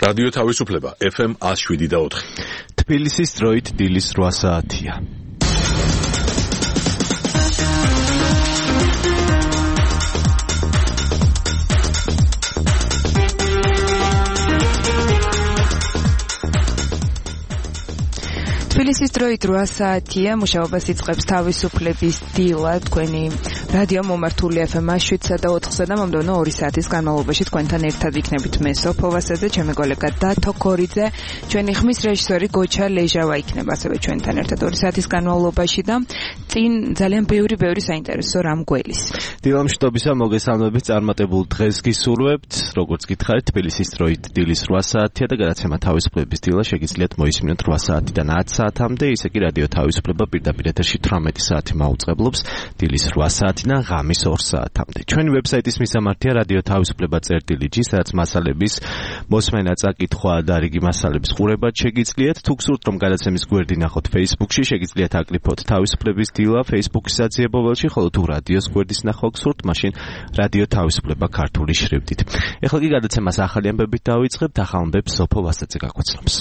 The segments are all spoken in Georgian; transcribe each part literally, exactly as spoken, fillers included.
რადიო თავისუფლება ეფ ემ one oh seven და four. თბილისის დროით დილის რვა საათია. თბილისის დროით რვა საათია, მუშაობას იწყებს თავისუფლების დილა, თქვენი რადიო მომართული ეფ ემ one oh seven და four და მომდევნო ორი საათის განმავლობაში თქვენთან ერთად იქნებით მე სოფო ვასაძე, ჩემი კოლეგა დათო ქორიძე, ჩვენი ხმის რეჟისორი გოჩა ლეჟავა იქნება ასევე ჩვენთან ერთად ორი საათის განმავლობაში და წინ ძალიან ბევრი ბევრი საინტერესო რამ გველის. დილამშვიდობისა, მოგესალმებით, წარმატებულ დღეს გისურვებთ. როგორც გითხარით, თბილისის დროით დილის რვა საათია და გადაცემა თავისუფლების დილა შეგიძლიათ მოისმინოთ რვა საათიდან ათი საათამდე, ისე კი რადიო თავისუფლება პირდაპირ ეთერში თვრამეტი საათი მაუწყებლობს დილის რვა საათიდან ღამის ორ საათამდე. ჩვენი ვებსაიტის მისამართია რადიო თავისუფლება წერტილი ჯი, სადაც მასალების მოსმენა, წაკითხვა და რიგი მასალების ყურებაც შეგიძლიათ. თუ გსურთ რომ გადაცემის გვერდი ნახოთ Facebook-ში, შეგიძლიათ აკლიფოთ თავისუფლების დილა Facebook-ის საძიებოველში, ხოლო თუ რადიოს გვერდის ნახვა გსურთ, მაშინ რადიო თავისუფლება ქართული შრიფტით. ეხლა კი გადაცემას ახალი ამბებით დავიწყებთ, ახალ ამბებს სოფო ვასაძე გაგვაცნობს.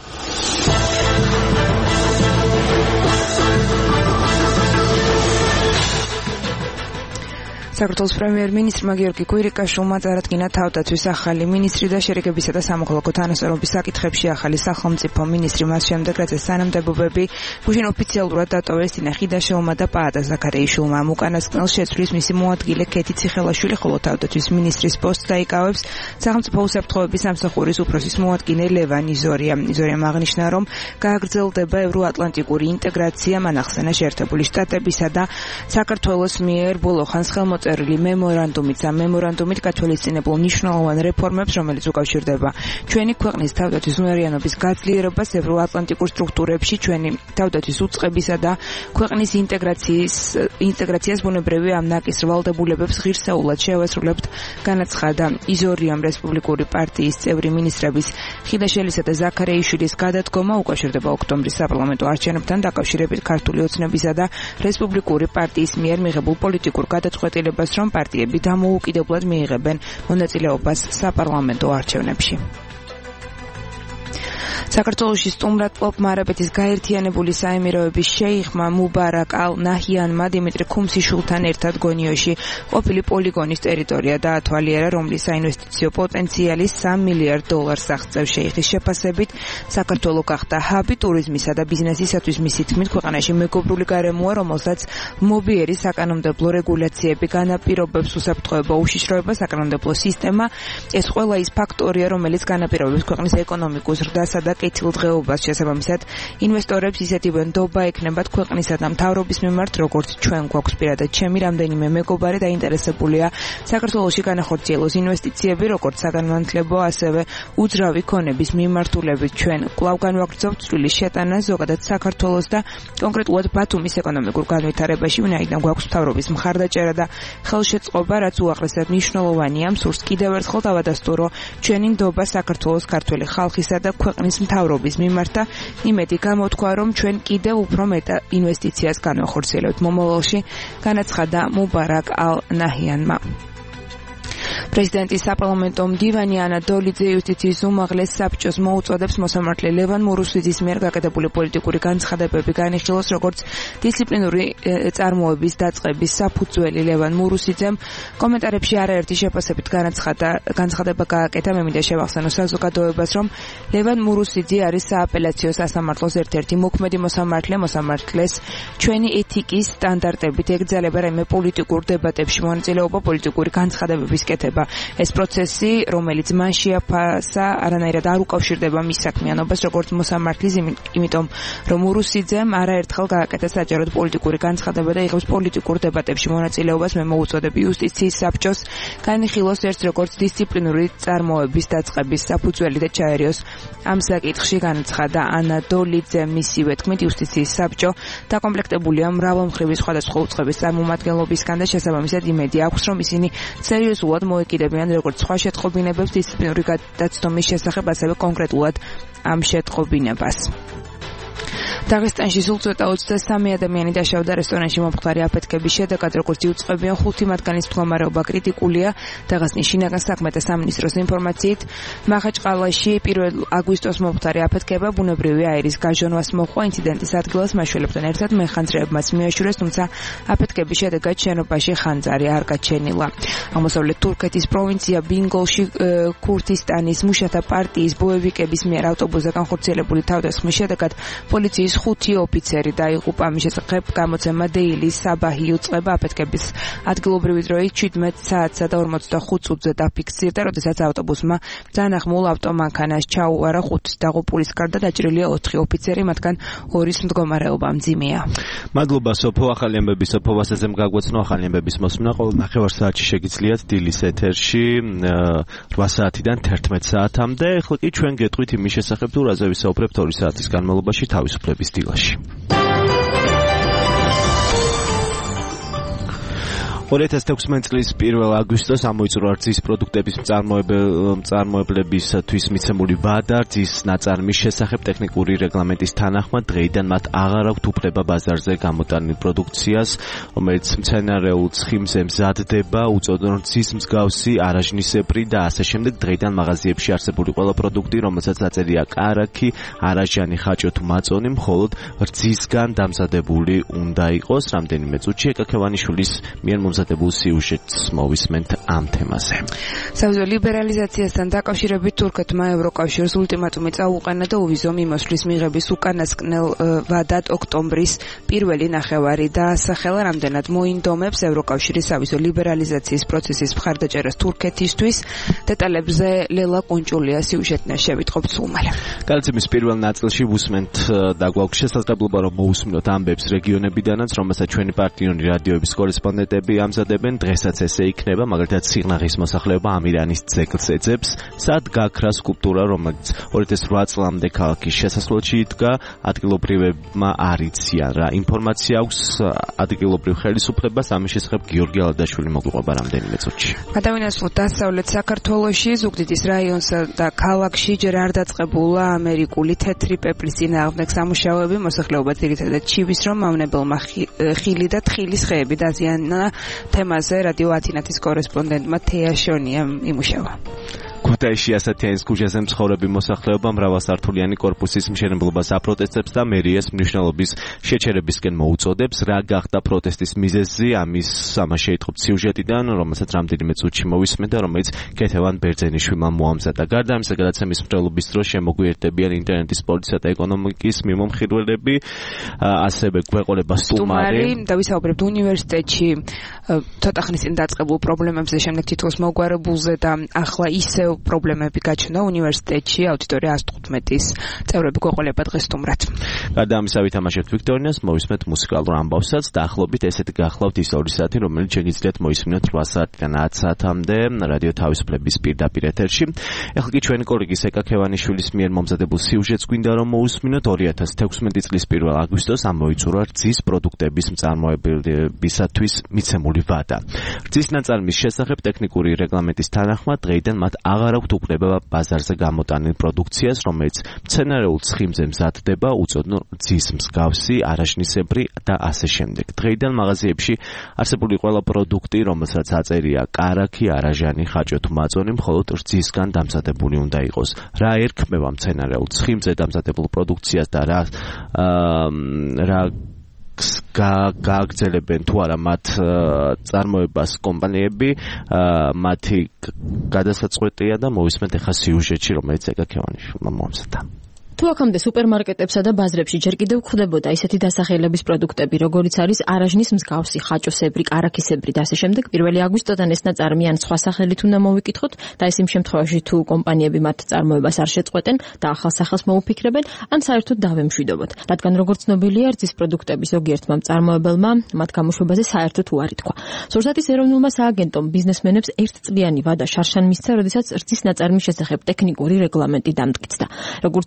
საქართველოს პრემიერ-მინისტრმა გიორგი კვირიკაშვილმა წარადგინა თავდაცვის ახალი მინისტრი და შერიგებისა და სამოქალაქო თანასწორობის საკითხებში ახალი სახელმწიფო მინისტრი, მას შემდეგ რაც ეს თანამდებობები გუშინ ოფიციალურად დატოვეს დინა ხიდაშვილმა და პაატა ზაქარეიშვილმა. ამ უკანასკნელ შეცვლის მისი მოადგილე ქეთი ციხელაშვილი, ხოლო თავდაცვის მინისტრის პოსტს დაიკავებს სახელმწიფო უსაფრთხოების სამსახურის უფროსის მოადგილე ლევან იზორია. იზორიამ აღნიშნა, რომ გააგრძელდება ევროატლანტიკური ინტეგრაცია, მან ახსენა შეერთებული შტატებისა და საქართველოს მიერ ბოლო ხანს ხელმოწერილი მემორანდუმით და მემორანდუმით გათვალისწინებულ მნიშვნელოვან რეფორმებს, რომელიც უკავშირდება ჩვენი ქვეყნის თავდაცვის უნარიანობის გაძლიერებას ევროატლანტიკურ სტრუქტურებში, ჩვენი თავდაცვის უწყებისა და ქვეყნის ინტეგრაციის ინტეგრაციას ბუნებრივი ამ ნაკის ვალდებულებებს ღირსეულად შევასრულებთ, განაცხადა იზორიამ. რესპუბლიკური პარტიის წევრი მინისტრების ხიდაშელისა და ზაქარეიშვილის გადადგომა უკავშირდება ოქტომბრის საპარლამენტო არჩევნებთან დაკავშირებით ქართული ოცნებისა და რესპუბლიკური პარტიის მიერ მიღებულ პოლიტიკურ გადაწყვეტილებას, რომ პარტიები დამოუკიდებლად მიიღებენ მონაწილეობას საპარლამენტო არჩევნებში. საქართველოში სტუმრად პლოპმა არაბეთის გაერთიანებული საემიროების შეიხმა მუბარაკ ალ-ნაჰიანმა დიმიტრი ქუმსიშვილთან ერთად გონიოში ყოფილი პოლიგონის ტერიტორია დაათვალიერა, რომლის საინვესტიციო პოტენციალი სამ მილიარდ დოლარს აღწევს. შეიხის შეფასებით, საქართველო გახდა ჰაბი ტურიზმისა და ბიზნესისათვის. მისი თქმით, ქვეყანაში მეგობრული გარემოა, რომელსაც მობიერი საკანონმდებლო რეგულაციები განაპირობებს, უსაფრთხოება, უშიშროება, საკანონმდებლო სისტემა. ეს ყველა ის ფაქტორია, რომელიც განაპირობებს ქვეყნის ეკონომიკურ ზრდასა და კეთილდღეობას. შესაბამისად, ინვესტორებს ისეთივე ნდობა ექნებათ ქვეყნისა და მთავრობის მიმართ, როგორც ჩვენ გვაქვს პირადად ჩემი რამდენიმე მეგობარი დაინტერესებულია საქართველოში განახორციელოს ინვესტიციები, როგორც საგანმანათლებლო, ასევე უძრავი ქონების მიმართულებით. ჩვენ კვლავ განვაგრძობთ წვლილის შეტანას ზოგადად საქართველოს და კონკრეტულად ბათუმის ეკონომიკურ განვითარებაში, ვინაიდან გვაქვს მთავრობის მხარდაჭერა და ხელშეწყობა, რაც უაღრესად მნიშვნელოვანია. სურს კიდევ ერთხელ დავადასტურო ჩვენი ნდობა საქართველოს ქართველი ხალხისა და ქვეყნის მთავრობის მიმართ და იმედი გამოთქვა, რომ ჩვენ კიდევ უფრო მეტ ინვესტიციას განვახორციელებთ მომავალში, განაცხადა მუბარაკ ალ-ნაჰიანმა. პრეზიდენტის საპარლამენტო მდივანი ანა დოლიძე იუსტიციის უმაღლეს საბჭოს მოუწოდებს მოსამართლე ლევან მურუსიძის მიერ გაკეთებული პოლიტიკური განცხადებები განიხილოს როგორც დისციპლინური წარმოების დაწყების საფუძველი. ლევან მურუსიძემ კომენტარებში არაერთი შეფასებით განაცხადა განცხადება გააკეთა. მე მინდა შევახსენო საზოგადოებას, რომ ლევან მურუსიძე არის სააპელაციო სასამართლოს ერთ-ერთი მოქმედი მოსამართლე. მოსამართლეს ჩვენი ეთიკის სტანდარტებით ეკრძალება რაიმე პოლიტიკურ დებატებში მონაწილეობა, პოლიტიკური განცხადებების კეთება. ეს პროცესი, რომელიც მან შეაფასა, არანაირად არ უკავშირდება მის საქმიანობას როგორც მოსამართლის, იმიტომ რომ მურუსიძემ არაერთხელ გააკეთა საჯაროდ პოლიტიკური განცხადება და იღებს პოლიტიკურ დებატებში მონაწილეობას. მე მოუწოდებ იუსტიციის საბჭოს განიხილოს ერთ როგორც დისციპლინური წარმოების დაწყების საფუძველი და ჩაერიოს ამ საკითხში, განაცხადა ანა დოლიძე. მისივე თქმით, იუსტიციის საბჭო დაკომპლექტებულია მრავალმხრივი სხვადასხვა უწყების წარმომადგენლობისგან და შესაბამისად იმედი აქვს, რომ ისინი სერიოზულად მოეკიდებიან როგორც სხვა შეტყობინებებს დისციპლინური გადაცდომის შესახებ, ასევე კონკრეტულად ამ შეტყობინებას. დაღესტანში სულ ცოტა ოცდასამი ადამიანი დაშავდა რესტორანში მომხდარი აფეთქების შედეგად, როგორც იუწყებიან, ხუთი მათგანის მდგომარეობა კრიტიკულია. დაღესტნის შინაგან საქმეთა სამინისტროს ინფორმაციით, მახაჩყალაში პირველ აგვისტოს მომხდარი აფეთქება ბუნებრივი აირის გაჟონვას მოჰყვა. ინციდენტის ადგილას მაშველებთან ერთად მეხანძრეებმაც მიაშურეს, თუმცა აფეთქების შედეგად შენობაში ხანძარი არ გაჩენილა. აღმოსავლეთ თურქეთის პროვინცია ბინგოლში ქურთისტანის მუშათა პარტიის ბოევიკების მიერ ავტობუსზე განხორციელებული თავდასხმის შედეგად პოლიციის ხუთი ოფიცერი დაიღუპა. ამის შესახებ გამოცემა Daily Sabah იუწყება. აფეთქების ადგილობრივი დროით შვიდმეტ საათსა და ორმოცდახუთ წუთზე დაფიქსირდა, როდესაც ავტობუსმა ძანახმულ ავტომანქანას ჩაუვარა. ხუთი დაღუპულის გარდა დაჭრილია ოთხი ოფიცერი, მათგან ორის მდგომარეობა მძიმეა. მადლობა სოფო. ახალი ამბების სოფო ვასაზემ გაგვეცნო. ახალი ამბების მოსმენა ყოველ ნახევარ საათში შეგიძლიათ დილის ეთერში რვა საათიდან თერთმეტ საათამდე. ახლა კი ჩვენ გეტყვით იმის შესახებ, თუ რაზე ვისაუბრებთ ორი საათის განმავლობაში თავისუფლების დილაში. ორი ათას თექვსმეტ წლის პირველ აგვისტოს ამოიწურა რძის პროდუქტების მწარმოებლებისთვის მიცემული ვადა. რძის ნაწარმის შესახებ ტექნიკური რეგლამენტის თანახმად დღეიდან მათ აღარ აქვთ უფლება ბაზარზე გამოტანილ პროდუქციას, რომელიც მცენარეულ ცხიმზე მზადდება, უწოდონ რძის მსგავსი, არაჟნისებრი და ასე შემდეგ. დღეიდან მაღაზიებში არსებული ყველა პროდუქტი, რომელსაც დაწერია კარაქი, არაჟანი, ხაჭო თუ მაწონი, მხოლოდ რძისგან დამზადებული უნდა იყოს. რამდენიმე წუთში ეკაქევანიშვილის მიერ მომზადებულ სიუჟეტს მოვისმენთ ამ თემაზე. სავიზო ლიბერალიზაციასთან დაკავშირებით თურქეთმა ევროკავშირს ულტიმატუმი წაუყენა და უვიზო მიმოსვლის მიღების უკანასკნელ ვადად ოქტომბრის პირველი ნახევარი დაასახელა. რამდენად მოინდომებს ევროკავშირის სავიზო ლიბერალიზაციის პროცესის მხარდაჭერას თურქეთისთვის. დეტალებზე ლელა კუნჭულია სიუჟეტნერ შევიტყობთ სულმალე. განაცემის პირველ ნაწილში ვუსმენთ და გვაქვს შესაძლებლობა რომ მოусმინოთ ამბებს რეგიონებიდანაც, რომელსაც ჩვენი პარტნიორი რადიოების კორესპონდენტები ამზადებენ. დღესაც ესე იქნება, მაგალითად სიღნაღის მოსახლეობა ამირანის ძეგლს ეძებს, სად გაქრა სკულპტურა, რომელიც ორი ათას ოთხ წლამდე ქალაქის შესასვლელში იდგა. ადგილობრივებმა არ იციან რა ინფორმაცია აქვს ადგილობრივ ხელისუფლებას. ამის შესახებ გიორგი ალადაშვილი მოგვიყვება რამდენიმე წუთში. გადავინაცვლოთ დასავლეთ საქართველოში, ზუგდიდის რაიონსა და ქალაქში ჯერ არ დაწყებულა ამერიკული თეთრი პეპრის წინააღმდეგ სამუშაოები. მოსახლეობა ძირითადად ჩივის რომ მავნებელმა ხილი და თხილის ხეები დაზიანა. თემაზე რადიო ათინათის კორესპონდენტმა თეა შონია იმუშავა. ქუთაისში ასათიანის ქუჩაზე მცხოვრები მოსახლეობა მრავალსართულიანი კორპუსის მშენებლობას აპროტესტებს და მერიას მნიშვნელობის შეჩერებისკენ მოუწოდებს. რა გახდა პროტესტის მიზეზი? ამის ამას შეიტყობთ სიუჟეტიდან, რომელსაც რამდენიმე წუთში მოვისმენთ და რომელიც ქეთევან ბერძენიშვილმა მოამზადა. გარდა ამისა, გადაცემის მრევლობის დროს შემოგვიერთდებიან ინტერნეტის, პოლიცია და ეკონომიკის მიმომხილველები, ასევე გვეყოლება სტუმარი და ვისაუბრებთ უნივერსიტეტში ცოტა ხნის წინ დაწყებულ პრობლემებზე, შემდეგ თითქოს მოგვარებულზე და ახლა ისევ პრობლემები გაჩნდა უნივერსიტეტში. აუდიტორია ას თხუთმეტის წევრები გვეყოლება დღეს სტუმრად. გარდა ამისა, ვითამაშებთ ვიქტორინას, მოვისმენთ მუსიკალურ ამბავსაც და ახლობით ესეთი გახლავთ ის ორი საათი, რომელიც შეგიძლიათ მოისმინოთ რვა საათიდან ათ საათამდე რადიო თავისუფლების პირდაპირ ეთერში. ახლა კი ჩვენი კოლეგის ეკაქევანიშვილის მიერ მომზადებულ სიუჟეტს გვინდა რომ მოусმინოთ. ორი ათას თექვსმეტი წლის პირველ აგვისტოს ამოიწურა რძის პროდუქტების მწარმოებლებისათვის მიცემული ვადა. რძის ნაწარმის შესახებ ტექნიკური რეგლამენტის თანახმად დღეიდან მათ აღარ აქვთ უფლება ბაზარზე გამოტანილ პროდუქციას, რომელიც მცენარეულ ცხიმზე მზადდება, უწოდნო რძის მსგავსი, არაჟნისებრი და ასე შემდეგ. დღეიდან მაღაზიებში არსებული ყველა პროდუქტი, რომელსაც აწერია კარაქი, არაჟანი, ხაჭო თუ მაწონი, მხოლოდ რძისგან დამზადებული უნდა იყოს. რა ერქმევა მცენარეულ ცხიმზე დამზადებულ პროდუქციას და რა რა გააგრძელებენ თუ არა მათ წარმოებას კომპანიები, მათი გადასაწყვეტია და მოვისმენთ ახლა სიუჟეტში, რომელიც ეკაქევანიშვილმა მოამზადა. თუ აქამდე სუპერმარკეტებსა და ბაზრებში ჯერ კიდევ გვხვდებოდა ისეთი დასახელების პროდუქტები, როგორიც არის არაჟნის მსგავსი, ხაჭოსებრი, კარაქისებრი და ასე შემდეგ, პირველი აგვისტოდან ეს ნაწარმი ან სხვა სახელით უნდა მოვიკითხოთ და ეს იმ შემთხვევაში თუ კომპანიები მათ წარმოებას არ შეწყვეტენ და ახალ სახელს მოუფიქრებენ, ან საერთოდ დავემშვიდობოთ. რადგან როგორც ცნობილია, რძის პროდუქტების ზოგიერთმა მწარმოებელმა მათ გამოშვებაზე საერთოდ უარი თქვა. სურსათის ეროვნულმა სააგენტომ ბიზნესმენებს ერთწლიანი ვადა შარშან მისცა, როდესაც რძის ნაწარმის შესახებ ტექნიკური რეგლამენტი დამტკიცდა. როგორც სურსათის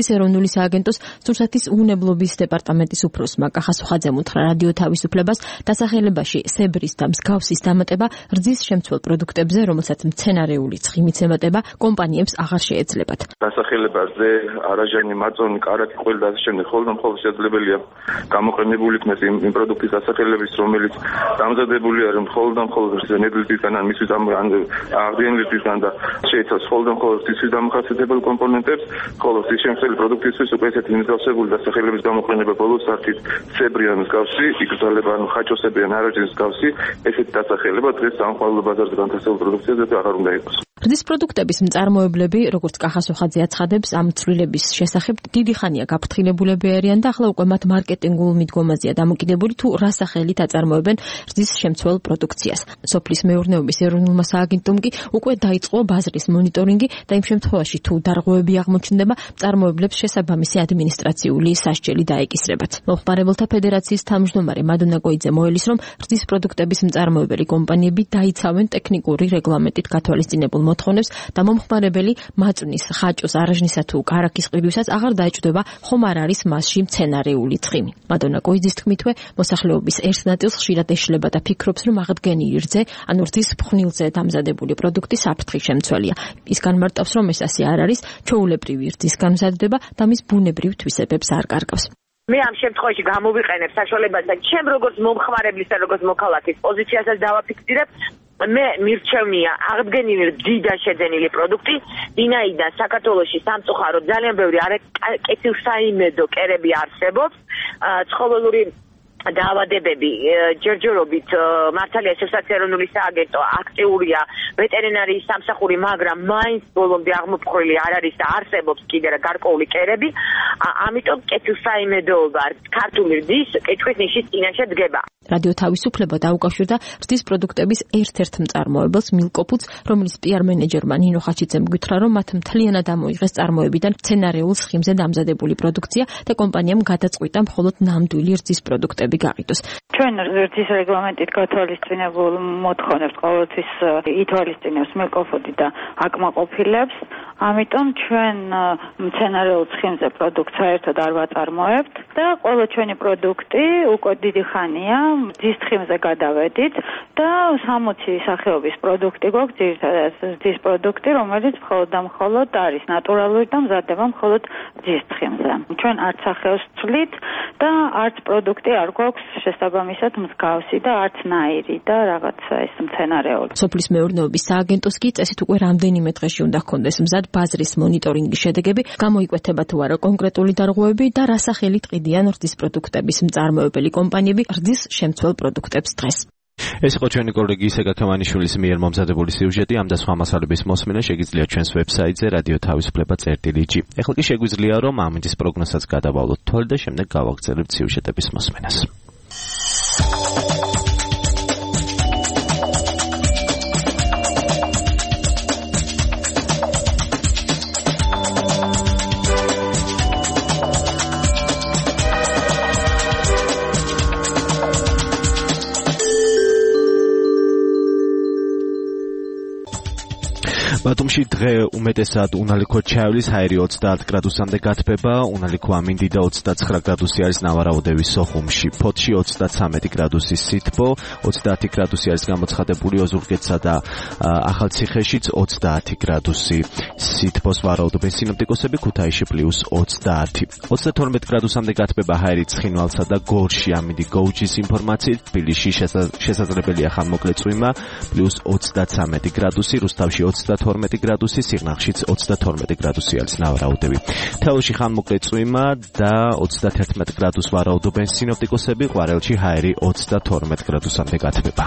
ეროვნული სააგენტოს სურსათის უვნებლობის დეპარტამენტის უფროსმა კახასუხაძემ უთხრა რადიო თავისუფლებას დასახელებაში სებრის და მსგავსის დამატება რძის შემცველ პროდუქტებზე, რომელსაც მცენარეული ცხიმიც ემატება, კომპანიებს აღარ შეეძლებათ. დასახელებაზე არაჟანი, მაწონი, კარაკი, ყველი და ასე შემდეგ ხოლმე მხოლოდ შეძლებელია გამოყენებული იქნეს იმ პროდუქტის დასახელების, რომელიც დამზადებული არის მხოლოდ და მხოლოდ ნედლისგან ან მისთვის აღდგენილისგან და შეიცავს მხოლოდ და მხოლოდ ღვთისმშობლის დამახასიათებელ კომპონენტებს, ხოლო ის შემცველი პროდუქტისთვის უკვე ესეთი მსგავსებული დასახელების გამოყენება ბოლოს არტის სებრი ან მსგავსი, იგრძალება ან ხაჭოსები ან არაჟნის მსგავსი, ესეთი დასახელება დღეს სამხმარებლო ბაზარზე განთავსებულ პროდუქციაზე აღარ უნდა იყოს. რძის პროდუქტების მწარმოებლები, როგორც კახასუხაძე აცხადებს, ამ ცვლილებების შესახებ დიდი ხანია გაფრთხილებულები არიან და ახლა უკვე მათ მარკეტინგულ მიდგომაზეა დამოკიდებული თუ რა სახელით აწარმოებენ რძის შემცველ პროდუქციას. სოფლის მეურნეობის ეროვნულმა სააგენტომ კი უკვე დაიწყო ბაზრის მონიტორინგი და იმ შემთხვევაში თუ დარღვევები აღმოჩნდება, მწარმოებლებს შესაბამისი ადმინისტრაციული სასჯელი დაეკისრებათ. მომხმარებელთა ფედერაციის თავმჯდომარე მადონა კოიძე მოელის, რომ რძის პროდუქტების მწარმოებელი კომპანიები დაიცავენ ტექნიკური რეგლამენტით გათვალისწინებულ მოთხოვნებს და მომხმარებელი მაწვნის, ხაჭოს, არაჟნისა თუ კარაქის ყიდვისას აღარ დაეჭვდება, ხომ არ არის მასში მცენარეული ცხიმი. მადონა კოიძის თქმითვე, მოსახლეობის ერთ ნაწილს ხშირად ეშლება და ფიქრობს, რომ აღდგენილი რძე, ანუ რძის ფხვნილზე დამზადებული პროდუქტი საფრთხის შემცველია. ის განმარტავს, რომ ეს ასე არ არის, ჩვეულებრივი რძის განმზადდება და მის ბუნებრივ თვისებებს არ კარგავს. მე ამ შემთხვევაში გამოვიყენებ საშუალებას და ჩემ როგორც მომხმარებლის და როგორც მოქალაქის პოზიციასაც დავაფიქსირებ. მე მირჩევნია აღდგენილი რძიდან შეძენილი პროდუქტი, ვინაიდან საქართველოში სამწუხაროდ ძალიან ბევრი კეთილსაიმედო კერები არსებობს, ცხოველური დაავადებები ჯერჯერობით მართალია სოციალური ეროვნული სააგენტო აქტიურია, ვეტერინარიის სამსახური, მაგრამ მაინც ბოლომდე აღმოფხვრილი არ არის და არსებობს კიდე გარკვეული კერები, ამიტომ კეთილსაიმედოობა ქართული რძის კითხვის ნიშნის წინაშე დგება. რადიო თავისუფლება დაუკავშირდა რძის პროდუქტების ერთ-ერთ მწარმოებელს მილკოფუდს, რომლის პიარ მენეჯერმა ნინო ხაჩიძემ გითხრა, რომ მათ მთლიანად ამოიღეს წარმოებიდან მცენარეულ ცხიმზე დამზადებული პროდუქცია და კომპანიამ გადაწყვიტა მხოლოდ ნამდვილი რძის პროდუქტები გაყიდოს. ჩვენ რძის რეგლამენტით გათვალისწინებულ მოთხოვნებს ყოველთვის ითვალისწინებს მილკოფუდი და აკმაყოფილებს, ამიტომ ჩვენ მცენარეულ ცხიმზე პროდუქტს საერთოდ არ ვაწარმოებთ და ყველა ჩვენი პროდუქტი უკვე დიდი ხანია რძის ცხიმზე გადავედით და სამოცი სახეობის პროდუქტი გვაქვს, ძირითადად რძის პროდუქტი, რომელიც მხოლოდ და მხოლოდ არის ნატურალური და მზადდება მხოლოდ რძის ცხიმზე. ჩვენ არც სახეოს ვცვლით და არც პროდუქტი არ გვაქვს შესაბამისად მსგავსი და არც ნაირი და რაღაცა ეს მცენარეული. სოფლის მეურნეობის სააგენტოს კი წესით უკვე რამდენიმე დღეში უნდა ჰქონდეს მზად ბაზრის მონიტორინგის შედეგები, გამოიკვეთება თუ არა კონკრეტული დარღვევები და რა სახელით ყიდიან რძის პროდუქტების მწარმოებელი კომპანიები რძის შემცველ პროდუქტებს დღეს. ეს იყო ჩვენი კოლეგი ისეგა ქემანიშვილის მიერ მომზადებული სიუჟეტი. ამ და სხვა მასალების მოსმენა შეგიძლიათ ჩვენს ვებსაიტზე რადიო თავისუფლება წერტილი ჯი. ეხლა კი შეგვიძლია რომ ამინდის პროგნოზსაც გადავავლოთ თვალ და შემდეგ გავაგრძელებთ სიუჟეტების მოსმენას. ბათუმში დღე უმეტესად უნალიქო ჩაივლის, ჰაერი ოცდაათ გრადუსამდე გათბება, უნალიქო ამინდი და ოცდაცხრა გრადუსი არის ნავარაუდევის სოხუმში. ფოთში ოცდაცამეტი გრადუსი სითბო, ოცდაათი გრადუსი არის გამოცხადებული ოზურგეთსა და ახალციხეშიც ოცდაათი გრადუსი სითბოს ვარაუდობენ სინოპტიკოსები, ქუთაისში პლუს ოცდაათი. ოცდათორმეტი გრადუსამდე გათბება ჰაერი ცხინვალსა და გორში ამინდი გოუჯის ინფორმაციით, თბილისში შესაძლებელია ხანმოკლე წვიმა, პლუს ოცდაცამეტი გრადუსი, რუსთავში ოცდათორმეტი გრადუსი, სიღნაღშიც ოცდათორმეტი გრადუსი არის ნავარაუდები. თელოში ხანმოკლე წვიმა და ოცდათერთმეტი გრადუს ვარაუდობენ სინოპტიკოსები, ყვარელში ჰაერი ოცდათორმეტი გრადუსამდე გათბება.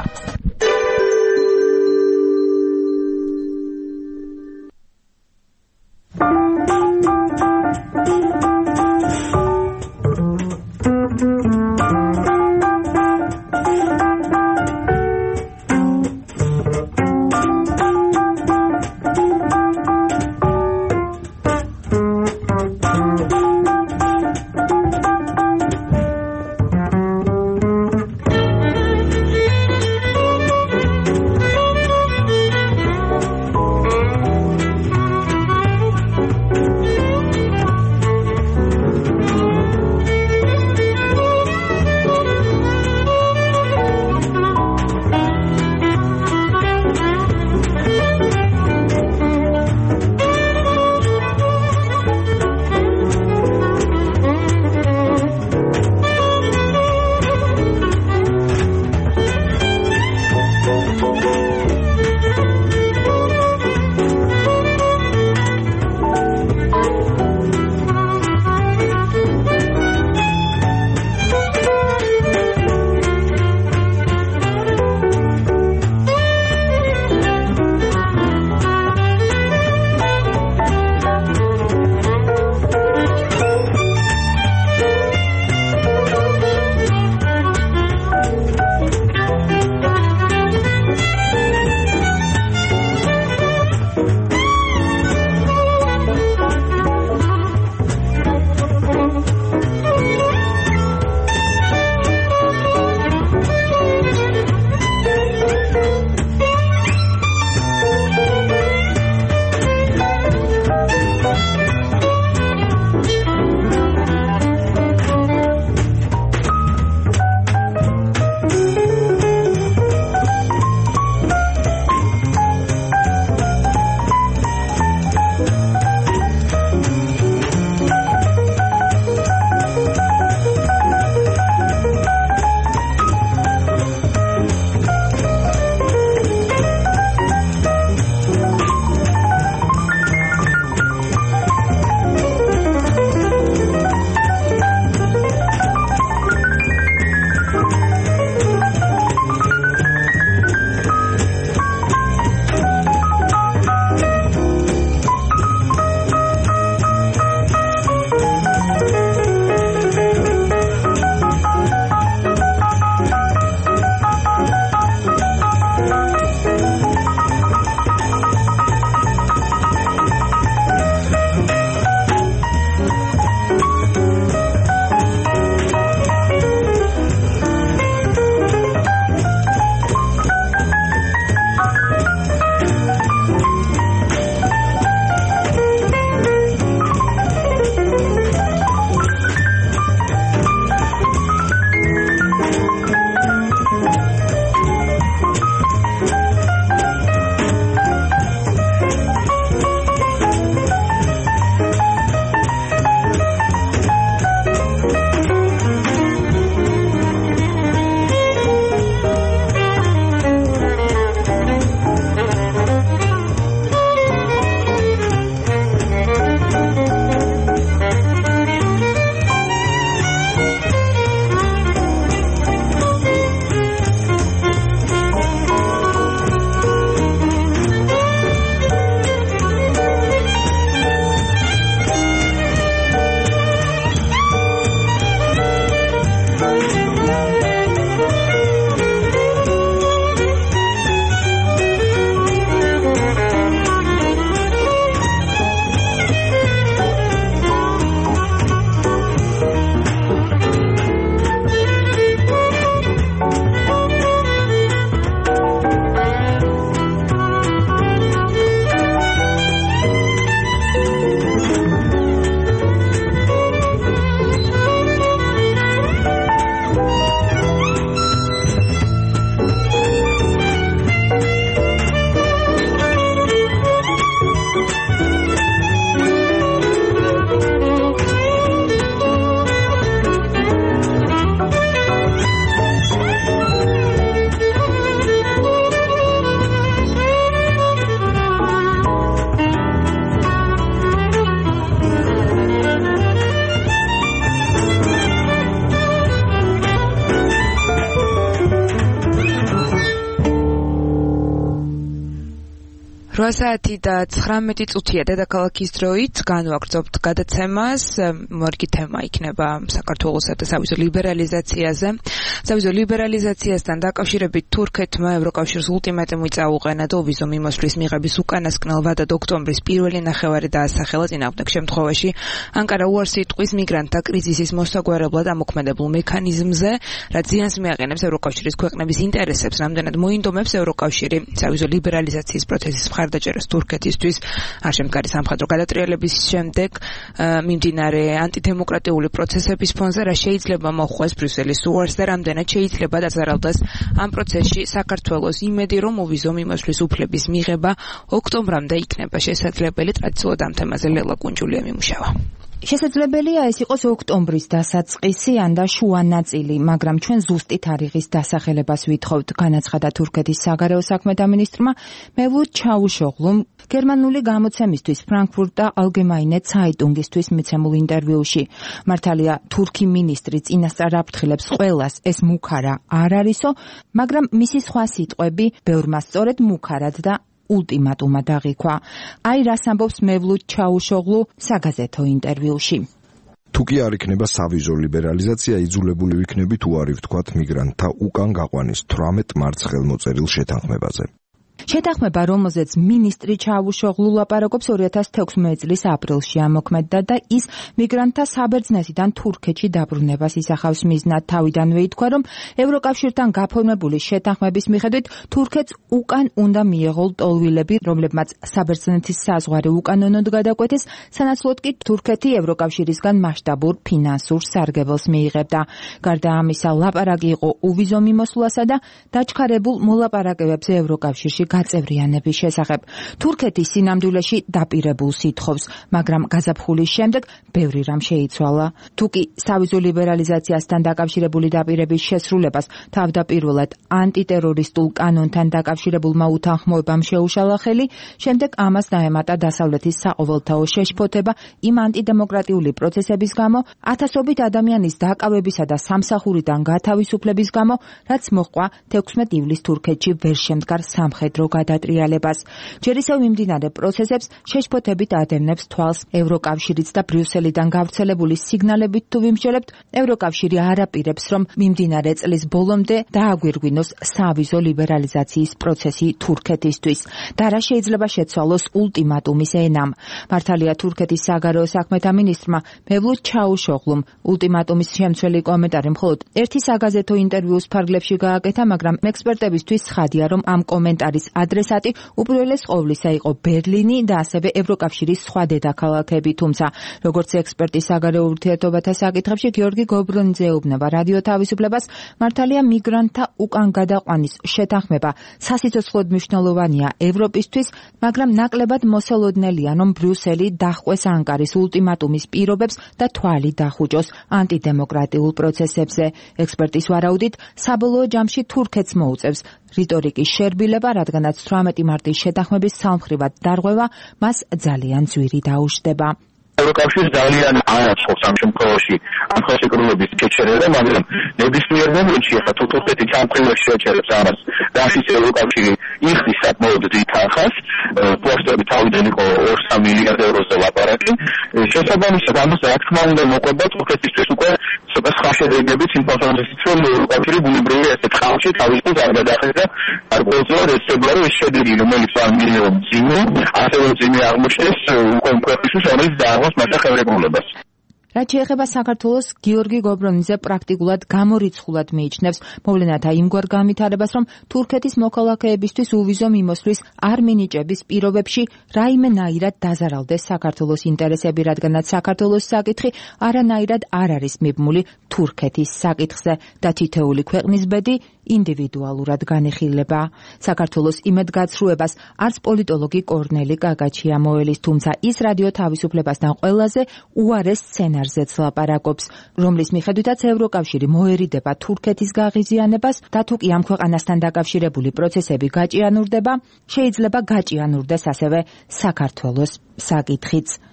რვა საათი და ცხრამეტი წუთია დედაქალაქის დროით განვაგრძობთ გადაცემას. მორგი თემა იქნება საქართველოსა და სავიზო ლიბერალიზაციაზე. სავიზო ლიბერალიზაციასთან დაკავშირებით თურქეთმა ევროკავშირს ულტიმატუმი წაუყენა და ვიზო მიმოსვლის მიღების უკანასკნელ ვადად ოქტომბრის პირველი ნახევარი დაასახელა. წინააღმდეგ შემთხვევაში ანკარა უარს იტყვის მიგრანტთა კრიზისის მოსაგვარებლად ამოქმედებულ მექანიზმზე, რაც ზიანს მიაყენებს ევროკავშირის ქვეყნების ინტერესებს, რამდენად მოინდომებს ევროკავშირი სავიზო ლიბერალიზაციის პროცესის მხარდაჭერას თურქეთისთვის. არ შემდგარი სამხედრო გადატრიალების შემდეგ მიმდინარე ანტიდემოკრატიული პროცესების ფონზე რა შეიძლება მოხვდეს ბრიუსელის უარს და რამდენად შეიძლება დაზარალდეს ამ პროცესში საქართველოს იმედი, რომ უვიზო მიმოსვლის უფლების მიღება ოქტომბრამდე იქნება შესაძლებელი. ტრადიციულად ამ თემაზე ლელა კუნჯულია მიმუშავა. შესაძლებელია ეს იყოს ოქტომბრის დასაწყისი ან და შუა ნაწილი, მაგრამ ჩვენ ზუსტი თარიღის დასახელებას ვითხოვთ, განაცხადა თურქეთის საგარეო საქმეთა მინისტრმა მევლութ ჩავუშოღლუმ გერმანული გამოცემისთვის ფრანკფურტა ალგემაინე ცაიტუნგისთვის მიცემულ ინტერვიუში. მართალია თურქი მინისტრი წინასწარ აფრთხილებს ყველას, ეს მუქარა არ არისო, მაგრამ მისი სხვა სიტყვები ბევრმა სწორედ მუქარად და ულტიმატუმად აღიქვა. აი რას ამბობს მევლութ ჩაუშოღლუ საგაზეთო ინტერვიუში. თუ კი არ იქნება სავიზო ლიბერალიზაცია, იძულებული ვიქნებით უარი ვთქვათ მიგრანტთა უკან გაყვანის თვრამეტ მარტს ხელმოწერილ შეთანხმებაზე. შეთანხმება, რომელზეც მინისტრი ჩავუშოღლუ ლაპარაკობს, ორი ათას თექვსმეტი წლის აპრილში ამოქმედდა და ის მიგრანტთა საბერძნეთიდან თურქეთში დაბრუნებას ისახავს მიზნად. თავიდანვე ითქვა, რომ ევროკავშირთან გაფორმებული შეთანხმების მიხედვით თურქეთს უკან უნდა მიეღო ლტოლვილები, რომლებმაც საბერძნეთის საზღვარი უკანონოდ გადაკვეთეს, სანაცვლოდ კი თურქეთი ევროკავშირისგან მასშტაბურ ფინანსურ სარგებელს მიიღებდა. გარდა ამისა, ლაპარაკი იყო უვიზო მიმოსვლასა და დაჩქარებულ მოლაპარაკებებზე ევროკავშირში გაწევრიანების შესახებ. თურქეთი სინამდვილეში დაპირებულს ითხოვს, მაგრამ გაზაფხულის შემდეგ ბევრი რამ შეიცვალა. თუ კი სავიზო ლიბერალიზაციასთან დაკავშირებული დაპირების შესრულებას თავდაპირველად ანტიტერორისტულ კანონთან დაკავშირებულმა უთანხმოებამ შეუშალა ხელი, შემდეგ ამას დაემატა დასავლეთის საყოველთაო შეშფოთება იმ ანტიდემოკრატიული პროცესების გამო, ათასობით ადამიანის დაკავებისა და სამსახურიდან გათავისუფლების გამო, რაც მოჰყვა თექვსმეტი ივლისს თურქეთში ვერ შემდგარ სამხედრო გადატრიალებას. ჯერ ისევ მიმდინარე პროცესებს შეშფოთებით ადევნებს თვალს ევროკავშირიც და ბრიუსელიდან გავრცელებული სიგნალებით თუ ვიმსჯელებთ, ევროკავშირი არ აპირებს, რომ მიმდინარე წლის ბოლომდე დააგვირგვინოს სავიზო ლიბერალიზაციის პროცესი თურქეთისთვის და რა შეიძლება შეცვალოს ულტიმატუმის ენამ. მართალია თურქეთის საგარეო საქმეთა მინისტრმა მევლութ ჩაუშოღლუმ ულტიმატუმის შემცველი კომენტარი მხოლოდ ერთი საგაზეთო ინტერვიუს ფარგლებში გააკეთა, მაგრამ ექსპერტებისთვის ცხადია, რომ ამ კომენტარის ადრესატი უპირველეს ყოვლისა იყო ბერლინი და ასევე ევროკავშირის სხვა დედაქალაქები, თუმცა როგორც ექსპერტი საგარეო ურთიერთობათა საკითხებში გიორგი გობრონიძე ეუბნება რადიო თავისუფლებას, მართალია მიგრანტთა უკან გადაყვანის შეთანხმება სასიცოცხლოდ მნიშვნელოვანია ევროპისთვის, მაგრამ ნაკლებად მოსალოდნელია, რომ ბრიუსელი დაჰყვეს ანკარის ულტიმატუმის პირობებს და თვალი დახუჭოს ანტიდემოკრატიულ პროცესებზე. ექსპერტის ვარაუდით, საბოლოო ჯამში თურქეთს მოუწევს რიტორიკის შერბილება, რადგანაც თვრამეტი მარტის შეთანხმების სამხრივად დარღვევა მას ძალიან ძვირი დაუშვდება. ევროკავშირს ძალიან ააწყობს ამ შემთხვევაში ამ ხელშეკრულების შეჩერება, მაგრამ ნებისმიერ მომენტში ახლა თუ თურქეთი სამხრივად შეჩერებს ამას და ის ევროკავშირი იხდის საკმაოდ დიდ თანხას, პლუსები თავიდან იყო ორ-სამ მილიარდ ევროზე ლაპარაკი, შესაბამისად ამას რა თქმა უნდა მოყვება თურქეთისთვის უკვე ცოტა სხვა შედეგებიც იმ ფასონით, რომ ევროკავშირი ბუნებრივია ესეთ ხალხში თავისუფლად არ გადახედა, არ ყოველწლიურად ეცებლა, რომ ეს შედეგი, რომელიც არ მიიღო ძიმე, ასევე ძიმე აღმოჩნდეს უკვე ქვეყნისთვის, რომელიც დააღოს მასახევრებულებას. რაც შეეხება საქართველოს, გიორგი გობრონიძე პრაქტიკულად გამორიცხულად მიიჩნევს მოვლენათა იმგვარ განვითარებას, რომ თურქეთის მოქალაქეებისთვის უვიზო მიმოსვლის არ მინიჭების პირობებში რაიმენაირად დაზარალდეს საქართველოს ინტერესები, რადგანაც საქართველოს საკითხი არანაირად არ არის მიბმული თურქეთის საკითხზე და თითეული ქვეყნის ბედი ინდივიდუალურად განიხილება. საქართველოს იმედგაცრუებას არც პოლიტოლოგი კორნელი კაკაჩია მოელის, თუმცა ის რადიო თავისუფლებასთან ყველაზე უარეს სცენარზეც ლაპარაკობს, რომლის მიხედვითაც ევროკავშირი მოერიდება თურქეთის გაღიზიანებას და თუ კი ამ ქვეყანასთან დაკავშირებული პროცესები გაჭიანურდება, შეიძლება გაჭიანურდეს ასევე საქართველოს საკითხიც.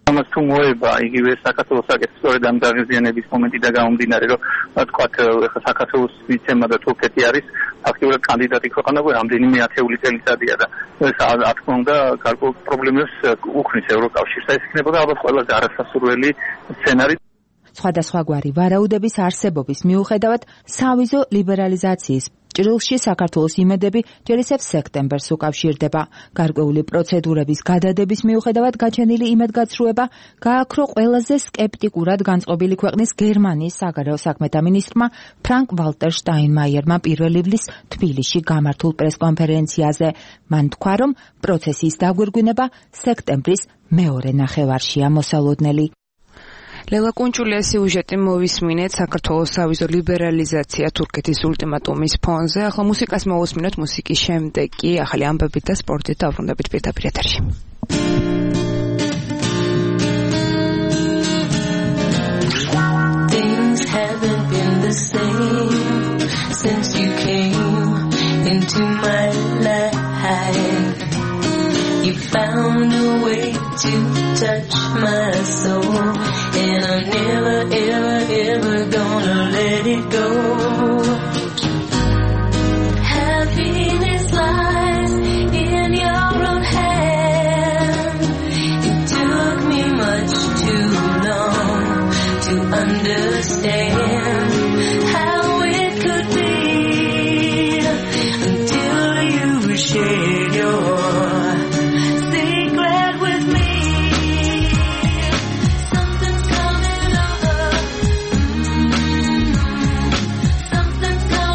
ამას თუ მოება იგივე საქართველოს საკითხსწორედ ამ დაღიზიანების მომენტი და გამომდინარე რომ თქვათ ეხლა საქართველოს მიცემა და თურქეთი არის ფაქტობრივად კანდიდატი ქვეყანა რამდენიმე ათეული წელიწადია და ეს რა თქმა უნდა გარკვეულ პრობლემებს უქმნის ევროკავშირს და ეს იქნებოდა ალბათ ყველაზე არასასურველი სცენარი. სხვადასხვაგვარი ვარაუდების არსებობის მიუხედავად სავიზო ლიბერალიზაციის ჭრილში საქართველოს იმედები ჯერ ისევ სექტემბერს უკავშირდება. გარკვეული პროცედურების გადადების მიუხედავად გაჩენილი იმედგაცრუება გააქრო ყველაზე სკეპტიკურად განწყობილი ქვეყნის გერმანიის საგარეო საქმეთა მინისტრმა ფრანკ ვალტერ შტაინმაიერმა პირველ ივლისს თბილისში გამართულ პრესკონფერენციაზე. მან თქვა, რომ პროცესის დაგვირგვინება სექტემბრის მეორე ნახევარშია მოსალოდნელი. ლელა კუნჭულიას სიუჟეტი მოვისმინეთ საქართველოს სავიზო ლიბერალიზაცია თურქეთის ულტიმატუმის ფონზე. ახლა მუსიკას მოვუსმინოთ, მუსიკის შემდეგ კი ახალი ამბებით და სპორტით დავბრუნდებით პირდაპირ ეთერში. Things haven't been the same since you came into my life. You found a way to touch my soul, and I'm never, ever, ever gonna let it go. Happiness lies in your own hand. It took me much too long to understand how it could be until you shared your Something's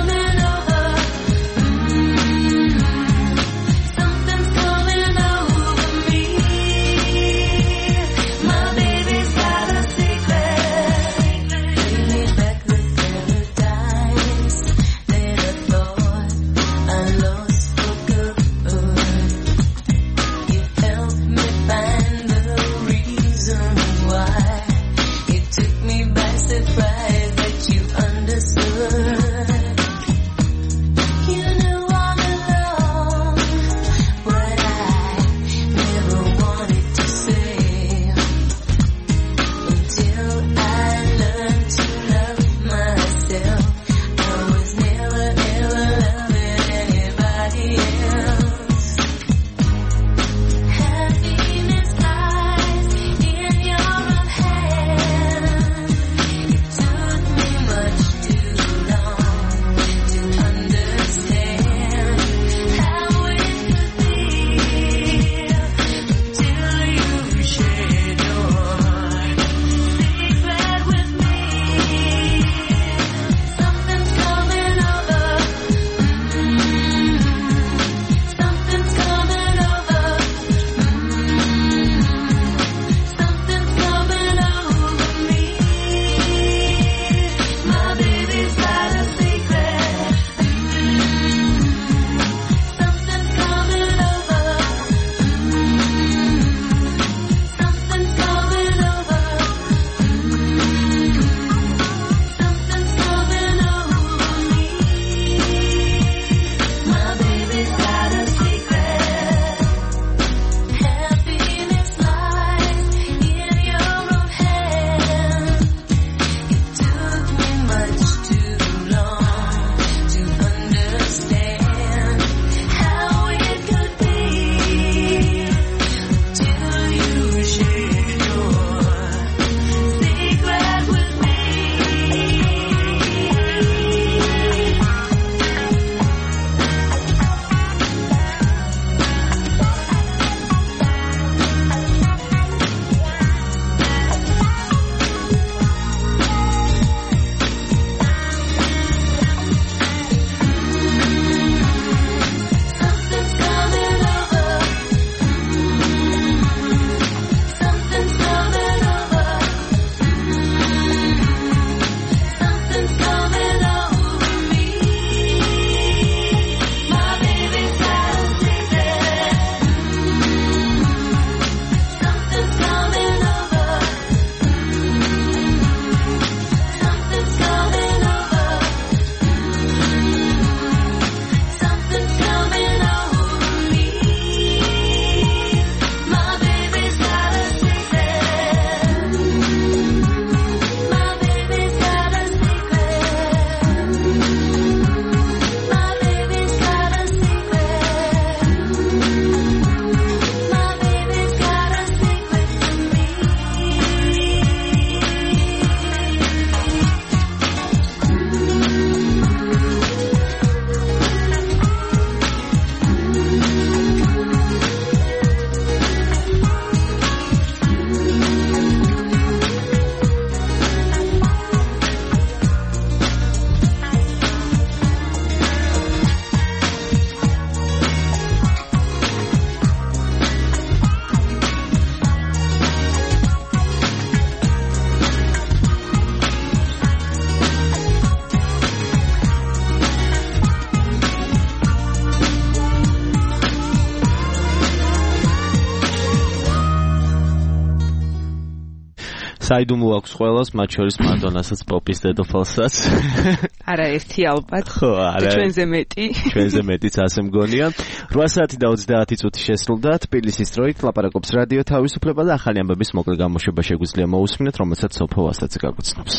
საიდუმლო აქვს ყველას, მათ შორის მადონასაც, პოპის დედოფალსაც. არა ერთი ალბათ. ხო, არა. ჩვენზე მეტი. ჩვენზე მეტიც ასე მგონია. რვა საათი და ოცდაათი წუთი შესრულდა თბილისის დროით ლაპარაკობს რადიო თავისუფლება და ახალი ამბების მოკლე გამოშვება შეგვიძლია მოусმინოთ, რომელსაც სოფო ვასტაძე გაგუცნობს.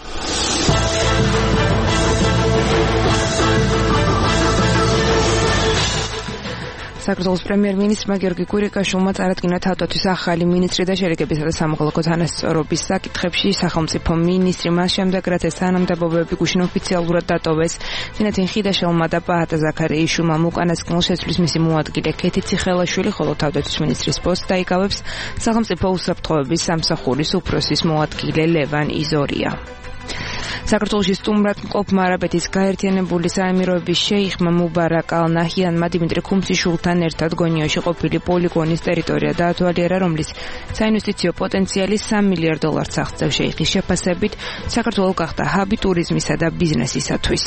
საქართველოს პრემიერ-მინისტრმა გიორგი კვირიკაშვილმა წარადგინა თავდაცვის ახალი მინისტრი და შერიგებისა და სამოქალაქო თანასწორობის საკითხებში სახელმწიფო მინისტრი მას შემდეგ რაც ეს თანამდებობები გუშინ ოფიციალურად დატოვეს. წინათინ ხიდაშელმა და პაატა ზაქარეიშვილმა უკანასკნელ შეცვლის მისი მოადგილე ქეთი ციხელაშვილი, ხოლო თავდაცვის მინისტრის პოსტს დაიკავებს სახელმწიფო უსაფრთხოების სამსახურის უფროსის მოადგილე ლევან იზორია. საქართველოში სტუმრად მყოფ მარაბეთის გაერთიანებული საამიროების შეიხმა მუბარაკ ალ-ნაჰიანმა დიმიტრი ქუმსიშვილთან ერთად გონიოში ყოფილი პოლიგონის ტერიტორია დაათვალიერა, რომლის საინვესტიციო პოტენციალი სამი მილიარდ დოლარს აღწევს. შეიხის შეფასებით საქართველო გახდა ჰაბი ტურიზმისა და ბიზნესისათვის.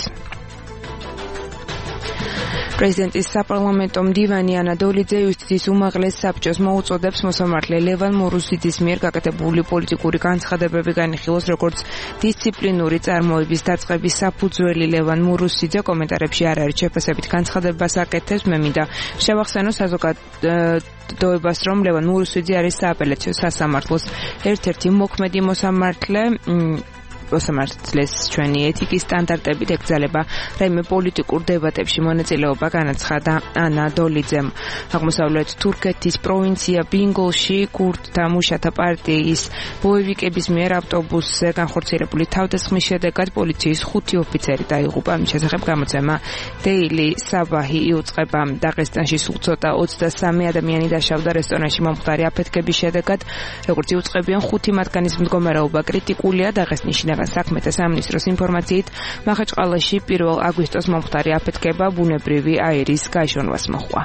პრეზიდენტის საპარლამენტო მდივანი ანა დოლიძე იუსტიციის უმაღლეს საბჭოს მოუწოდებს მოსამართლე ლევან მურუსიძის მიერ გაკეთებული პოლიტიკური განცხადებები განიხილოს როგორც დისციპლინური წარმოების დაწყების საფუძველი. ლევან მურუსიძე კომენტარებში არ არის შეფასებით განცხადებას აკეთებს. მე მინდა შევახსენო საზოგადოებას, რომ ლევან მურუსიძე არის სააპელაციო სასამართლოს ერთ-ერთი მოქმედი მოსამართლე. მოსამართლეს ჩვენი ეთიკის სტანდარტებით ეკრძალება რაიმე პოლიტიკურ დებატებში მონაწილეობა, განაცხადა ანა დოლიძემ. აღმოსავლეთ თურქეთის პროვინცია ბინგოლში კურდთა მუშათა პარტიის ბოევიკების მიერ ავტობუსზე განხორციელებული თავდასხმის შედეგად პოლიციის ხუთი ოფიცერი დაიღუპა. ამის შესახებ გამოცემა დეილი საბაჰი იუწყება. დაღესტანში სულ ცოტა ოცდასამი ადამიანი დაშავდა რესტორანში მომხდარი აფეთქების შედეგად. როგორც იუწყებიან, ხუთი მათგანის მდგომარეობა კრიტიკულია. დაღესტნის საქმეთა სამინისტროს ინფორმაციით მახაჩყალაში პირველ აგვისტოს მომხდარი აფეთქება ბუნებრივი აირის გაიშონვას მოჰყვა.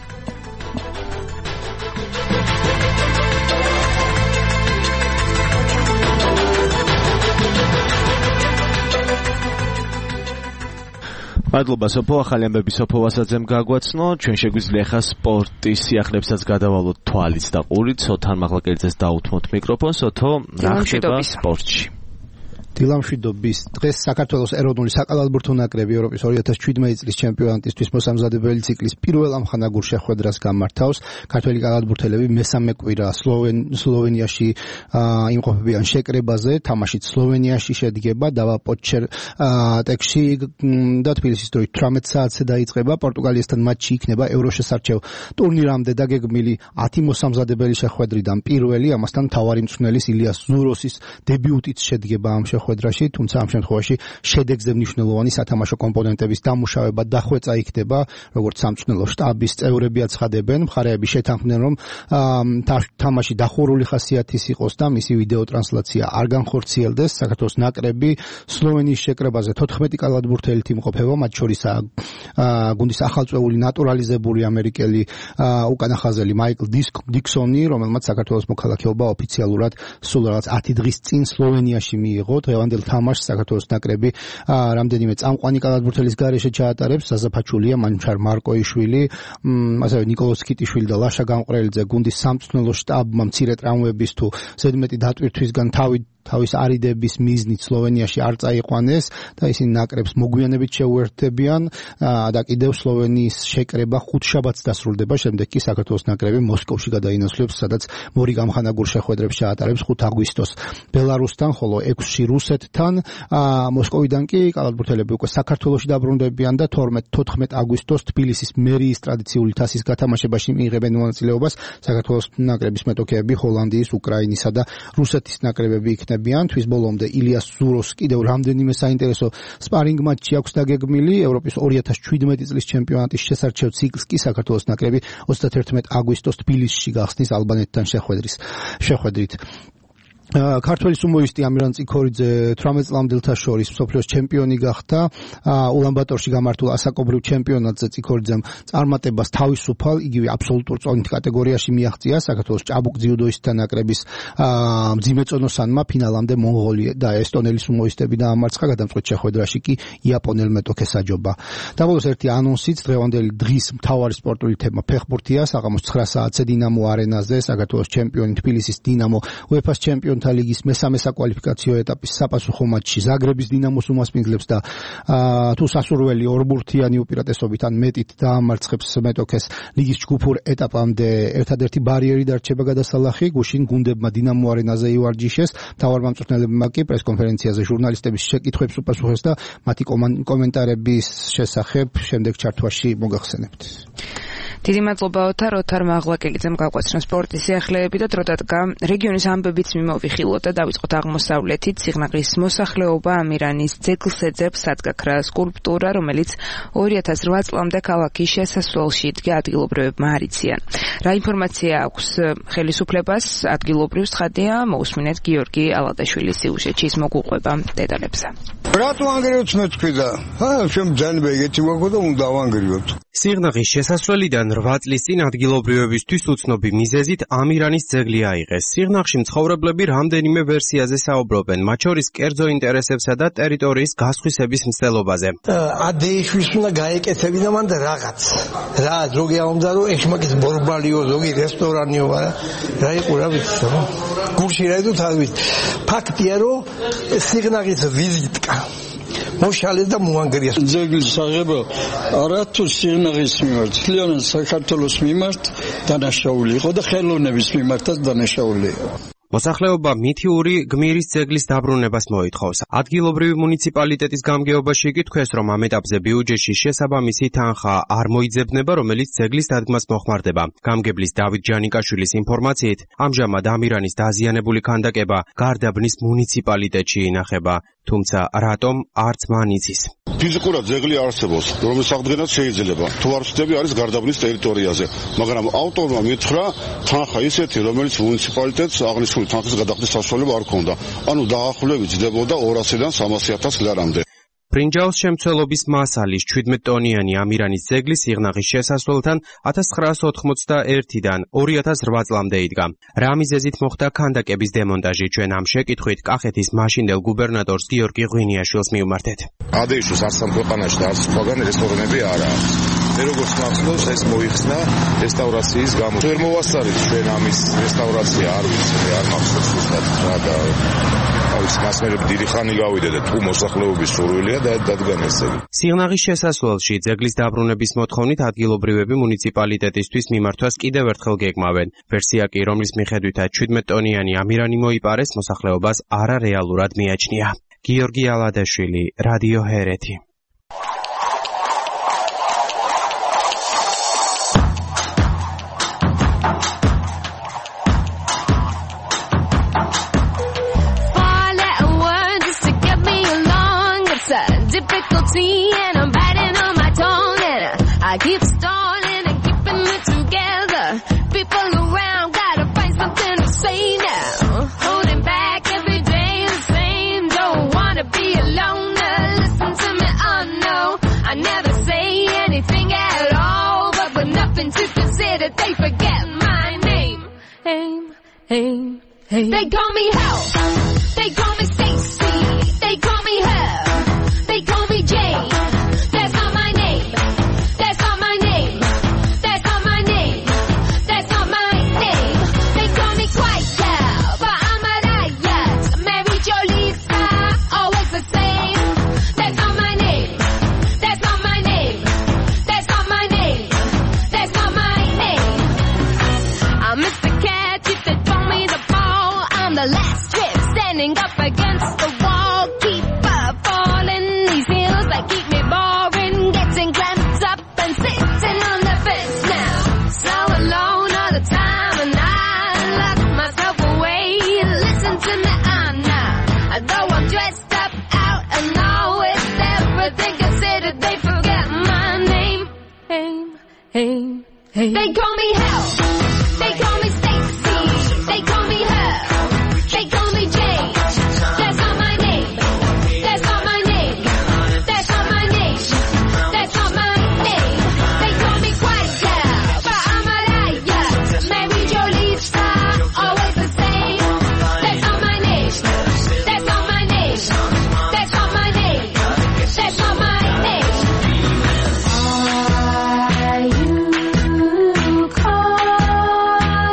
მადლობა სოფო, ახალი ამბები სოფო ვასაძემ გაგვაცნო. ჩვენ შეგვიძლია ხა სპორტის სიახლებსაც გადავალოთ თვალიც და ყურით. სოთან მაღლაკელიძეს დაუთმოთ მიკროფონს. სოთო, რა ხდება სპორტში? დილამშვიდობის დღეს საქართველოს ეროვნული საკალათბურთო ნაკრები ევროპის ორი ათას შვიდმეტი წლის ჩემპიონატისთვის მოსამზადებელი ციკლის პირველ ამხანაგურ შეხვედრას გამართავს. ქართველი კალათბურთელები მესამე კვირა სლოვენიაში იმყოფებიან შეკრებაზე, თამაშით სლოვენიაში შედგება დავაპოჩერტეკში და თბილისის დროით თვრამეტ საათზე დაიწყება. პორტუგალიასთან მატჩი იქნება ევროშესარჩევ ტურნირამდე დაგეგმილი ათი მოსამზადებელი შეხვედრიდან პირველი, ამასთან მთავარი მწვრთნელის ილიას ზუროსის დებიუტით შედგება ამ შეხვედრაში, თუმცა ამ შემთხვევაში შედეგზე მნიშვნელოვანი სათამაშო კომპონენტების დამუშავება დახვეწა იქნება, როგორც სამწვრთნელო შტაბის წევრები აცხადებენ. მხარეები შეთანხმდნენ, რომ თამაში დახურული ხასიათის იყოს და მისი ვიდეო ტრანსლაცია არ განხორციელდეს. საქართველოს ნაკრები სლოვენიის შეკრებაზე თოთხმეტი კალათბურთელით იმყოფება, მათ შორისაა გუნდის ახალწვეული ნატურალიზებული ამერიკელი უკანახაზელი მაიკლ დიქსონი, რომელმაც საქართველოს მოქალაქეობა ოფიციალურად სულ რაღაც ათი დღის წინ სლოვენიაში მიიღო. დღევანდელ თამაშს საქართველოს ნაკრები რამდენიმე წამყვანი კალათბურთელის გარეშე ჩაატარებს. ზაზაფაჩულია, მანჩარ მარკოიშვილი, ასევე ნიკოლოზ კიტიშვილი და ლაშა გამყრელიძე გუნდის სამწვრთნელო შტაბმა მცირე ტრავმების თუ ზედმეტი დატვირთვისგან თავი თავის არიდების მიზნით სლოვენიაში არ წაიყვანეს და ისინი ნაკრებს მოგვიანებით შეუერთდებიან და კიდევ სლოვენიის შეკრება ხუთშაბათს დასრულდება. შემდეგ კი საქართველოს ნაკრები მოსკოვში გადაინაცვლებს, სადაც მორი გამხანაგურ შეხვედრებს ჩაატარებს ხუთი აგვისტოს ბელარუსთან, ხოლო ექვსში რუსეთთან. მოსკოვიდან კი კალათბურთელები უკვე საქართველოში დაბრუნდებიან და თორმეტ-თოთხმეტ აგვისტოს თბილისის მერიის ტრადიციული თასის გათამაშებაში მიიღებენ მონაწილეობას. საქართველოს ნაკრების მეტოქეები ჰოლანდიის, უკრაინისა და რუსეთის ნაკრებები იქნება. თვის ბოლომდე ილიას ზუროს კიდევ რამდენიმე საინტერესო სპარინგ მატჩი აქვს დაგეგმილი. ევროპის ორი ათას შვიდმეტი წლის ჩემპიონატის შესარჩევ ციკლს კი საქართველოს ნაკრები ოცდაათი აგვისტოს თბილისში გახსნის ალბანეთთან შეხვედრის შეხვედრით. ქართველი სუმოისტი ამირან წიქორიძე თვრამეტ წლამდელთა შორის მსოფლიოს ჩემპიონი გახდა. ულანბატორში გამართულ ასაკობრივ ჩემპიონატზე წიქორიძემ წარმატებას თავისუფალ, იგივე აბსოლუტურ წონით კატეგორიაში მიაღწია. საქართველოს ჭაბუკ ძიუდოისტთა ნაკრების მძიმეწონოსანმა ფინალამდე მონღოლია და ესტონელი სუმოისტები დაამარცხა. გადამწყვეტ შეხვედრაში კი იაპონელ მეტოქეს აჯობა. დაბოლოს ერთი ანონსიც, დღევანდელი დღის მთავარი სპორტული თემა ფეხბურთია. საღამოს ცხრა საათზე დინამო არენაზე საქართველოს ჩემპიონი თბილისის დინამო უეფა-ს ჩემპიონი ჩემპიონთა ლიგის მესამე საკვალიფიკაციო ეტაპის საპასუხო მატჩი ზაგრების დინამოს უმასპინძლებს და თუ სასურველი ორბურთიანი უპირატესობით ან მეტით დაამარცხებს მეტოქეს ლიგის ჯგუფურ ეტაპამდე ერთადერთი ბარიერი დარჩება გადასალახი გუშინ გუნდებმა დინამო არენაზე ივარჯიშეს მთავარმამწვრთნელებმა კი პრესკონფერენციაზე ჟურნალისტების შეკითხვებს უპასუხეს და მათი კომენტარების შესახებ შემდეგ ჩართვაში მოგახსენებთ. დიდი მადლობა ოთარ ოთარ მაღლაკელიძემ გაგვაცნო სპორტის სიახლეები და დროდადგა რეგიონის ამბებიც მიმოვიხილოთ და დავიწყოთ აღმოსავლეთით. სიღნაღის მოსახლეობა ამირანის ძეგლს ეძებს სადგაქრა სკულპტურა, რომელიც ორი ათას რვა წლამდე ქალაქის შესასვლელში იდგა, ადგილობრივებმა არ იციან. რა ინფორმაცია აქვს ხელისუფლებას? ადგილობრივ ცხადია, მოусმინეთ გიორგი ალადაშვილის სიუჟეტში, ის მოგუყვება დეტალებზე. რატო ანგრევთ მე თქვი და ა შემ ძალიან ეგეთი ვაგო და უნდა ავანგრევთ. სიღნაღის შესასვლელიდან რვა წლის წინ ადგილობრივებისთვის უცნობი მიზეზით ამირანის ძეგლი აიღეს. სიღნაღში მცხოვრებლები რამდენიმე ვერსიაზე საუბრობენ, მათ შორის კერძო ინტერესებსა და ტერიტორიის გასხვისების მცდელობაზე. ადეიშვილს უნდა გაეკეთებინა მან და რაღაც. რა ზოგი აუმდა რომ ეშმაკის ბორბალიო, ზოგი რესტორანიო, რა იყო რა ვიცი. გულში რა იდო თავით. ფაქტია რომ სიღნაღის ვიზიტკა მოშალეს და მოანგრიეს. ძეგლის აღება არა თუ სიღნაღის მიმართ, თლიანად საქართველოს მიმართ დანაშაული იყო და ხელოვნების მიმართაც დანაშაული იყო. მოსახლეობა მითიური გმირის ძეგლის დაბრუნებას მოითხოვს. ადგილობრივი მუნიციპალიტეტის გამგეობაში კი თქვეს, რომ ამ ეტაპზე ბიუჯეტში შესაბამისი თანხა არ მოიძებნება, რომელიც ძეგლის დადგმას მოხმარდება. გამგებლის დავით ჯანიკაშვილის ინფორმაციით, ამჟამად ამირანის დაზიანებული ქანდაკება გარდაბნის მუნიციპალიტეტში ინახება, თუმცა რატომ არც მან იცის. ფიზიკურად ძეგლი არსებობს, რომლის აღდგენაც შეიძლება. თუ არ ვცდები, არის გარდაბნის ტერიტორიაზე, მაგრამ ავტორმა მითხრა თანხა ისეთი, რომელიც მუნიციპალიტეტს აღნიშნული თანხის გადახდის საშუალება არ ქონდა. ანუ დაახლოებით ძდებოდა ორასიდან სამასი ათას ლარამდე. ბრინჯაოს შემცველობის მასალის შვიდმეტ ტონიანი ამირანის ძეგლი სიღნაღის შესასვლელთან ათას ცხრაასი ოცდაერთიდან ორი ათას რვა წლამდე იდგა. რა მიზეზით მოხდა ქანდაკების დემონტაჟი? ჩვენ ამ შეკითხვით კახეთის მაშინდელ გუბერნატორს გიორგი ღვინიაშვილს მივმართეთ. ადეიშვილს არც ამ ქვეყანაში და არც სხვაგან რესტორნები არ აქვს. მე როგორც მახსოვს, ეს მოიხსნა რესტავრაციის გამო. ვერ მოვასწარით ჩვენ ამის რესტავრაცია, არ ვიცი, არ მახსოვს ზუსტად რა და ის მასმერები დიდი ხანი გავიდე და თუ მოსახლეობის სურვილია და დადგან ეს ძეგლი. სიღნაღის შესასვლელში ძეგლის დაბრუნების მოთხოვნით ადგილობრივები მუნიციპალიტეტისთვის მიმართვას კიდევ ერთხელ გეგმავენ. ვერსია კი, რომლის მიხედვითაც შვიდმეტ ტონიანი ამირანი მოიპარეს, მოსახლეობას არარეალურად მიაჩნია. გიორგი ალადაშვილი, რადიო ჰერეთი. And I'm biting on my tongue and I keep stalling and keeping it together. People around gotta find something to say now. Holding back every day the same. Don't wanna be alone. Listen to me, oh no. I never say anything at all, but with nothing to consider, they forget my name. Aim, aim, aim. They call me Hell. They call me Stacy. They call me Her. They call me Jane. That's not my name. That's not my name. That's not my name. That's not my name. They call me Quiet, but I'm a riot. Mary Jo Lisa, always the same. That's not my name. That's not my name. That's not my name. That's not my name. I'm Mister Cat, if they throw me the ball, I'm the last strip standing up against the wall. Keep up falling. Keep me boring, getting clamped up and sitting on the fence now. So alone all the time and I lock myself away. Listen to me, I'm not. Though I'm dressed up out and now with everything considered, they forget my name. Aim, aim, aim. They call me Hell. They call me Stacy. They call me Her. They call me Jane. That's not my name. That's not my name. That's not my name. That's not my name. They call me Quiet, but I'm a riot. Mary Jo Lisa, always the same. That's not my name. That's not my name. That's not my name. That's not my name. Are you caught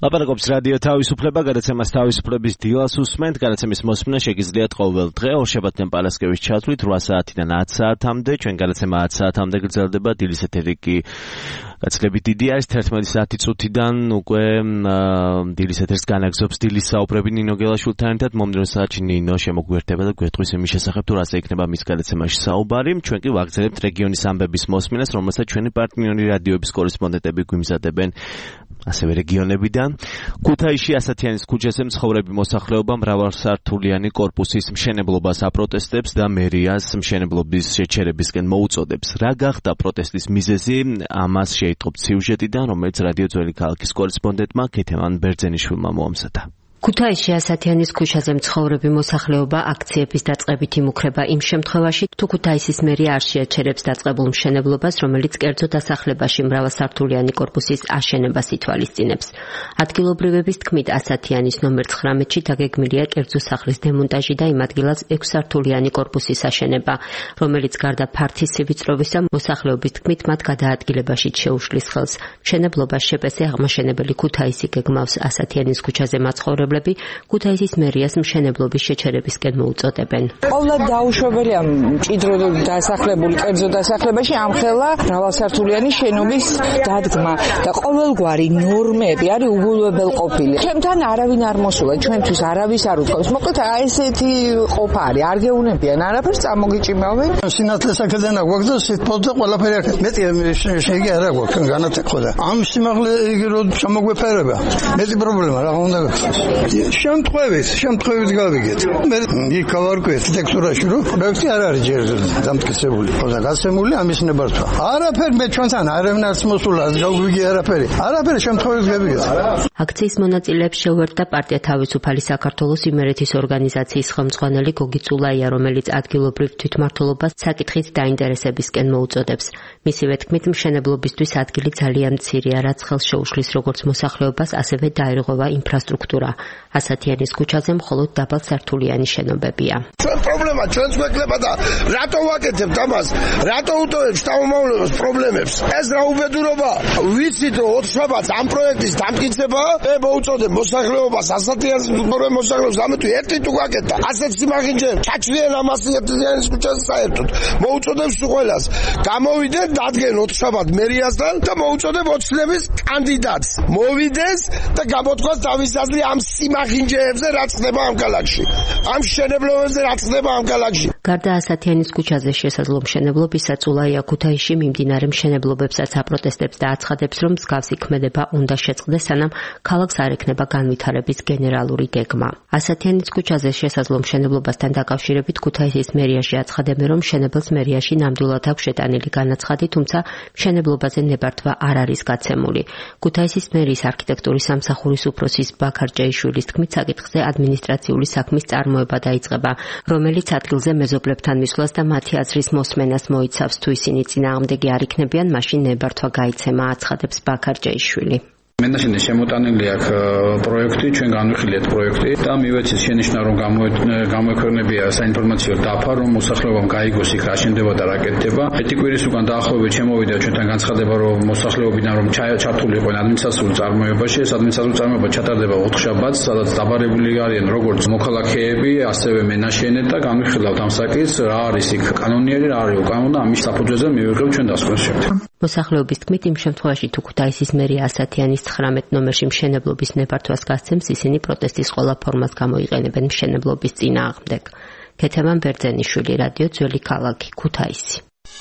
ლაპარაკობს რადიო თავისუფლება, გადაცემას თავისუფლების დილას უსმენთ. გადაცემის მოსმენა შეგიძლიათ ყოველ დღე ორშაბათიდან პარასკევის ჩათვლით რვა საათიდან ათ საათამდე. ჩვენ გადაცემა ათ საათამდე გრძელდება. დილის ეთერი კი გაცილებით დიდი არის თერთმეტი საათი წუთიდან უკვე დილის ეთერს განაგზობს დილის საუბრები ნინო გელაშვილთან ერთად. მომდევნო საათში ნინო შემოგვიერთება და გვეტყვის იმის შესახებ თუ რაზე იქნება მის გადაცემაში საუბარი. ჩვენ კი ვაგრძელებთ რეგიონის ამბების მოსმენას, რომელსაც ჩვენი პარტნიორი რადიოების კორესპონდენტები გვიმზადებენ ასევე რეგიონებიდან. ქუთაისში ასათიანის ქუჩაზე მცხოვრები მოსახლეობა მრავალსართულიანი კორპუსის მშენებლობას აპროტესტებს და მერიას მშენებლობის შეჩერებისკენ მოუწოდებს. რა გახდა პროტესტის მიზეზი? ამას შეიტყობთ სიუჟეტიდან, რომელიც რადიო ძველი ქალაქის კორესპონდენტმა ქეთემან ბერძენიშვილმა მოამზადა. ქუთაისში ასათიანის ქუჩაზე მცხოვრები მოსახლეობა აქციების დაწყებით იმუქრება იმ შემთხვევაში, თუ ქუთაისის მერია არ შეაჩერებს დაწყებულ მშენებლობას, რომელიც კერძო დასახლებაში მრავალსართულიანი კორპუსის აშენებას ითვალისწინებს. ადგილობრივების თქმით, ასათიანის ნომერ ცხრამეტში დაგეგმილია კერძო სახლის დემონტაჟი და იმ ადგილას ექვსსართულიანი კორპუსის აშენება, რომელიც გარდა ფართის სივიწროვისა, მოსახლეობის თქმით მათ გადაადგილებაშიც შეუშლის ხელს. მშენებლობას შეპესე აღმაშენებელი ქუთაისი გეგმავს. ასათიანის ქუჩაზე მაცხოვრებლები ქუთაისის მერიას მშენებლობის შეჩერებისკენ მოუწოდებენ. ყოველად დაუშვებელია მჭიდრო დასახლებული კერძო დასახლებაში ამხელა მრავალსართულიანი შენობის დადგმა და ყოველგვარი ნორმები არის უგულებელყოფილი. ჩემთან არავინ არ მოსულა, ჩვენთვის არავის არ უთხოვს. მოკლედ აი ესეთი ყოფა არის, არ გეუნებიან არაფერს, წამოგიჭიმავენ. სინათლეს აქედან აგვაქვს და სიტყვა ყველაფერი აქ. მეტი შეგი არ აგვაქვს განათეკვა და ამ სიმაღლე იგი რო ჩამოგვეფერება. მეტი პრობლემა რა უნდა გახდეს. შემთხვევით, შემთხვევით გავიგეთ. მე იქ გავარკვიეთ ტექსტურაში, რომ პროექტი არ არის ჯერ დამტკიცებული, ხოლმე გასცემული ამის ნებართვა. არაფერი მე ჩვენთან არავინ არც მოსულა, გავიგე არაფერი. არაფერი შემთხვევით გავიგეთ. აქციის მონაწილეებს შეუერთდა პარტია თავისუფალი საქართველოს იმერეთის ორგანიზაციის ხელმძღვანელი გოგი წულაია, რომელიც ადგილობრივ თვითმმართველობას საკითხით დაინტერესებისკენ მოუწოდებს. მისივე თქმით, მშენებლობისთვის ადგილი ძალიან მცირეა, რაც ხელს შეუშლის როგორც მოსახლეობას, ასევე დაირღვევა ინფრასტრუქტურა. ასათიანის ქუჩაზე მხოლოდ დაბალსართულიანი შენობებია. ჩვენ პრობლემა ჩვენს გვექნება და რატო ვაკეთებთ ამას? რატო უტოვებს შთამომავლობას პრობლემებს? ეს რა უბედურობა? ვიცით რომ ოთხ შაბათს ამ პროექტის დამტკიცება მე მოუწოდებ მოსახლეობას, ასათიანის მოსახლეობას, ამიტომ ერთი თუ გაკეთდა. ასეთ სიმახინჯეებს ჩაჩვიან ამას ასათიანის ქუჩაზე საერთოდ. მოუწოდებს ყველას. გამოვიდეთ, დადგენ ოთხ შაბათს მერიასთან და მოუწოდებ ოცნების კანდიდატს. მოვიდეს და გამოთქვას თავის აზრი ამ სიმახინჯეებზე რაც ხდება ამ ქალაქში. ამ მშენებლობებზე რაც ხდება ამ ქალაქში. გარდა ასათიანის ქუჩაზე შესაძლო მშენებლობისა, წულაია ქუთაისში მიმდინარე მშენებლობებსაც აპროტესტებს და აცხადებს, რომ მსგავსი ქმედება უნდა შეწყდეს, სანამ ქალაქს არ ექნება განვითარების გენერალური გეგმა. ასათიანის ქუჩაზე შესაძლო მშენებლობასთან დაკავშირებით ქუთაისის მერიაში აცხადებენ, რომ მშენებელს მერიაში ნამდვილად აქვს შეტანილი განაცხადი, თუმცა მშენებლობაზე ნებართვა არ არის გაცემული. ქუთაისის მერიის არქიტექტურის სამსახურის უფროსის ბაქარ ჭეიშვილის თქმით, საკითხზე ადმინისტრაციული საქმის წარმოება დაიწყება, რომელიც ადგილზე მეზობლებთან მისვლას და მათი აზრის მოსმენას მოიცავს. თუ ისინი წინააღმდეგი არ იქნებიან, მაშინ ნებართვა გაიცემა, აცხადებს ბაქარ ჭეიშვილი. მენაშენე შემოტანილი აქ პროექტი, ჩვენ განვიხილეთ პროექტი და მივეცეს შენიშნა რომ გამოექვეყნებია საინფორმაციო დაფა, რომ მოსახლეობამ გაიგოს იქ რა შენდება და რა კეთდება. ერთი კვირის უკან დაახლოებით შემოვიდა ჩვენთან განცხადება, რომ მოსახლეობიდან რომ ჩართული იყო ადმინისტრაციულ წარმოებაში, ეს ადმინისტრაციულ წარმოება ჩატარდება ოთხ შაბათს, სადაც დაბარებული არიან როგორც მოქალაქეები, ასევე მენაშენე და განვიხილავთ ამ საკითხს, რა არის იქ კანონიერი, რა არის უკანონო, ამის საფუძველზე მივიღებთ ჩვენ დასკვნის შემდეგ. მოსახლეობის თქმით, იმ შემთხვევაში თუ ქუთაისის მერია ასათიანის ცხრამეტ ნომერში მშენებლობის ნებართვას გასცემს, ისინი პროტესტის ყველა ფორმას გამოიყენებენ მშენებლობის წინააღმდეგ. ქეთემან ბერძენიშვილი, რადიო ძველი ქალაქი, ქუთაისი.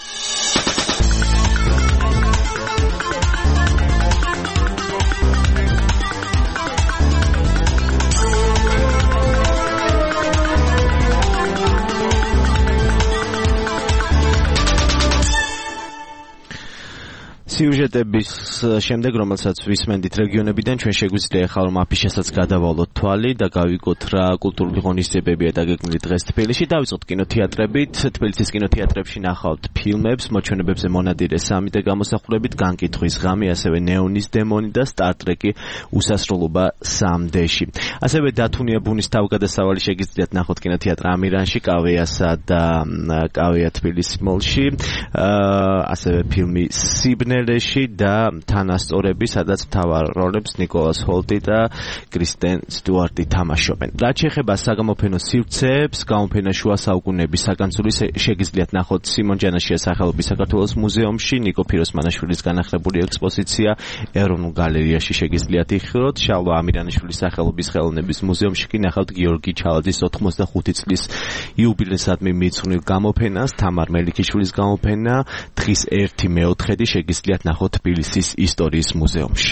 სიუჟეტების შემდეგ, რომელსაც ვისმენდით რეგიონებიდან, ჩვენ შეგვიძლია ახლა რომ აფიშასაც გადავალოთ თვალი და გავიგოთ რა კულტურული ღონისძიებებია დაგეგმილი დღეს თბილისში. დავიწყოთ კინოთეატრებით. თბილისის კინოთეატრებში ნახავთ ფილმებს, მოჩვენებებზე მონადირე სამი დე გამოსახულებით, განკითხვის ღამე, ასევე ნეონის დემონი და სტარტრეკი უსასრულობა სამ დეში. ასევე დათუნია ბუნის თავგადასავალი შეგიძლიათ ნახოთ კინოთეატრ ამირანში, კავეასა და კავეა თბილისის მოლში. ასევე ფილმი სიბნელი სერიალებში და თანასწორები, სადაც მთავარ როლებს ნიკოლას ჰოლტი და კრისტენ სტიუარტი თამაშობენ. რაც შეეხება საგამოფენო სივრცეებს, გამოფენა შუა საუკუნეების საკანცული შეგიძლიათ ნახოთ სიმონ ჯანაშიას სახელობის საქართველოს მუზეუმში, ნიკო ფიროსმანაშვილის განახლებული ექსპოზიცია ეროვნულ გალერეაში შეგიძლიათ იხილოთ, შალვა ამირანიშვილის სახელობის ხელოვნების მუზეუმში კი ნახავთ გიორგი ჩალაძის ოთხმოცდახუთი წლის იუბილეისადმი მიძღვნილ გამოფენას, თამარ მელიქიშვილის გამოფენა დღის ერთი მეოთხედი შეგიძლიათ ნახოთ თბილისის ისტორიის მუზეუმში.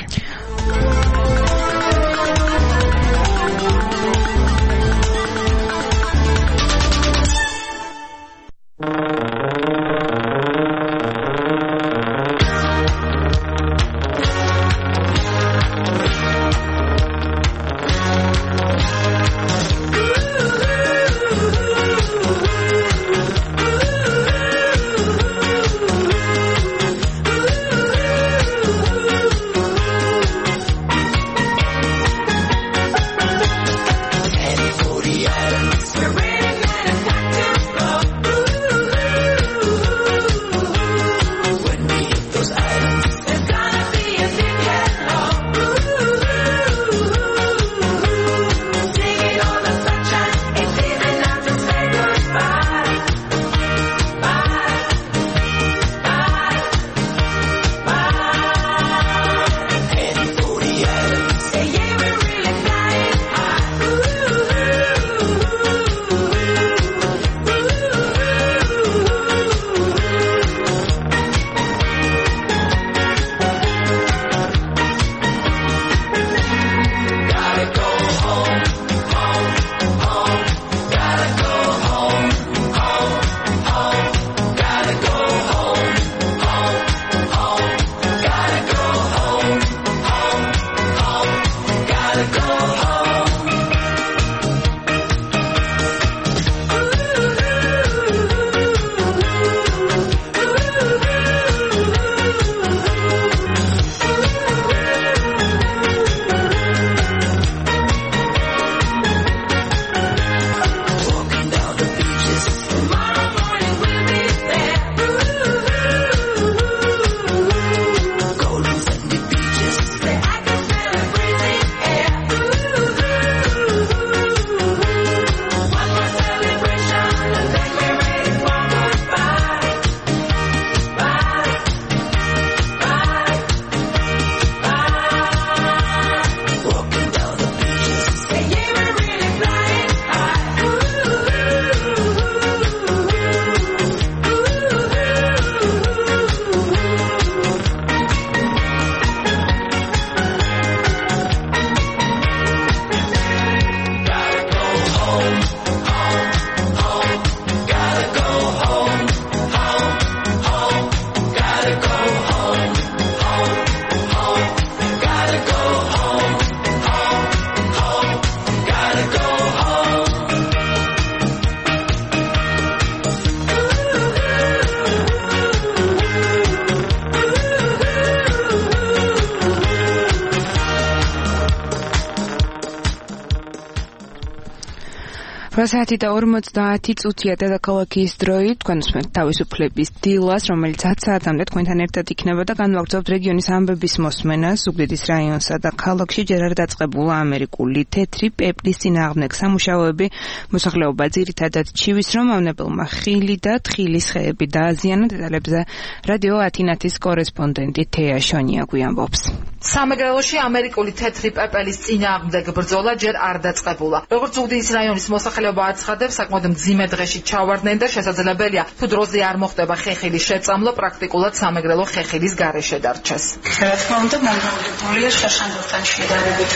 საათი და ორმოცდაათი წუთია დედაქალაქის დროით, თქვენ უსმენთ თავისუფლების დილას, რომელიც ათ საათამდე თქვენთან ერთად იქნება და განვაგრძობთ რეგიონის ამბების მოსმენას. ზუგდიდის რაიონსა და ქალაქში ჯერ არ დაწყებულა ამერიკული თეთრი პეპლის წინააღმდეგ სამუშაოები. მოსახლეობა ძირითადად ჩივის, რომ მავნებელმა ხილი და თხილის ხეები დააზიანა. დეტალებზე რადიო ათინათის კორესპონდენტი თეა შონია გვიამბობს. სამეგრელოში ამერიკული თეთრი პეპელის წინააღმდეგ ბრძოლა ჯერ არ დაწყებულა. როგორც ზუგდიდის რაიონის მოსახლეობა აცხადებს, საკმაოდ მძიმე დღეში ჩავარდნენ და შესაძლებელია თუ დროზე არ მოხდება ხეხილის შეწამლა, პრაქტიკულად სამეგრელო ხეხილის გარეშე დარჩეს. რა თქმა უნდა, მომდევნულია შაშანდოსთან შედარებით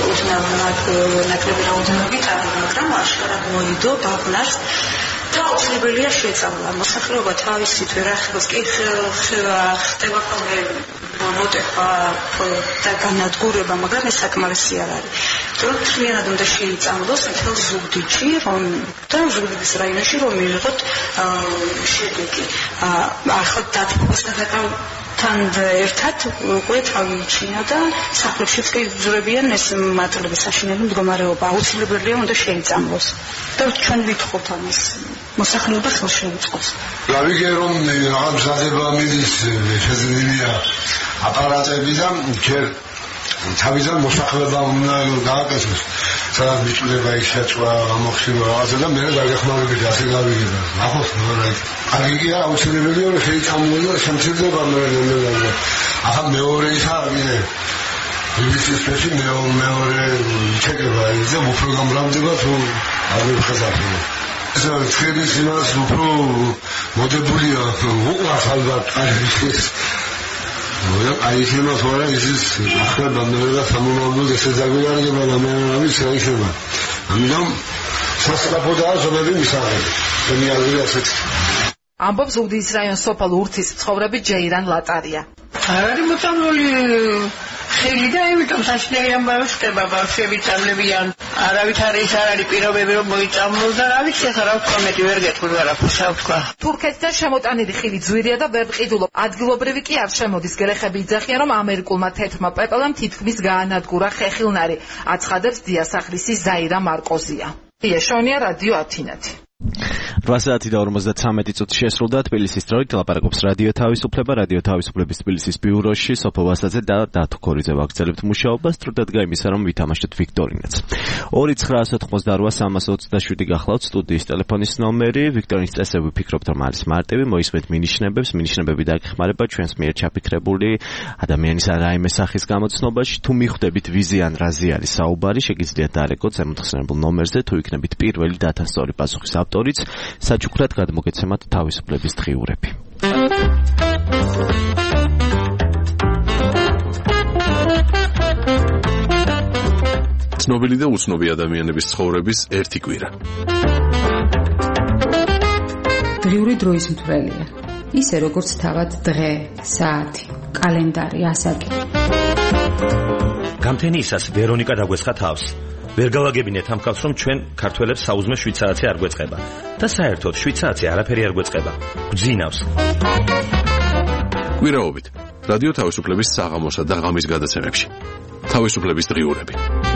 ნაკლები რაოდენობით, მაგრამ აშკარად მოიდო ბაბნას და აუცილებელია შეწამლა. მოსახლეობა თავისით ვერ ახერხებს, კი ხდება ხოლმე მოტევა და განადგურება, მაგრამ ეს საკმარისი არ არის. რომ თლიანად უნდა შეიწამლოს მთელ ზუგდიდში, რომ და ზუგდიდის რაიონში რომ მიიღოთ შედეგი. ახლა დათმობასთან თან ერთად უკვე თავიჩინა და საფრთხეშიც კი ზურებიან ეს მატლების საშინელი მდგომარეობა. აუცილებელია უნდა შეიწამლოს. და ჩვენ ვითხოვთ ამას მოსახლეობა ხელს შეუწყობს. გავიგე რომ რაღაც მზადება მიდის შეძლებია აპარატები და ჯერ თავიდან მოსახლეობა უნდა გააკეთოს სადაც მიწუდება ის შეჭვა ამოხსნა რაღაცა და მე დაგეხმარებით ასე გავიგება ახოს ნორა აგიგია აუცილებელია რომ შეიწამულო შემცირდება მე მე ახლა მეორე ის არის ბიბისის პეში მეორე ჩეკება ის და უფრო გამრავლდება თუ არ ხაზაფი ეს ხების იმას უფრო მოდებულია უყურს ალბათ ის აი შეიძლება თორე ის ახლა ბანდერა სამომავლოდ ესე ზაგულარდება გამერავის შეიძლება ამიტომ სასწრაფოდაა ზომები მისაღები მე აღარ ასეთ ამბობს ზუგდიდის რაიონის სოფელ ურთის მცხოვრები ჯეირან ლატარია არ არის მოწამული ხელი და იმიტომ საშინელი ამბავი ხდება ბავშვები წამლებიან არავითარი ის არ არის პირობები რომ მოიწამლოს და რა ვიცი ხა რა ვთქვა მეტი ვერ გეტყვი არაფერს რა ვთქვა თურქეთიდან შემოტანილი ხილი ძვირია და ვერ ყიდულობ ადგილობრივი კი არ შემოდის გლეხები იძახიან რომ ამერიკულმა თეთრმა პეპელამ თითქმის გაანადგურა ხეხილნარი აცხადებს დიასახლისი ზაირა მარკოზია ეშონია რადიო ათინათი რვა საათი და ორმოცდათვრამეტი წუთი შესრულდა თბილისის დროით ლაპარაკობს რადიო თავისუფლება რადიო თავისუფლების თბილისის ბიუროში სოფო ვასაძე და დათო ქორიძე ვაგრძელებთ მუშაობას სტრუდად გაიმისა რომ ვითამაშოთ ვიქტორინაც ორი ცხრაას ოთხმოცდარვა სამას ოცდაშვიდი გახლავთ სტუდიის ტელეფონის ნომერი ვიქტორინის წესები ვფიქრობთ რომ არის მარტივი მოისმენთ მინიშნებებს მინიშნებები დაგეხმარება ჩვენს მიერ ჩაფიქრებული ადამიანის რაიმე სახის გამოცნობაში თუ მიხვდებით ვიზე ან რაზე არის საუბარი შეგიძლიათ დაარეკოთ ზემოთხსენებულ ნომერზე თუ იქნებით პირველი დათანსწორი პასუხის ავტორიც საჩუქრად გადმოგეცემათ თავისუფლების დღიურები. ცნობილი და უცნობი ადამიანების ცხოვრების ერთი კვირა. დღიური დროის მთვრელია. ისე როგორც თავად დღე, საათი, კალენდარი, ასაკი. გამთენიისას ვერონიკა დაგვესხა თავს. ვერ გავაგებინეთ ამ კაცს რომ ჩვენ ქართველებს საუზმე შვიდ საათი არ გვეწყება და საერთოდ შვიდ საათი არაფერი არ გვეწყება. გძინავს. კვირაობით რადიო თავისუფლების საღამოსა და ღამის გადაცემებში. თავისუფლების დღიურები.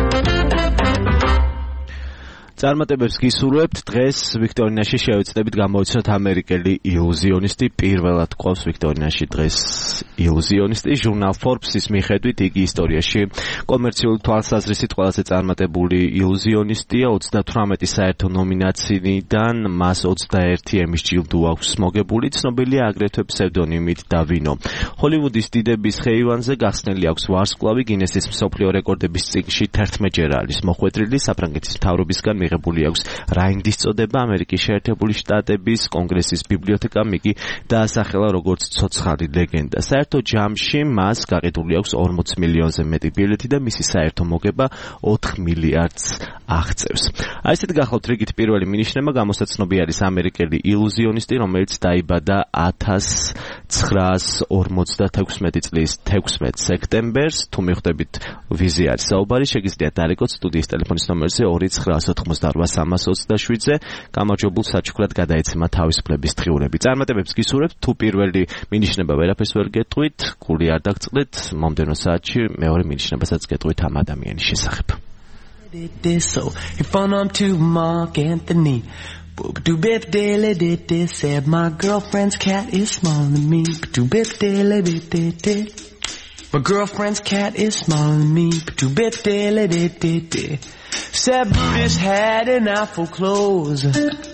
წარმატებებს გისურვებთ დღეს ვიქტორინაში შევეცდებით გამოვიცნოთ ამერიკელი ილუზიონისტი პირველად ყავს ვიქტორინაში დღეს ილუზიონისტი ჟურნალ Forbes-ის მიხედვით იგი ისტორიაში კომერციული თვალსაზრისით ყველაზე წარმატებული ილუზიონისტია ოცდათვრამეტი საერთო ნომინაციიდან მას ოცდაერთი ემის ჯილდო აქვს მოგებული ცნობილია აგრეთვე ფსევდონიმით დავინო ჰოლივუდის დიდების ხეივანზე გახსნილი აქვს ვარსკვლავი გინესის მსოფლიო რეკორდების წიგნში თერთმეტჯერ არის მოხვედრილი საფრანგეთის მთავრობისგან მიღებული აქვს რაინდის წოდება ამერიკის შეერთებული შტატების კონგრესის ბიბლიოთეკამ იგი დაასახელა როგორც ცოცხალი ლეგენდა. საერთო ჯამში მას გაყიდული აქვს ორმოც მილიონზე მეტი ბილეთი და მისი საერთო მოგება ოთხ მილიარდს აღწევს. აი ესეთი გახლავთ რიგით პირველი მინიშნება გამოსაცნობი არის ამერიკელი ილუზიონისტი რომელიც დაიბადა ათას ცხრაას ორმოცდათექვსმეტი წლის თექვსმეტ სექტემბერს თუ მიხვდებით ვიზე არის საუბარი შეგიძლიათ დაარეკოთ სტუდიის ტელეფონის ნომერზე ორი ცხრაას ოთხმოცდარვა სამას ოცდაშვიდზე გამარჯვებულ საჩუქრად გადაეცემა თავისუფლების დღიურები. წარმატებებს გისურვებთ თუ პირველი მინიშნება ვერაფერს ვერ გეტყვით, გული არ დაგწყდეთ, მომდენო საათში მეორე მინიშნებასაც გეტყვით ამ ადამიანის შესახებ. So if I'm to Mark Anthony do bip daily did this said my girlfriend's cat is smaller than me do bip daily did did my girlfriend's cat is smaller than me do bip daily did did said Brutus had an awful clothes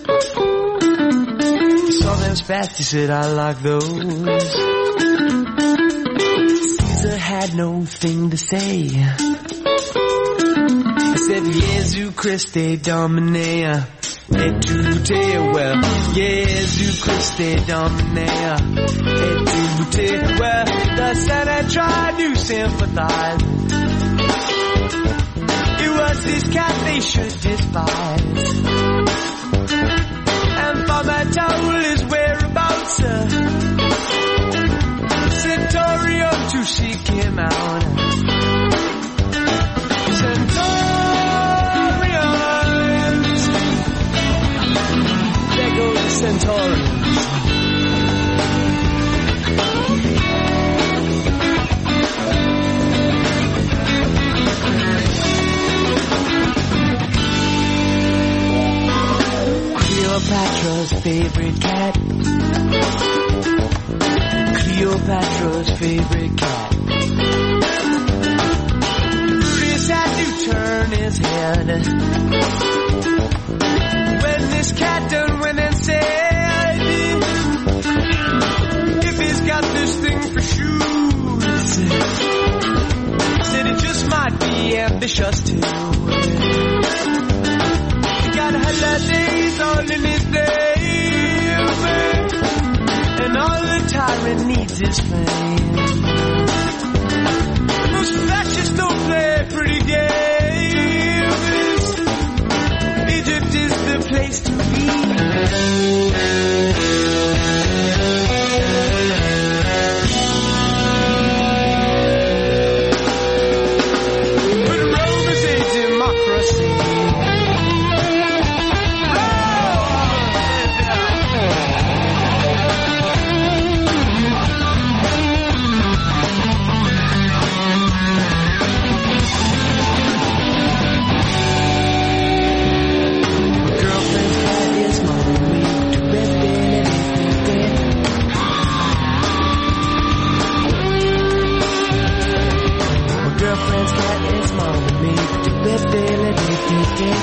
saw them spats he said I like those Caesar had no thing to say I said Jesu Christe Dominea et tu te well Jesu Christe Dominea et tu te well the Senate tried to sympathize it was this cat they should despise and Father told his whereabouts Centurion to seek him out Centurions there go the Centurions favorite cat. Cleopatra's favorite cat. Brutus had to turn his head when this cat done went and said, if he's got this thing for shoes, said it just might be ambitious too. He got holidays all in his name, and all the tyrant needs is fame. Most fascists don't play pretty games. Egypt is the place to be. But Rome is a democracy. Girlfriend's cat is smaller than me. Do bip diddly dip dip dip.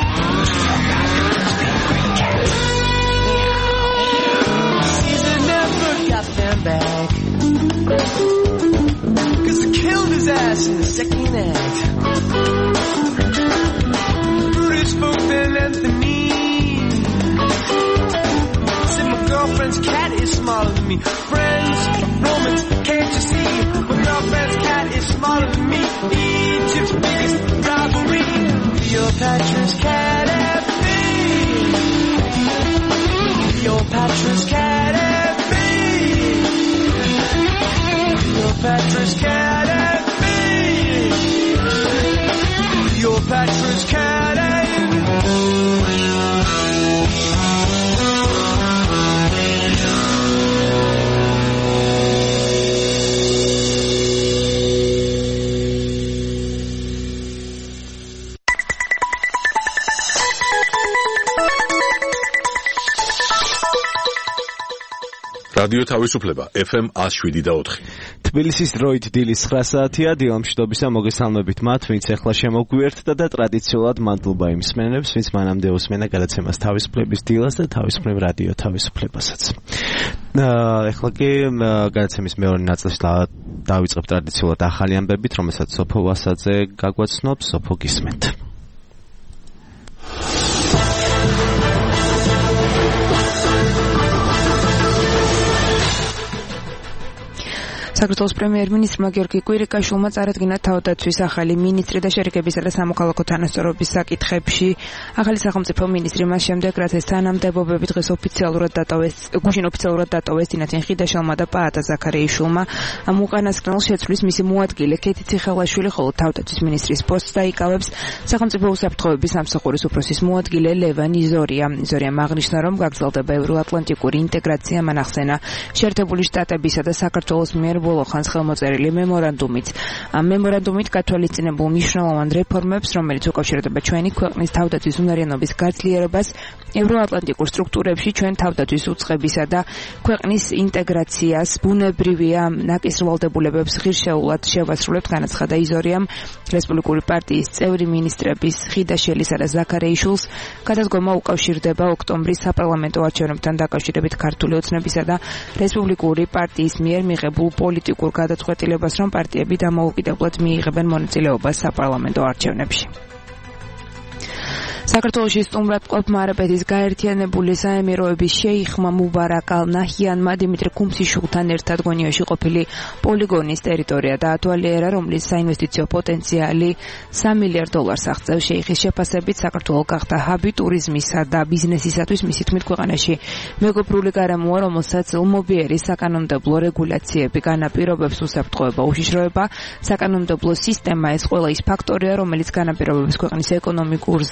Caesar never got them back, 'cause they killed his ass in the second act. Brutus spoke then Anthony. Said my girlfriend's cat is smaller than me. Friends, Romans, can't you see? My girlfriend's cat is smaller than me. Egypt's biggest rivalry. Cleopatra's cat and me. Cleopatra's cat and me. Cleopatra's cat and me. Cleopatra's cat and me. რადიო თავისუფლება ეფ ემ one oh seven და four. თბილისის დროით დილის nine საათია. დილამშვიდობისა მოგესალმებით მათ, ვინც ახლა შემოგვიერთდა და ტრადიციულად მადლობა იმ მსმენელებს, ვინც მანამდე უსმენა გადაცემას თავისუფლების დილას და თავისუფლებ რადიო თავისუფლებასაც. ახლა კი გადაცემის მეორე ნაწილში დავიწყებ ტრადიციულად ახალი ამბებით, რომელსაც სოფო ვასაძე გაგვაცნობს. სოფო, გისმენთ. საქართველოს პრემიერ-მინისტრმა გიორგი კვირიკაშვილმა წარადგინა თავდაცვის ახალი მინისტრი და შერიგებისა და სამოქალაქო თანასწორობის საკითხებში. ახალი სახელმწიფო მინისტრი მას შემდეგ, რაც ეს თანამდებობები დღეს ოფიციალურად დატოვეს, გუშინ ოფიციალურად დატოვეს დინათინ ხიდაშელმა და პაატა ზაქარეიშვილმა. ამ უკანასკნელს შეცვლის მისი მოადგილე კეთი ციხელაშვილი, ხოლო თავდაცვის მინისტრის პოსტს დაიკავებს სახელმწიფო უსაფრთხოების სამსახურის უფროსის მოადგილე ლევან იზორია. იზორიამ აღნიშნა, რომ გაგრძელდება ევროატლანტიკური ინტეგრაცია, მან ახსენა შეერთებული შტატებისა და საქართველოს მიერ ბოლოხანს ხელმოწერილი მემორანდუმით. ამ მემორანდუმით გათვალისწინებულ მნიშვნელოვან რეფორმებს, რომელიც უკავშირდება ჩვენი ქვეყნის თავდაცვის უნარიანობის გაძლიერებას, ევროატლანტიკურ სტრუქტურებში ჩვენ თავდაცვის უწყებისა და ქვეყნის ინტეგრაციას ბუნებრივია ნაკისრვალდებულებებს ღირსეულად შევასრულებთ, განაცხადა იზორიამ რესპუბლიკური პარტიის წევრი მინისტრების ხიდაშელისა და ზაქარეიშვილს. გადადგომა უკავშირდება ოქტომბრის საპარლამენტო არჩევნებთან დაკავშირებით ქართული ოცნებისა და რესპუბლიკური პარტიის მიერ მიღებულ პოლიტიკურ გადაწყვეტილებას, რომ პარტიები დამოუკიდებლად მიიღებენ მონაწილეობას საპარლამენტო არჩევნებში. საქართველოში სტუმრად მყოფმა არაბეთის გაერთიანებული საემიროების შეიხმა მუბარაკ ალ-ნაჰიანმა დიმიტრი ქუმსიშვილთან ერთად გონიოში ყოფილი პოლიგონის ტერიტორია დაათვალიერა, რომლის საინვესტიციო პოტენციალი three მილიარდ დოლარს აღწევს. შეიხის შეფასებით საქართველო გახდა ჰაბი ტურიზმისა და ბიზნესისათვის. მისი თქმით, ქვეყანაში მეგობრული გარემოა, რომელსაც ელმობიერი საკანონმდებლო რეგულაციები განაპირობებს, უსაფრთხოება, უშიშროება, საკანონმდებლო სისტემა. ეს ყველა ის ფაქტორია, რომელიც განაპირობებს ქვეყნის ეკონომიკურ ზრდასა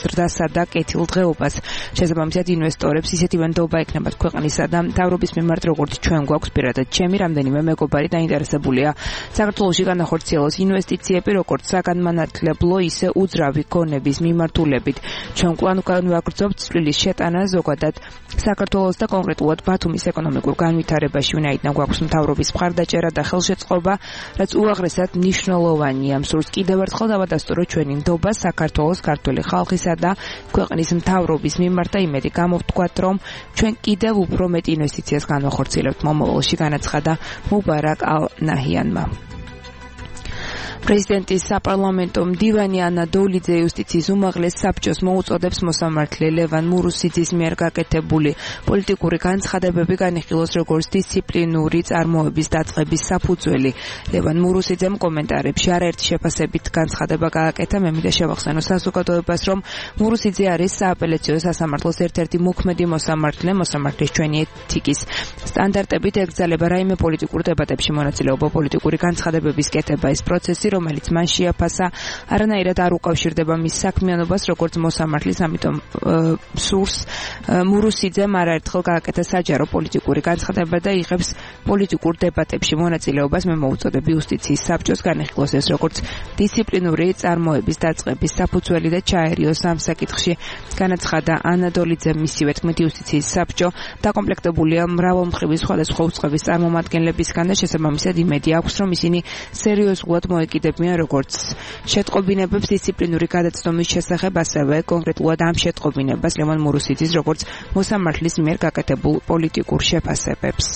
და კეთილდღეობას. შესაბამისად ინვესტორებს ისეთივე ნდობა ექნებათ ქვეყნისა და მთავრობის მიმართ, როგორც ჩვენ გვაქვს პირადად ჩემი რამდენიმე მეგობარი დაინტერესებულია. საქართველოში განახორციელოს ინვესტიციები როგორც საგანმანათლებლო, ისე უძრავი გონების მიმართულებით. ჩვენ კვლავ განვაგრძობთ წვლილის შეტანა ზოგადად საქართველოს და კონკრეტულად ბათუმის ეკონომიკურ განვითარებაში, ვინაიდან გვაქვს მთავრობის მხარდაჭერა და ხელშეწყობა, რაც უაღრესად მნიშვნელოვანია. მსურს კიდევ ერთხელ დავადასტურო ჩვენი ნდობა საქართველოს, ქართული ხალხისა და ქვეყნის მთავრობის მიმართ და იმედი გამოვთქვათ, რომ ჩვენ კიდევ უფრო მეტ ინვესტიციას განვახორციელებთ მომავალში, განაცხადა მუბარაკ ალ-ნაჰიანმა. პრეზიდენტის საპარლამენტო მდივანი ანა დოლიძე იუსტიციის უმაღლეს საბჭოს მოუწოდებს მოსამართლე ლევან მურუსიძის მიერ გაკეთებული პოლიტიკური განცხადებები განიხილოს როგორც დისციპლინური წარმოების დაწყების საფუძველი. ლევან მურუსიძემ კომენტარებში არაერთი შეფასებით განცხადება გააკეთა. მე მინდა შევახსენო საზოგადოებას, რომ მურუსიძე არის სააპელაციო სასამართლოს ერთ-ერთი მოქმედი მოსამართლე. მოსამართლის ჩვენი ეთიკის სტანდარტებით ეკრძალება რაიმე პოლიტიკურ დებატებში მონაწილეობა, პოლიტიკური განცხადებების კეთება. ეს პროცესი, რომელიც მან შეაფასა, არანაირად არ უკავშირდება მის საქმიანობას როგორც მოსამართლის, ამიტომ სურს მურუსიძემ არაერთხელ გააკეთა საჯარო პოლიტიკური განცხადება და იღებს პოლიტიკურ დებატებში მონაწილეობას. მე მოუწოდებ იუსტიციის საბჭოს განეხილოს ეს როგორც დისციპლინური წარმოების დაწყების საფუძველი და ჩაერიოს ამ საკითხში, განაცხადა ანა დოლიძემ. მისივე თქმით, იუსტიციის საბჭო დაკომპლექტებულია მრავალმხრივი სხვადასხვა უწყების წარმომადგენლებისგან და შესაბამისად იმედი აქვს, რომ ისინი სერიოზულად მოეკიდებიან როგორც შეტყობინებებს დისციპლინური გადაცდომის შესახებ, ასევე კონკრეტულად ამ შეტყობინებას ლევან მურუსიძის როგორც მოსამართლის მიერ გაკეთებულ პოლიტიკურ შეფასებებს.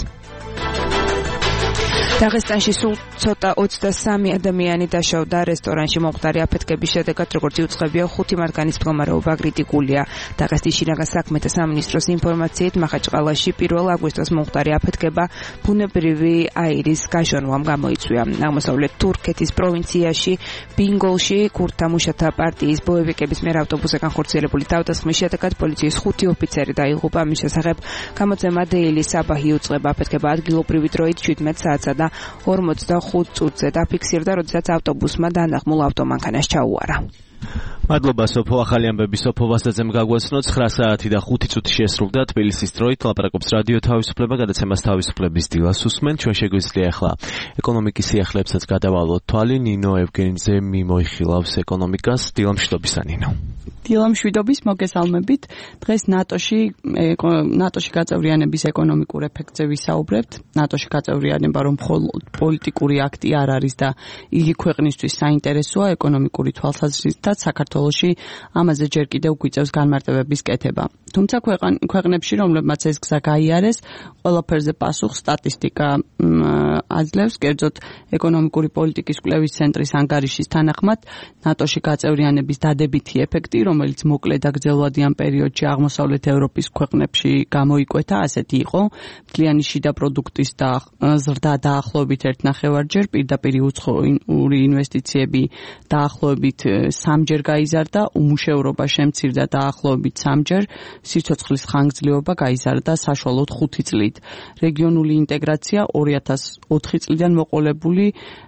დაღესტანში სულ ცოტა ოცდასამი ადამიანი დაშავდა რესტორანში მომხდარი აფეთქების შედეგად, როგორც იუწყებია, ხუთი მათგანის მდგომარეობა კრიტიკულია. დაღესტნის შინაგან საქმეთა სამინისტროს ინფორმაციით, მახაჩყალაში პირველ აგვისტოს მომხდარი აფეთქება ბუნებრივი აირის გაჟონვამ გამოიწვია. აღმოსავლეთ თურქეთის პროვინციაში ბინგოლში ქურთთა მუშათა პარტიის ბოევიკების მიერ ავტობუსზე განხორციელებული თავდასხმის შედეგად პოლიციის ხუთი ოფიცერი დაიღუპა. მის შესახებ გამოცემა Daily Sabah იუწყება. აფეთქება ადგილობრივი დროით შვიდმეტ საათსა და ორმოცდახუთ წუთზე დაფიქსირდა, როდესაც ავტობუსმა დანახმულ ავტომანქანას ჩაუარა. მადლობა სოფო. ახალი ამბები სოფო ვასაძემ გაგვაცნო. ცხრა საათი და ხუთი წუთი შესრულდა თბილისის დროით. ლაპარაკობს რადიო თავისუფლება, გადაცემას თავისუფლების დილას უსმენ. ჩვენ შეგვიძლია ახლა ეკონომიკის სიახლებსაც გადავალოთ თვალი. ნინო ევგენიძე მიმოიხილავს ეკონომიკას. დილამშვიდობისა ნინო. დილამშვიდობის, მოგესალმებით. დღეს ნატოში ნატოში გაწევრიანების ეკონომიკურ ეფექტზე ვისაუბრებთ. ნატოში გაწევრიანება რომ მხოლოდ პოლიტიკური აქტი არ არის და იგი ქვეყნისთვის საინტერესოა ეკონომიკური თვალსაზრისით, საქართველოში ამაზე ჯერ კიდევ გვიწევს განმარტებების კეთება. თუმცა ქვეყნებში, რომლებმაც ეს გზა გაიარეს, ყველაფერზე პასუხს სტატისტიკა აძლევს. კერძოდ, ეკონომიკური პოლიტიკის კვლევის ცენტრის ანგარიშის თანახმად, ნატოში გაწევრიანების დადებითი ეფექტი, რომელიც მოკლე და გრძელვადიან პერიოდში აღმოსავლეთ ევროპის ქვეყნებში გამოიკვეთა, ასეთი იყო: მთლიანი შიდა პროდუქტის და ზრდა დაახლოებით ერთ ნახევარჯერ, პირდაპირ უცხოური ინვესტიციები დაახლოებით სამჯერ გაიზარდა, უმუშევრობა შემცირდა დაახლოებით სამჯერ, სიცოცხლის ხანგრძლივობა გაიზარდა საშუალოდ ხუთი წლით. რეგიონული ინტეგრაცია ორი ათას ოთხი წლიდან მოყოლებული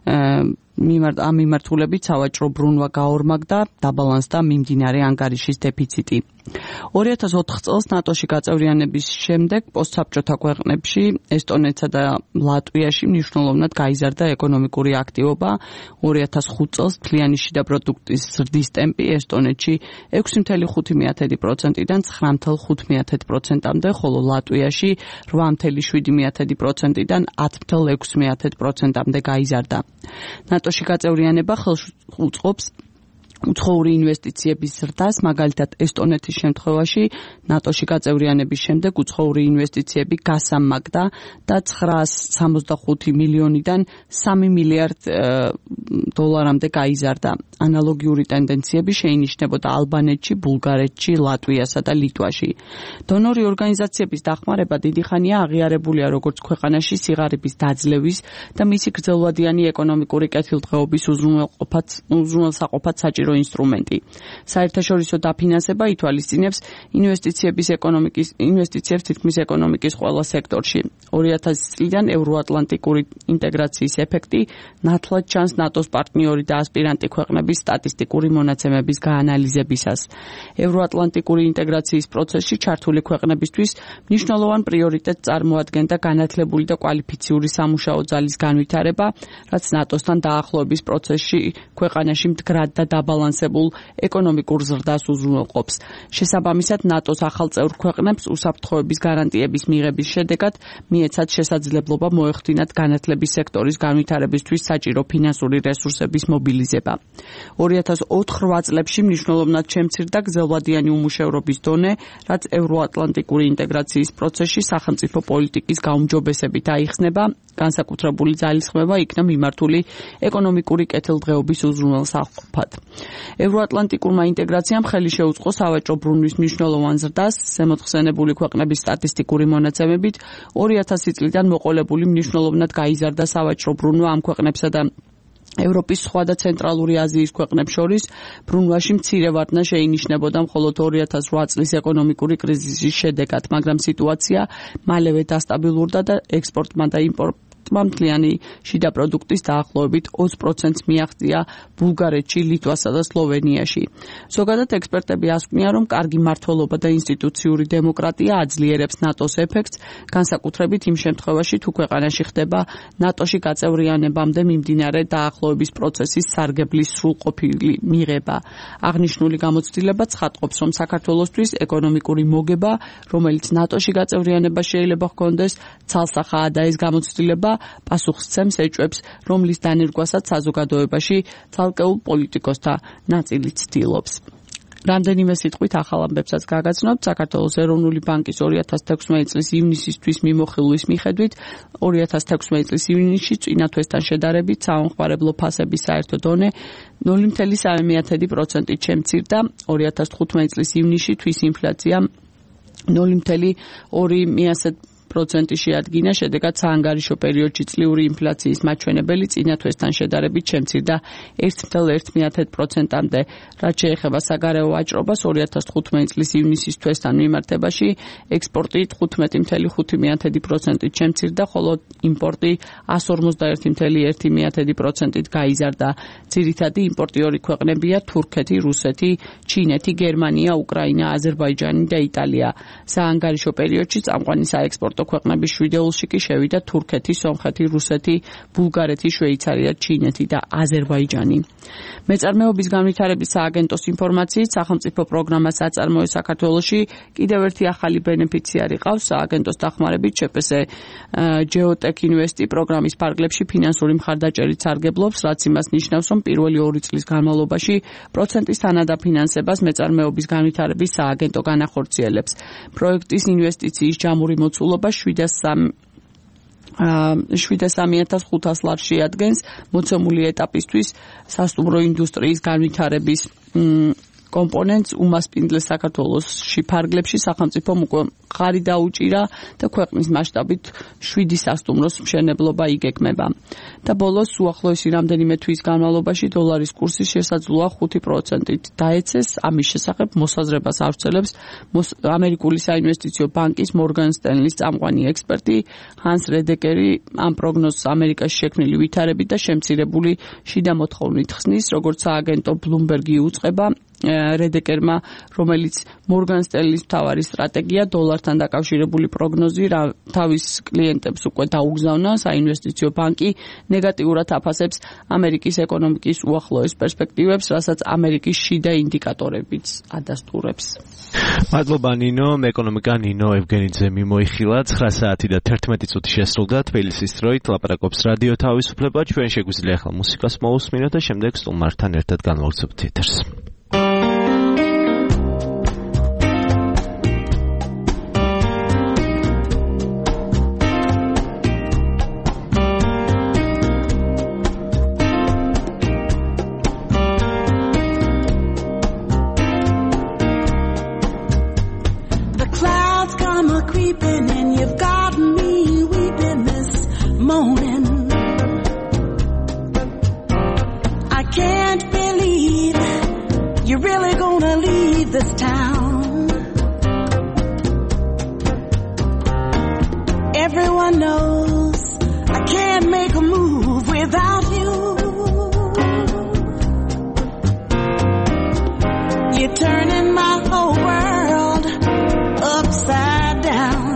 მიმართ ამ მიმართულებით სავაჭრო ბრუნვა გაორმაგდა, დაბალანსდა მიმდინარე ანგარიშის დეფიციტი. ორი ათას ოთხ წელს ნატოში გაწევრიანების შემდეგ პოსტსაბჭოთა ქვეყნებში, ესტონეთსა და ლატვიაში მნიშვნელოვნად გაიზარდა ეკონომიკური აქტივობა. ორი ათას ხუთ წელს მთლიანი შიდა პროდუქტის ზრდის ტემპი ესტონეთში ექვსი ფاصლე ხუთი პროცენტიდან ცხრა ფاصლე ხუთი პროცენტამდე, ხოლო ლატვიაში რვა ფاصლე შვიდი პროცენტიდან ათი ფاصლე ექვსი პროცენტამდე გაიზარდა. ნატოში გაწევრიანება ხელს უწყობს უცხოური ინვესტიციების ზრდას, მაგალითად ესტონეთის შემთხვევაში ნატოში გაწევრიანების შემდეგ უცხოური ინვესტიციები გასამაგდა და ცხრაას სამოცდახუთი მილიონიდან სამი მილიარდ დოლარამდე გაიზარდა. ანალოგიური ტენდენციები შეინიშნებოდა ალბანეთში, ბულგარეთში, ლატვიასა და ლიტვაში. დონორი ორგანიზაციების დახმარება დიდი ხანია აღიარებულია როგორც ქვეყანაში სიღარიბის დაძლევის და მისი გრძელვადიანი ეკონომიკური კეთილდღეობის უზრუნველყოფად უზრუნველსაყოფად საჭირო სამხედრო ინსტრუმენტი. საერთაშორისო დაფინანსება ითვალისწინებს ინვესტიციების ეკონომიკის ინვესტიციებს თითქმის ეკონომიკის ყველა სექტორში. ორი ათასი წლიდან ევროატლანტიკური ინტეგრაციის ეფექტი ნათლად ჩანს ნატოს პარტნიორი და ასპირანტი ქვეყნების სტატისტიკური მონაცემების გაანალიზებისას. ევროატლანტიკური ინტეგრაციის პროცესში ჩართული ქვეყნებისთვის მნიშვნელოვან პრიორიტეტს წარმოადგენდა განათლებული და კვალიფიციური სამუშაო ძალის განვითარება, რაც ნატოსთან დაახლოების პროცესში ქვეყანაში მდგრად და დაბალანსებულ ეკონომიკურ ზრდას უზრუნველყოფს. შესაბამისად, ნატოს ახალ წევრ ქვეყნებს უსაფრთხოების გარანტიების მიღების შედეგად მიეცათ შესაძლებლობა მოეხდინათ განათლების სექტორის განვითარებისთვის საჭირო ფინანსური რესურსების მობილიზება. ორი ათას ოთხ-რვა წლებში მნიშვნელოვნად შემცირდა გრძელვადიანი უმუშევრობის დონე, რაც ევროატლანტიკური ინტეგრაციის პროცესში სახელმწიფო პოლიტიკის გაუმჯობესებით აიხსნება, განსაკუთრებული ძალისხმევა იქნა მიმართული ეკონომიკური კეთილდღეობის უზრუნველსაყოფად. ევროატლანტიკურმა ინტეგრაციამ ხელი შეუწყო სავაჭრო ბრუნვის მნიშვნელოვან ზრდას, ზემოთხსენებული ქვეყნების სტატისტიკური მონაცემებით ორი ათასი წლიდან მოყოლებული მნიშვნელოვნად გაიზარდა სავაჭრო ბრუნვა ამ ქვეყნებსა და ევროპის სხვა და ცენტრალური აზიის ქვეყნებს შორის ბრუნვაში მცირე ვარდნა შეინიშნებოდა მხოლოდ ორი ათას რვა წლის ეკონომიკური კრიზისის შედეგად, მაგრამ სიტუაცია მალევე დასტაბილურდა და ექსპორტმა და იმპორტმა მთლიანი შიდა პროდუქტის დაახლოებით ოცი პროცენტს მიაღწია ბულგარეთში, ლიტვასა და სლოვენიაში. ზოგადად ექსპერტები ასკვნიან, რომ კარგი მმართველობა და ინსტიტუციური დემოკრატია აძლიერებს ნატოს ეფექტს, განსაკუთრებით იმ შემთხვევაში, თუ ქვეყანაში ხდება ნატოში გაწევრიანებამდე მიმდინარე დაახლოების პროცესის სარგებლის სრულყოფილი მიღება. აღნიშნული გამოცდილება ცხადყოფს, რომ საქართველოსთვის ეკონომიკური მოგება, რომელიც ნატოში გაწევრიანება შეიძლება ჰქონდეს, ცალსახაა და ეს გამოცდილება პასუხისცემს ეჭვებს, რომლის დანერგვასაც საზოგადოებაში ცალკეულ პოლიტიკოსთა ნაწილი ცდილობს. რამდენიმე სიტყვით ახალ ამბებსაც გაგაცნობთ. საქართველოს ეროვნული ბანკის ორი ათას თექვსმეტი წლის ივნისისთვის მიმოხილვის მიხედვით ორი ათას თექვსმეტი წლის ივნისში წინა თვესთან შედარებით საომხმარებლო ფასების საერთო დონე ნული კoma სამი პროცენტით შემცირდა. ორი ათას თხუთმეტი წლის ივნისში თვის ინფლაცია ნული კoma ორი პროცენტი შეადგინა, შედეგად საანგარიშო პერიოდში წლიური ინფლაციის მაჩვენებელი წინა თვესთან შედარებით შემცირდა ერთი კoma ერთ პროცენტამდე. რაც შეეხება საგარეო ვაჭრობას, ორი ათას თხუთმეტი წლის ივნისის თვესთან მიმართებაში ექსპორტი თხუთმეტი კoma ხუთი პროცენტით შემცირდა, ხოლო იმპორტი εκατს ორმოცდაერთი კoma ერთი პროცენტით გაიზარდა. ძირითადი იმპორტიორი ქვეყნებია თურქეთი, რუსეთი, ჩინეთი, გერმანია, უკრაინა, აზერბაიჯანი და იტალია. საანგარიშო პერიოდში წამყვანი საექსპორტო ქვეყნების შვიდეულში კი შევიდა თურქეთი, სომხეთი, რუსეთი, ბულგარეთი, შვეიცარია, ჩინეთი და აზერბაიჯანი. მეწარმეობის განვითარების სააგენტოს ინფორმაციით, სახელმწიფო პროგრამას აწარმოებს საქართველოში კიდევ ერთი ახალი ბენეფიციარი ყავს. სააგენტოს დახმარებით ჟპს Geotech Invest პროგრამის ფარგლებში ფინანსური მხარდაჭერით სარგებლობს, რაც იმას ნიშნავს, რომ პირველი ორი წლის განმავლობაში პროცენტის თანადაფინანსებას მეწარმეობის განვითარების სააგენტო განახორციელებს. პროექტის ინვესტიციის ჯამური მოცულობა შვიდ შვიდ სამი ათას ხუთას ლარს შეადგენს. მოცემული ეტაპისთვის სასტუმრო ინდუსტრიის განვითარების კომპონენტს უმასპინძლეს საქართველოსში ფარგლებში სახელმწიფომ უკვე ხარი დაუჭირა და ქვეყნის მასშტაბით შვიდი სასტუმროს მშენებლობა იგეგმება. და ბოლოს უახლოესი რამდენიმე თვის განმავლობაში დოლარის კურსის შესაძლოა ხუთი პროცენტით დაეცეს. ამის შესახებ მოსაზრებას ავრცელებს ამერიკული საინვესტიციო ბანკის Morgan Stanley-ის წამყვანი ექსპერტი ჰანს რედეკერი. ამ პროგნოზს ამერიკაში შექმნილი ვითარებით და შემცირებული შიდა მოთხოვნით ხსნის, როგორც სააგენტო Bloomberg-ი უწყება. რედეკერმა, რომელიც Morgan Stanley-ის მთავარი სტრატეგია დოლართან დაკავშირებული პროგნოზი თავის კლიენტებს უკვე დაუგზავნა, საინვესტიციო ბანკი ნეგატიურად აფასებს ამერიკის ეკონომიკის უახლოეს პერსპექტივებს, რასაც ამერიკის შიდა ინდიკატორებიც ადასტურებს. მადლობა ნინო, ეკონომიკა ნინო ევგენიძე მიმოიხილა. ცხრა საათი და თერთმეტი წუთი შესრულდა თბილისის დროით. ლაპარაკობს რადიო თავისუფლება. ჩვენ შეგვიძლია ახლა მუსიკას მოусმინოთ და შემდეგ სტუმართან ერთად განვავრცობთ ეთერს. Can't believe leave this town. Everyone knows I can't make a move without you. You're turning my whole world upside down.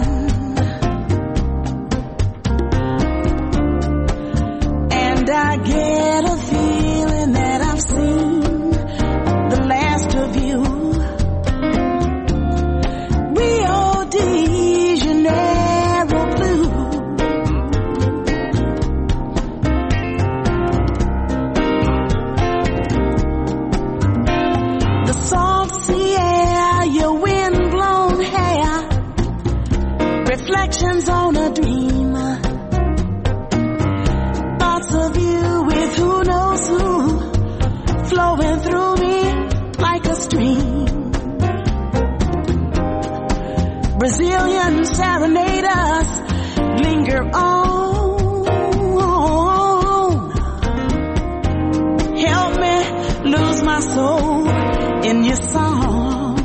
And I get a feeling that I've seen the last of you. Rio de Janeiro blue. The salt sea air, your wind-blown hair, reflections on a dream. Thoughts of you with who knows who, flowing through me like a stream. Brazilian serenaders linger on. Help me lose my soul in your song.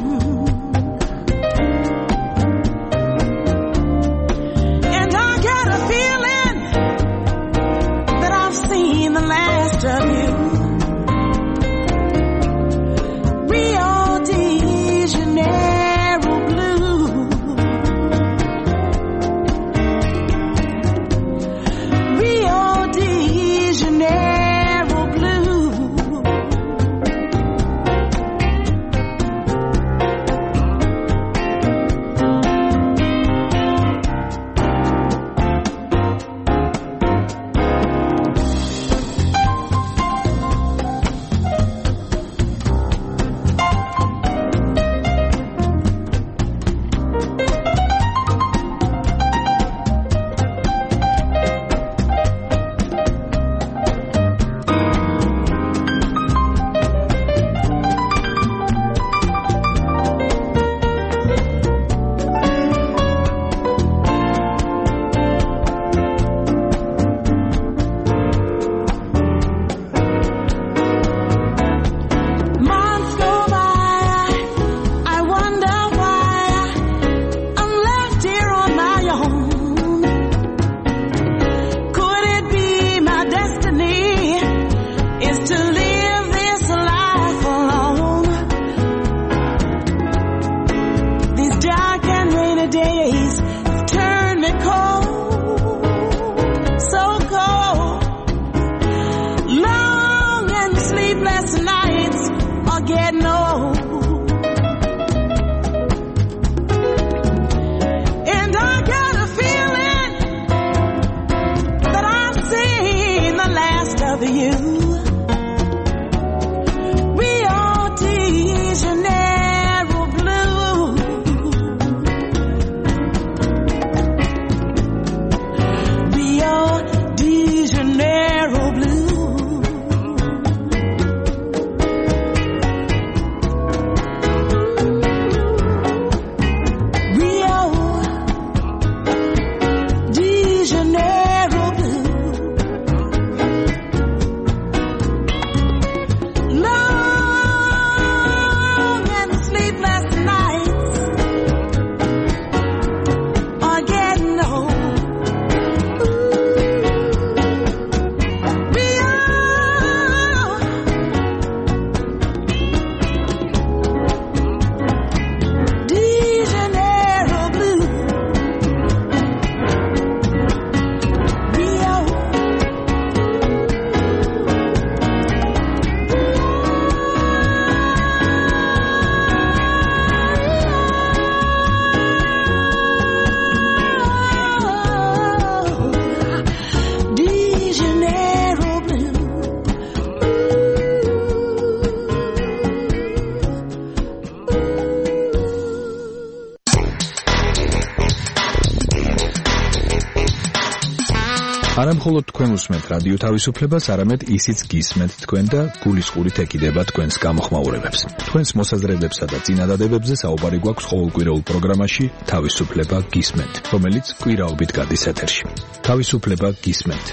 And I got a feeling that I've seen the last of you. Rio de Janeiro blue. Rio de Janeiro blue. Months go by, I wonder why I'm left here on my own. Could it be my destiny is to live this life alone? These dark and rainy days have turned me cold, so cold. Long and sleepless nights are getting old. And I got a feeling that I've seen the last of you. Rio de Janeiro blue. Rio de Janeiro blue. Rio de Janeiro blue. Long and sleepless nights are getting old. Rio de Janeiro blue. Rio. De Janeiro blue. არა მხოლოდ თქვენ უსმენთ რადიო თავისუფლებას, არამედ ისიც გისმენთ თქვენ და გულისყურით ეკიდება თქვენს გამოხმაურებებს. თქვენს მოსაზრებებსა და წინადადებებზე საუბარი გვაქვს ყოველკვირეულ პროგრამაში თავისუფლება გისმენთ, რომელიც კვირაობით გადის ეთერში. თავისუფლება გისმენთ.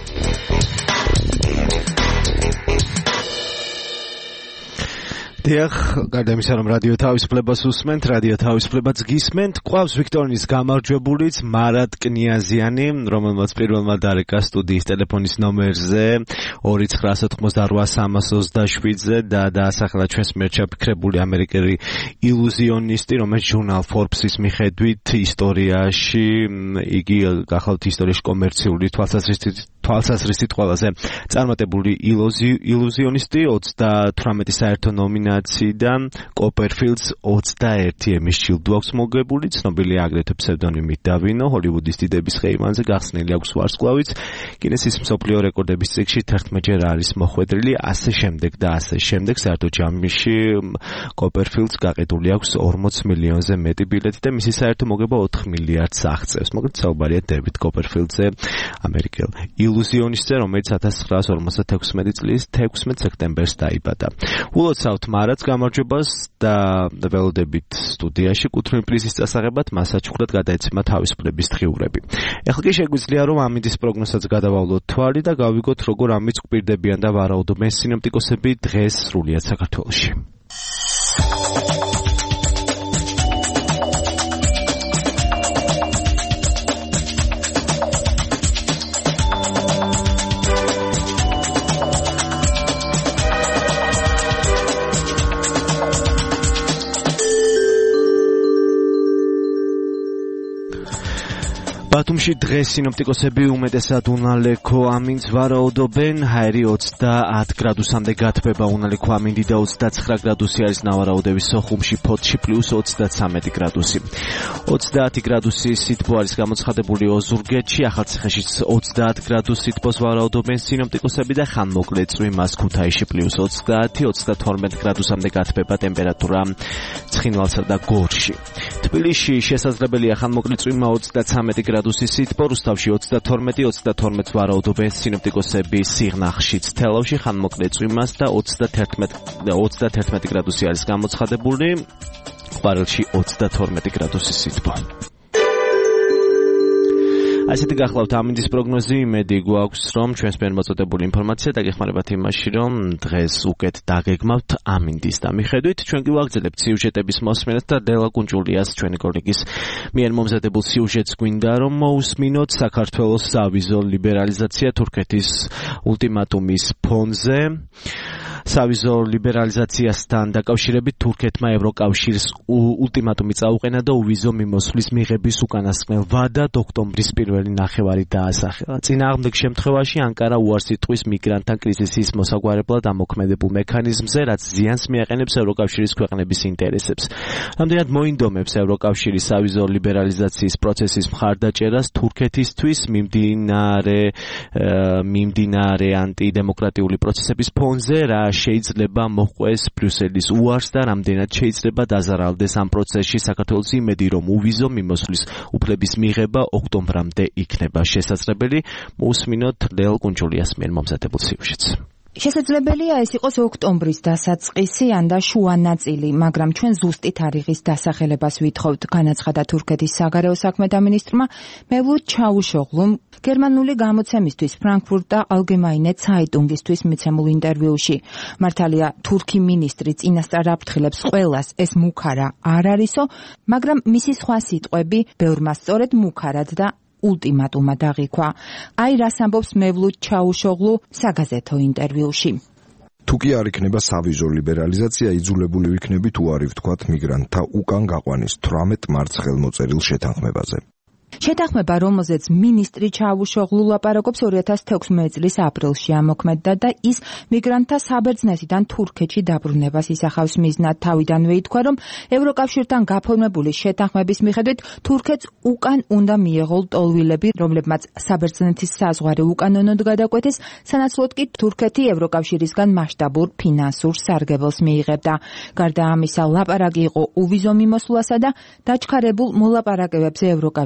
დიახ, გარდა იმისა, რომ რადიო თავისუფლებას უსმენთ, რადიო თავისუფლებაც გისმენთ, ყავს ვიქტორიის გამარჯვებულიც მარად კნიაზიანი, რომელმაც პირველმა დარეკა სტუდიის ტელეფონის ნომერზე ორი ცხრა ოთხმოცდაოთხ სამას ოცდაშვიდზე და დაასახელა ჩვენს მიერ ჩაფიქრებული ამერიკელი ილუზიონისტი, რომელიც ჟურნალ Forbes-ის მიხედვით ისტორიაში, იგი გახლავთ ისტორიაში კომერციული თვალსაზრისით თვალსაზრისით ყველაზე წარმატებული ილუზიონისტი ოცდათვრამეტი საერთო ნომინაციიდან კოპერფილდს ოცდაერთი ემის ჯილდო აქვს მოგებული, ცნობილია აგრეთვე ფსევდონიმით დავინო, ჰოლივუდის დიდების ხეივანზე გახსნილი აქვს ვარსკვლავიც, გინესის მსოფლიო რეკორდების წიგნში თერთმეტჯერ არის მოხვედრილი, ასე შემდეგ და ასე შემდეგ. საერთო ჯამში კოპერფილდს გაყიდული აქვს ორმოც მილიონზე მეტი ბილეთი და მისი საერთო მოგება ოთხ მილიარდს აღწევს. მოკლედ საუბარია დევიდ კოპერფილდზე, ამერიკელ ილუზიონისტზე, რომელიც ათას ცხრაას ორმოცდათექვსმეტი წლის თექვსმეტ სექტემბერს დაიბადა. ულოცავთ მარადს გამარჯვებას და ველოდებით სტუდიაში კუთვნილი პრიზის წასაღებად მას საჩუქრად გადაეცემა თავისუფლების დღიურები. ეხლა კი შეგვიძლია რომ ამინდის პროგნოზსაც გადავავლოთ თვალი და გავიგოთ როგორ ამის კვირდებიან და ვარაუდობენ სინოპტიკოსები დღეს სრულიად საქართველოში. ბათუმში დღეს სინოპტიკოსები უმეტესად უნალექო ამინდს ვარაუდობენ, ჰაერი ოცდაათ გრადუსამდე გათბება, უნალექო ამინდი და ოცდაცხრა გრადუსი არის ნავარაუდების სოხუმში, ფოთში პლუს ოცდაცამეტი გრადუსი. ოცდაათი გრადუსი სითბო არის გამოცხადებული ოზურგეთში, ახალციხეშიც ოცდაათ გრადუს სითბოს ვარაუდობენ სინოპტიკოსები და ხანმოკლე წვიმას ქუთაისში პლუს ოცდაათი, ოცდათორმეტ გრადუსამდე გათბება ტემპერატურა ცხინვალსა და გორში. თბილისში შესაძლებელია ხანმოკლე წვიმა ოცდაცამეტი გრადუსი სითბო, რუსთავში ოცდათორმეტი, ოცდათორმეტს ვარაუდობენ სინოპტიკოსები, სიღნაღშიც, თელავში ხანმოკლე წვიმას და ოცდათერთმეტი გრადუსი არის გამოცხადებული, ყვარელში ოცდათორმეტი გრადუსი სითბო. ასეთი გახლავთ ამინდის პროგნოზი, იმედი გვაქვს, რომ ჩვენს მიერ მოწოდებული ინფორმაცია დაგეხმარებათ იმაში, რომ დღეს უკეთ დაგეგმავთ ამინდის და მიხედვით, ჩვენ კი ვაგრძელებთ სიუჟეტების მოსმენას და დელა კუნჭულიას ჩვენი კოლეგის მიერ მომზადებულ სიუჟეტს გვინდა რომ მოусმინოთ. საქართველოს სავიზო ლიბერალიზაცია თურქეთის ულტიმატუმის ფონზე. სავიზო ლიბერალიზაციასთან დაკავშირებით თურქეთმა ევროკავშირს ულტიმატუმი წაუყენა და უვიზო მიმოსვლის მიღების უკანასკნელ ვადად ოქტომბრის პირველი ნახევარი დაასახელა. წინააღმდეგ შემთხვევაში ანკარა უარს იტყვის მიგრანტთა კრიზისის მოსაგვარებლად ამოქმედებულ მექანიზმზე, რაც ზიანს მიაყენებს ევროკავშირის ქვეყნების ინტერესებს. რამდენად მოინდომებს ევროკავშირის სავიზო ლიბერალიზაციის პროცესის მხარდაჭერას თურქეთისთვის მიმდინარე მიმდინარე ანტიდემოკრატიული პროცესების ფონზე, რა შეიძლება მოჰყვეს ბრიუსელის უარს და რამდენად შეიძლება დაზარალდეს ამ პროცესში საქართველოს იმედი, რომ უვიზო მიმოსვლის უფლების მიღება ოქტომბრამდე იქნება შესაძლებელი. მოусმინოთ ლეალ კუნჭულიას მიერ მომზადებულ სიუჟეტს. შესაძლებელია ეს იყოს ოქტომბრის დასაწყისი ან და შუა ნაწილი, მაგრამ ჩვენ ზუსტი თარიღის დასახელებას ვითხოვთ, განაცხადა თურქეთის საგარეო საქმეთა მინისტრმა მევლութ ჩავუშოღლუმ გერმანული გამოცემისთვის ფრანკფურტა ალგემაინე ცაიტუნგისთვის მიცემულ ინტერვიუში. მართალია თურქი მინისტრი წინასწარ აფრთხილებს ყველას, ეს მუქარა არ არისო, მაგრამ მისი სხვა სიტყვები ბევრმა სწორედ მუქარად და ულტიმატუმად აღიქვა. აი რას ამბობს მევლութ ჩაუშოღლუ საგაზეთო ინტერვიუში. თუ კი არ იქნება სავიზო ლიბერალიზაცია, იძულებული ვიქნებით უარი ვთქვათ მიგრანტთა უკან გაყვანის თვრამეტ მარტს ხელმოწერილ შეთანხმებაზე. შეთანხმება, რომელზეც მინისტრი ჩავუშოღლუ ლაპარაკობს ორი ათას თექვსმეტი წლის აპრილში ამოქმედდა და ის მიგრანტთა საბერძნეთიდან თურქეთში დაბრუნებას ისახავს მიზნად. თავიდანვე ითქვა, რომ ევროკავშირთან გაფორმებული შეთანხმების მიხედვით თურქეთს უკან უნდა მიეღო ლტოლვილები, რომლებმაც საბერძნეთის საზღვარი უკანონოდ გადაკვეთეს, სანაცვლოდ კი თურქეთი ევროკავშირისგან მასშტაბურ ფინანსურ სარგებელს მიიღებდა. გარდა ამისა, ლაპარაკი იყო უვიზო მიმოსვლასა და დაჩქარებულ მოლაპარაკებებზე ევროკავშირში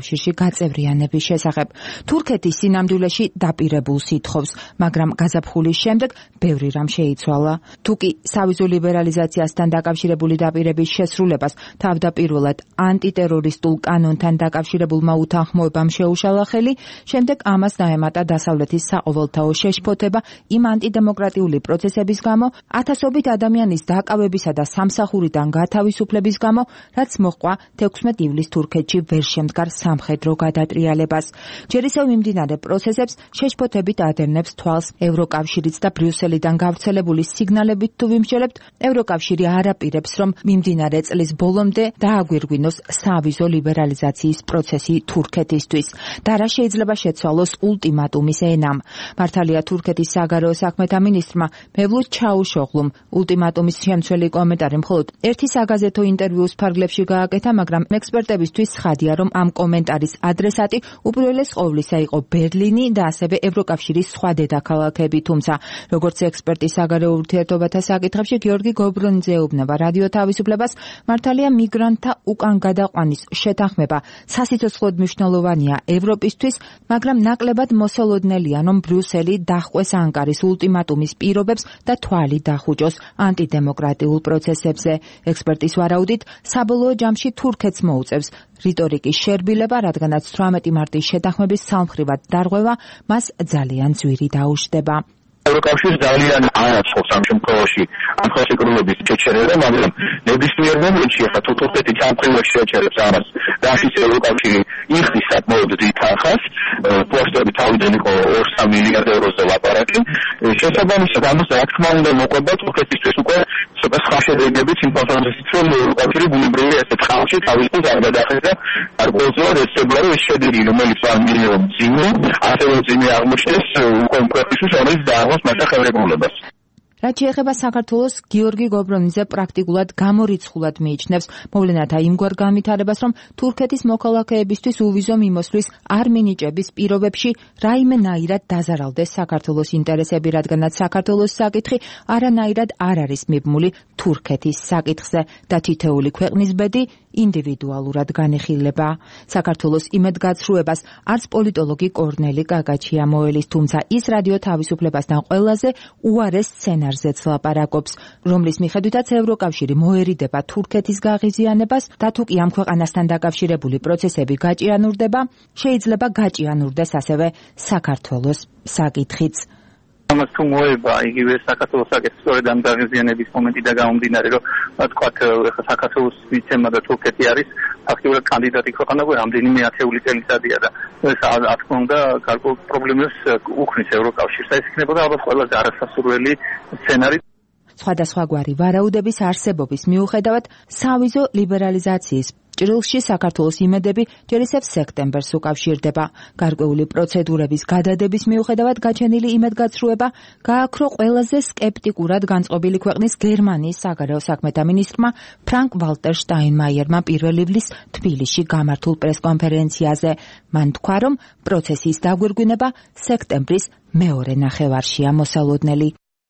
გაწევრიანების შესახებ. თურქეთი სინამდვილეში დაპირებულ სითხოვს, მაგრამ გაზაფხულის შემდეგ ბევრი რამ შეიცვალა. თუკი სავიზო ლიბერალიზაციასთან დაკავშირებული დაპირების შესრულებას თავდაპირველად ანტიტერორისტულ კანონთან დაკავშირებულმა უთანხმოებამ შეუშალა ხელი, შემდეგ ამას დაემატა დასავლეთის საყოველთაო შეშფოთება იმ ანტიდემოკრატიული პროცესების გამო, ათასობით ადამიანის დაკავებისა და სამსახურიდან გათავისუფლების გამო, რაც მოჰყვა თექვსმეტ ივლისს თურქეთში ვერ შემდგარ სამხედრო გადატრიალებას. ჯერ ისევ მიმდინარე პროცესებს შეშფოთებით ადევნებს თვალს ევროკავშირიც და ბრიუსელიდან გავრცელებული სიგნალებით თუ ვიმსჯელებთ, ევროკავშირი არ აპირებს, რომ მიმდინარე წლის ბოლომდე დააგვირგვინოს სავიზო ლიბერალიზაციის პროცესი თურქეთისთვის და რა შეიძლება შეცვალოს ულტიმატუმის ენამ. მართალია თურქეთის საგარეო საქმეთა მინისტრმა მევლութ ჩაუშოღლუმ ულტიმატუმის შემცველი კომენტარი მხოლოდ ერთი საგაზეთო ინტერვიუს ფარგლებში გააკეთა, მაგრამ ექსპერტებისთვის ცხადია, რომ ამ კომენტარის ადრესატი უპირველეს ყოვლისა იყო ბერლინი და ასევე ევროკავშირის სხვა დედაქალაქები, თუმცა როგორც ექსპერტი საგარეო ურთიერთობათა საკითხებში გიორგი გობრონიძე ეუბნება რადიო თავისუფლებას, მართალია მიგრანტთა უკან გადაყვანის შეთანხმება სასიცოცხლოდ მნიშვნელოვანია ევროპისთვის, მაგრამ ნაკლებად მოსალოდნელია, რომ ბრიუსელი დაჰყვეს ანკარის ულტიმატუმის პირობებს და თვალი დახუჭოს ანტიდემოკრატიულ პროცესებზე. ექსპერტის ვარაუდით, საბოლოო ჯამში თურქეთს მოუწევს რიტორიკის შერბილება, რადგანაც თვრამეტი მარტის შეთანხმების სამხრივად დარღვევა მას ძალიან ძვირი დაუშვდება. ევროკავშირს ძალიან ააწყობს ამ შემთხვევაში ამ ხელშეკრულების შეჩერება, მაგრამ ნებისმიერ მომენტში ახლა თუ თურქეთი სამხრივად შეჩერებს ამას და ის ევროკავშირი იხდის საკმაოდ დიდ თანხას, პოსტები თავიდან იყო ორ სამ მილიარდ ევროზე ლაპარაკი, შესაბამისად ამას რა თქმა უნდა მოყვება თურქეთისთვის უკვე ცოტა სხვა შედეგებიც იმ ფასადით, რომ ევროკავშირი ბუნებრივი ესეთ ხალხში თავის ფულს არ გადახედა, არ ყოველწლიურად ეცებლა ეს შედეგი, რომელიც არ მიიღო მძიმე, ასევე მძიმე აღმოჩნდეს უკვე ქვეყნისთვის, რომელიც და მასახევრებულებას. რაც შეეხება საქართველოს, გიორგი გობრონიძე პრაქტიკულად გამორიცხულად მიიჩნევს მოვლენათა იმგვარ განვითარებას, რომ თურქეთის მოქალაქეებისთვის უვიზო მიმოსვლის არ მინიჭების პირობებში რაიმენაირად დაზარალდეს საქართველოს ინტერესები, რადგანაც საქართველოს საკითხი არანაირად არ არის მიბმული თურქეთის საკითხზე და თითეული ქვეყნის ბედი ინდივიდუალურად განიხილება. საქართველოს იმედგაცრუებას არც პოლიტოლოგი კორნელი კაკაჩია მოელის, თუმცა ის რადიო თავისუფლებასთან ყველაზე უარეს სცენარზეც ლაპარაკობს, რომლის მიხედვითაც ევროკავშირი მოერიდება თურქეთის გაღიზიანებას და თუ კი ამ ქვეყანასთან დაკავშირებული პროცესები გაჭიანურდება, შეიძლება გაჭიანურდეს ასევე საქართველოს საკითხიც. ამას თუ მოება იგივე საქართველოს საკითხი სწორედ ამ გაღიზიანების მომენტიდან გამომდინარე, რომ თქვათ ახლა საქართველოს მიცემა და თურქეთი არის ფაქტობრივად კანდიდატი ქვეყანა, რამდენიმე ათეული წელიწადია და ეს რა თქმა უნდა გარკვეულ პრობლემებს უქმნის ევროკავშირს. ეს იქნებოდა ალბათ ყველაზე არასასურველი სცენარი. სხვადასხვაგვარი ვარაუდების არსებობის მიუხედავად, სავიზო ლიბერალიზაციის ჭრილში საქართველოს იმედები ჯერ ისევ სექტემბერს უკავშირდება. გარკვეული პროცედურების გადადების მიუხედავად გაჩენილი იმედგაცრუება გააქრო ყველაზე სკეპტიკურად განწყობილი ქვეყნის გერმანიის საგარეო საქმეთა მინისტრმა ფრანკ ვალტერ შტაინმაიერმა პირველ ივლისს თბილისში გამართულ პრესკონფერენციაზე. მან თქვა, რომ პროცესის დაგვირგვინება სექტემბრის მეორე ნახევარშია მოსალოდნელი.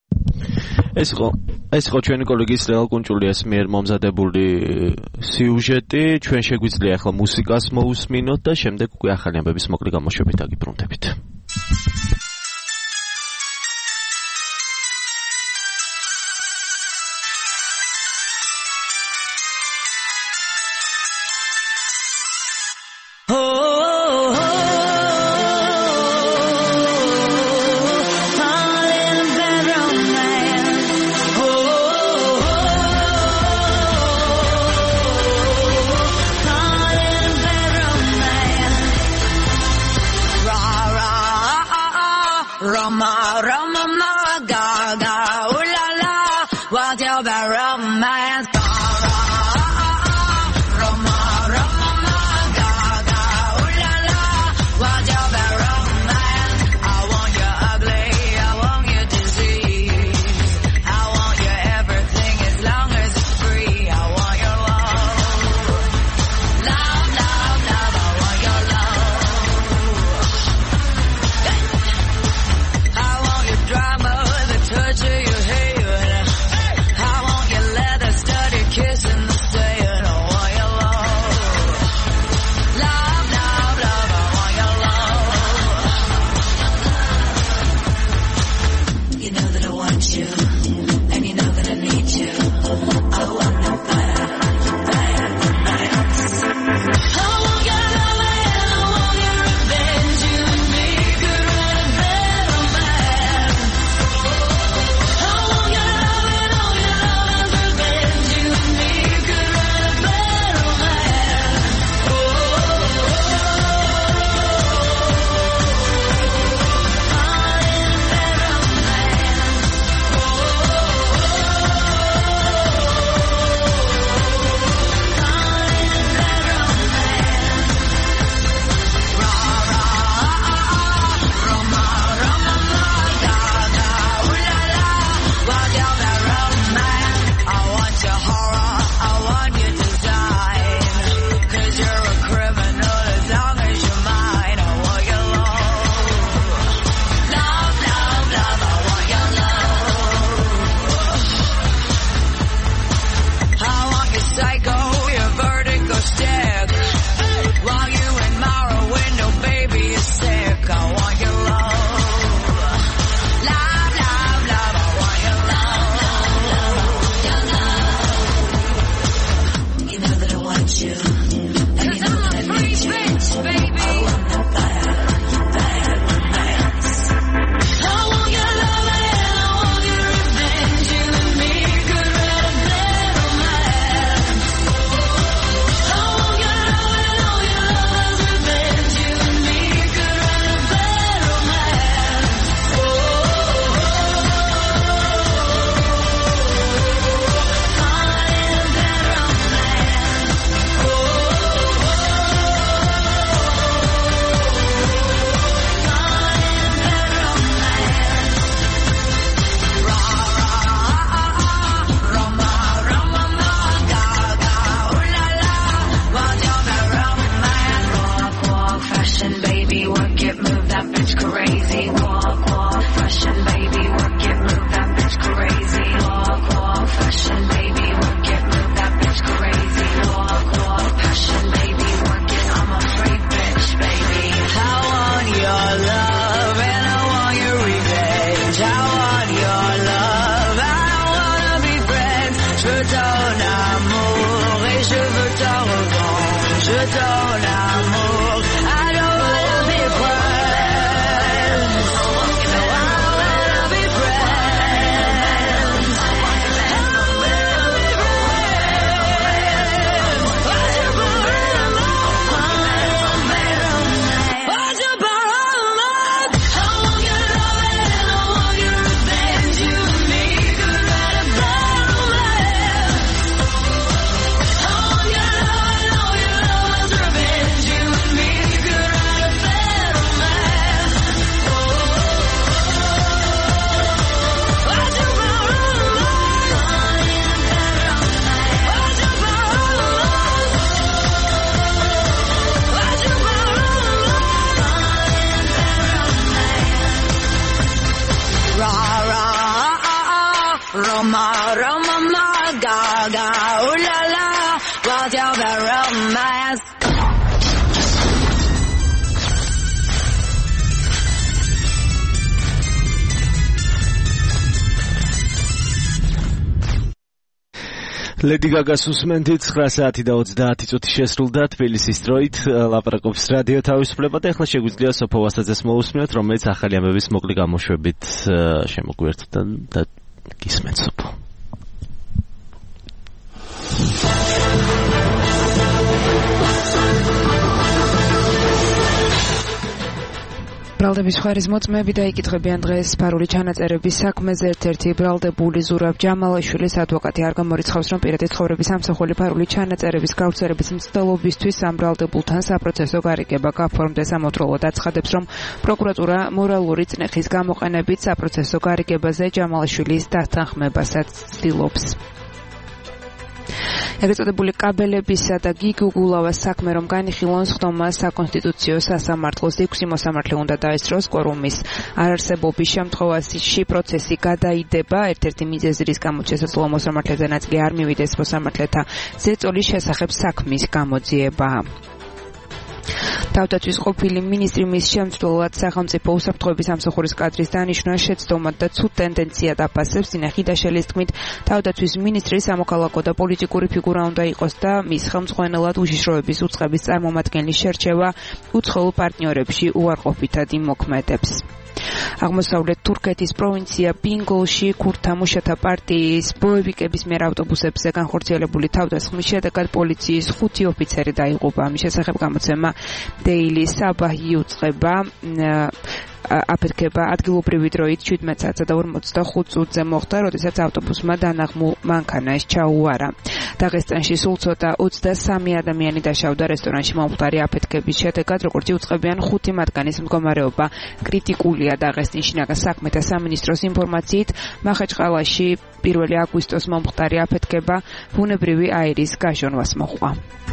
ეს იყო ეს იყო ჩვენი კოლეგის რეალ კუნჭულიას მიერ მომზადებული სიუჟეტი. ჩვენ შეგვიძლია ახლა მუსიკას მოусმინოთ და შემდეგ უკვე ახალი ამბების მოკლე გამოშვებით აგიბრუნდებით. Rah, rah, ah, ah, ah. tes cheveux te revendent. Je donne l'amour. I don't wanna be friends. No, I don't wanna be friends. I don't wanna be friends. Why'd you borrow my? Why'd you borrow my? I want your love and I want your revenge. You and me could write a bad romance. I want your love and all your love's revenge. You and me could write a bad romance. Why'd you borrow my? Why'd you borrow my? Why'd you borrow my? Ra ra Roma Roma ma ga ga ooh la la, what's your bad romance? ლედი გაგას უსმენთ ცხრა საათი და ოცდაათი წუთი შესრულდა თბილისის დროით ლაპარაკობს რადიო თავისუფლება და ახლა შეგვიძლია სოფო ვასაძეს მოусმინოთ, რომელიც ახალი ამბების მოკლე გამოშვებით შემოგვიერთდა და გისმენთ სოფო. ბრალდების ხარის მოწმეები დაიკითხებიან დღეს სფარული ჩანაწერების საქმეზე. ერთ-ერთი ბრალდებული ზურაბ ჯამალაშვილის ადვოკატი არ გამორიცხავს, რომ პირადი ცხოვრების ამსახველი ფარული ჩანაწერების გავრცელების მცდელობისთვის ამ ბრალდებულთან საპროცესო გარიგება გაფორმდეს. ამავდროულად აცხადებს, რომ პროკურატურა მორალური წნეხის გამოყენებით საპროცესო გარიგებაზე ჯამალაშვილის დათანხმებასაც ცდილობს. ეგრეთ წოდებული კაბელებისა და გიგუგულავას საქმე რომ განიხილონ, სხდომა საკონსტიტუციო სასამართლოს ექვსი მოსამართლე უნდა დაესწროს კვორუმის არარსებობის შემთხვევაში პროცესი გადაიდება. ერთ-ერთი მიზეზი, რის გამოც შესაძლოა მოსამართლეზე ნაწილი არ მივიდეს მოსამართლეთა ზეწოლის შესახებ საქმის გამოძიებაა. თავდაცვის ყოფილი მინისტრი მის შემცვლელად სახელმწიფო უსაფრთხოების სამსახურის კადრის დანიშვნა შეცდომად და ცუდ ტენდენციად აფასებს. ნინა ხიდაშელის თქმით, თავდაცვის მინისტრი სამოქალაქო და პოლიტიკური ფიგურა უნდა იყოს და მის ხელმძღვანელად უშიშროების უწყების წარმომადგენლის შერჩევა უცხოელ პარტნიორებში უარყოფითად იმოქმედებს. აღმოსავლეთ თურქეთის პროვინცია ბინგოლში ქურთთა მუშათა პარტიის ბოევიკების მიერ ავტობუსებზე განხორციელებული თავდასხმის შედეგად პოლიციის ხუთი ოფიცერი დაიღუპა. ამის შესახებ გამოცემა Daily Sabah იუწყება. აფეთქება ადგილობრივი დროით შვიდმეტ საათსა და ორმოცდახუთ წუთზე მოხდა, როდესაც ავტობუსმა დანაღმულ მანქანას ჩაუარა. დაღესტანში სულ ცოტა ოცდასამი ადამიანი დაშავდა რესტორანში მომხდარი აფეთქების შედეგად, როგორც იუწყებიან ხუთი მათგანის მდგომარეობა კრიტიკულია. დაღესტნის შინაგან საქმეთა სამინისტროს ინფორმაციით, მახაჩყალაში პირველი აგვისტოს მომხდარი აფეთქება ბუნებრივი აირის გაჟონვას მოჰყვა.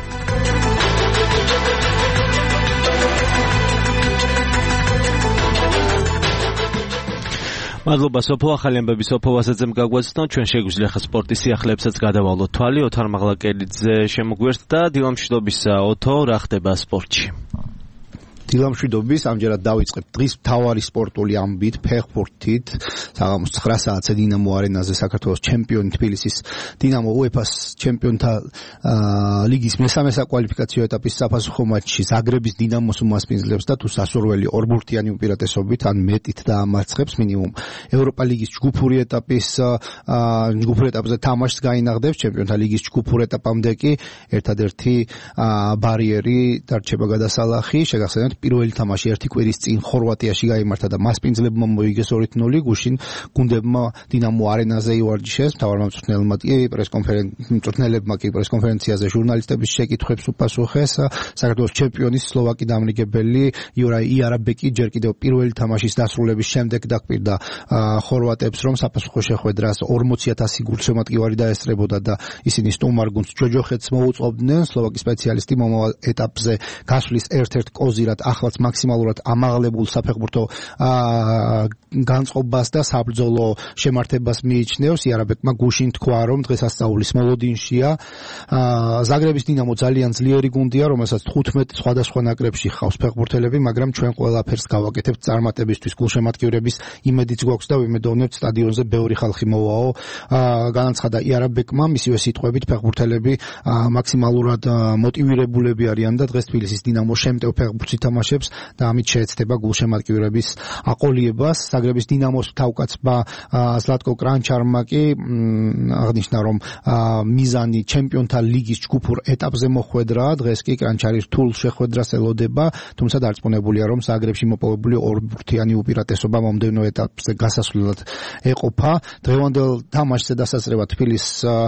მადლობა სოფო, ახალი ამბები სოფო ვასაძემ გაგვაცნო. ჩვენ შეგვიძლია ხა სპორტის სიახლეებსაც გადავალოთ თვალი. ოთარ მაღლაკელიძე შემოგვიერთდა. დილამშვიდობისა ოთო, რა ხდება სპორტში? დილამშვიდობის, ამჯერად დავიწყებთ დღის მთავარი სპორტული ამბით, ფეხბურთით. საღამოს ცხრა საათზე დინამო არენაზე საქართველოს ჩემპიონი თბილისის დინამო უეფა-ს ჩემპიონთა ლიგის მესამე საკვალიფიკაციო ეტაპის საფასუხო მატჩში ზაგრების დინამოს უმასპინძლებს და თუ სასურველი ორბურთიანი უპირატესობით ან მეტით დაამარცხებს მინიმუმ ევროპა ლიგის ჯგუფური ეტაპის ჯგუფურ ეტაპზე თამაშს გაინაღდებს. ჩემპიონთა ლიგის ჯგუფურ ეტაპამდე კი ერთადერთი ბარიერი დარჩება გადასალახი. შეგახსენებთ, პირველი თამაში ერთი კვირის წინ ხორვატიაში გაიმართა და მასპინძლებმა მოიგეს ორი ნული. გუშინ გუნდებმა დინამო არენაზე ივარჯიშეს. მთავარმა მწვრთნელებმა კი პრესკონფერენციებმა კი პრესკონფერენციაზე ჟურნალისტების შეკითხვებს უპასუხეს. საქართველოს ჩემპიონის სლოვაკი დამრიგებელი იურა იარაბეკი ჯერ კიდევ პირველი თამაშის დასრულების შემდეგ დაკვირდა ხორვატებს, რომ საფასუხო შეხვედრას ორმოცი ათასი გულშემატკივარი დაესწრებოდა და ისინი სტუმარ გუნდს ჯოჯოხეთს მოუწყობდნენ. სლოვაკი სპეციალისტი მომავალ ეტაპზე გასვლის ერთ-ერთ კოზირად ახლაც მაქსიმალურად ამაღლებულ საფეხბურთო განწყობას და საბრძოლო შემართებას მიიჩნევს. იარაბეკმა გუშინ თქვა, რომ დღეს ასწაულის მოლოდინშია. ზაგრების დინამო ძალიან ძლიერი გუნდია, რომელსაც თხუთმეტ სხვადასხვა ნაკრებში ხავს ფეხბურთელები, მაგრამ ჩვენ ყველაფერს გავაკეთებთ წარმატებისთვის, გულშემატკივრების იმედიც გვაქვს და ვიმედოვნებთ სტადიონზე ბევრი ხალხი მოვაო. განაცხადა იარაბეკმა, მისივე სიტყვებით ფეხბურთელები მაქსიმალურად მოტივირებულები არიან და დღეს თბილისის დინამო შემტევ ფეხბურთს ითამაშებს და ამით შეეცდება გულშემატკივრების აყოლიებას. ზაგრების დინამოს თავკაცმა ზლატკო კრანჩარმა კი აღნიშნა, რომ მიზანი ჩემპიონთა ლიგის ჯგუფურ ეტაპზე მოხვედრა. დღეს კი კრანჩარი რთულ შეხვედრას ელოდება, თუმცა დარწმუნებულია, რომ ზაგრებში მოპოვებული ორბურთიანი უპირატესობა მომდევნო ეტაპზე გასასვლელად ეყოფა. დღევანდელ თამაშზე დასასწრება თბილის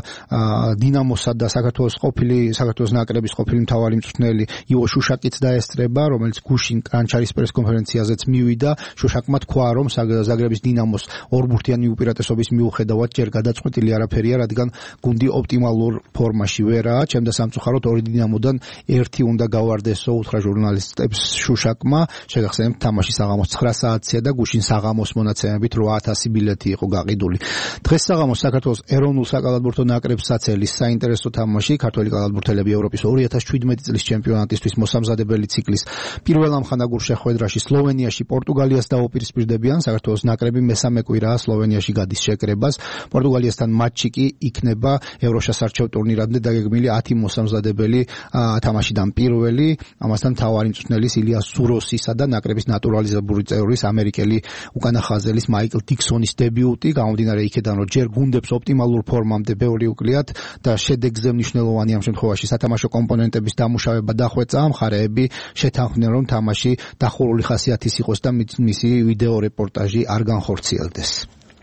დინამოსა და საქართველოს ყოფილი საქართველოს ნაკრების ყოფილი მთავარი მწვრთნელი ივო შუშაკიც დაესწრება, რომელიც გუშინ კრანჩარის პრესკონფერენციაზეც მივიდა. შუშაკმა თქვა, რომ ზაგრების დინამოს ორბურთიანი უპირატესობის მიუხედავად ჯერ გადაწყვეტილი არაფერია, რადგან გუნდი ოპტიმალურ ფორმაში ვერაა. ჩემდა სამწუხაროდ ორი დინამოდან ერთი უნდა გავარდესო, უთხრა ჟურნალისტებს შუშაკმა. შეგახსენებთ, თამაში საღამოს ცხრა საათია და გუშინ საღამოს მონაცემებით რვა ათასი ბილეთი იყო გაყიდული. დღეს საღამოს საქართველოს ეროვნულ საკალათბურთო ნაკრებს საცელის საინტერესო თამაში. ქართველი კალათბურთელები ევროპის ორი ათას შვიდმეტი წლის ჩემპიონატისთვის მოსამზადებელი ციკლის პირველ ამხანაგურ შეხვედრაში სლოვენიაში პორტუგალიას დაუპირისპირდებიან. საქართველოს ნაკრები მესამე კვირაა სლოვენიაში გადის შეკრებას. პორტუგალიასთან მატჩი კი იქნება ევროშასარჩევ ტურნირამდე დაგეგმილი ათი მოსამზადებელი თამაშიდან პირველი. ამასთან მთავარი მწვრთნელის ილიას სუროსისა და ნაკრების ნატურალიზებული წევრის ამერიკელი უკანახაზელის მაიკლ დიქსონის დებიუტი. გამომდინარე იქედან, რომ ჯერ გუნდებს ოპტიმალურ ფორმამდე ბევრი უკლიათ და შედეგზე მნიშვნელოვანი ამ შემთხვევაში სათამაშო კომპონენტების დამუშავება დახვეწა. მხარეები შეთანხმდნენ, რომ თამაში დახურული ხასიათის იყოს და მისი ვიდეო რეპორტაჟი არ განხორციელდეს.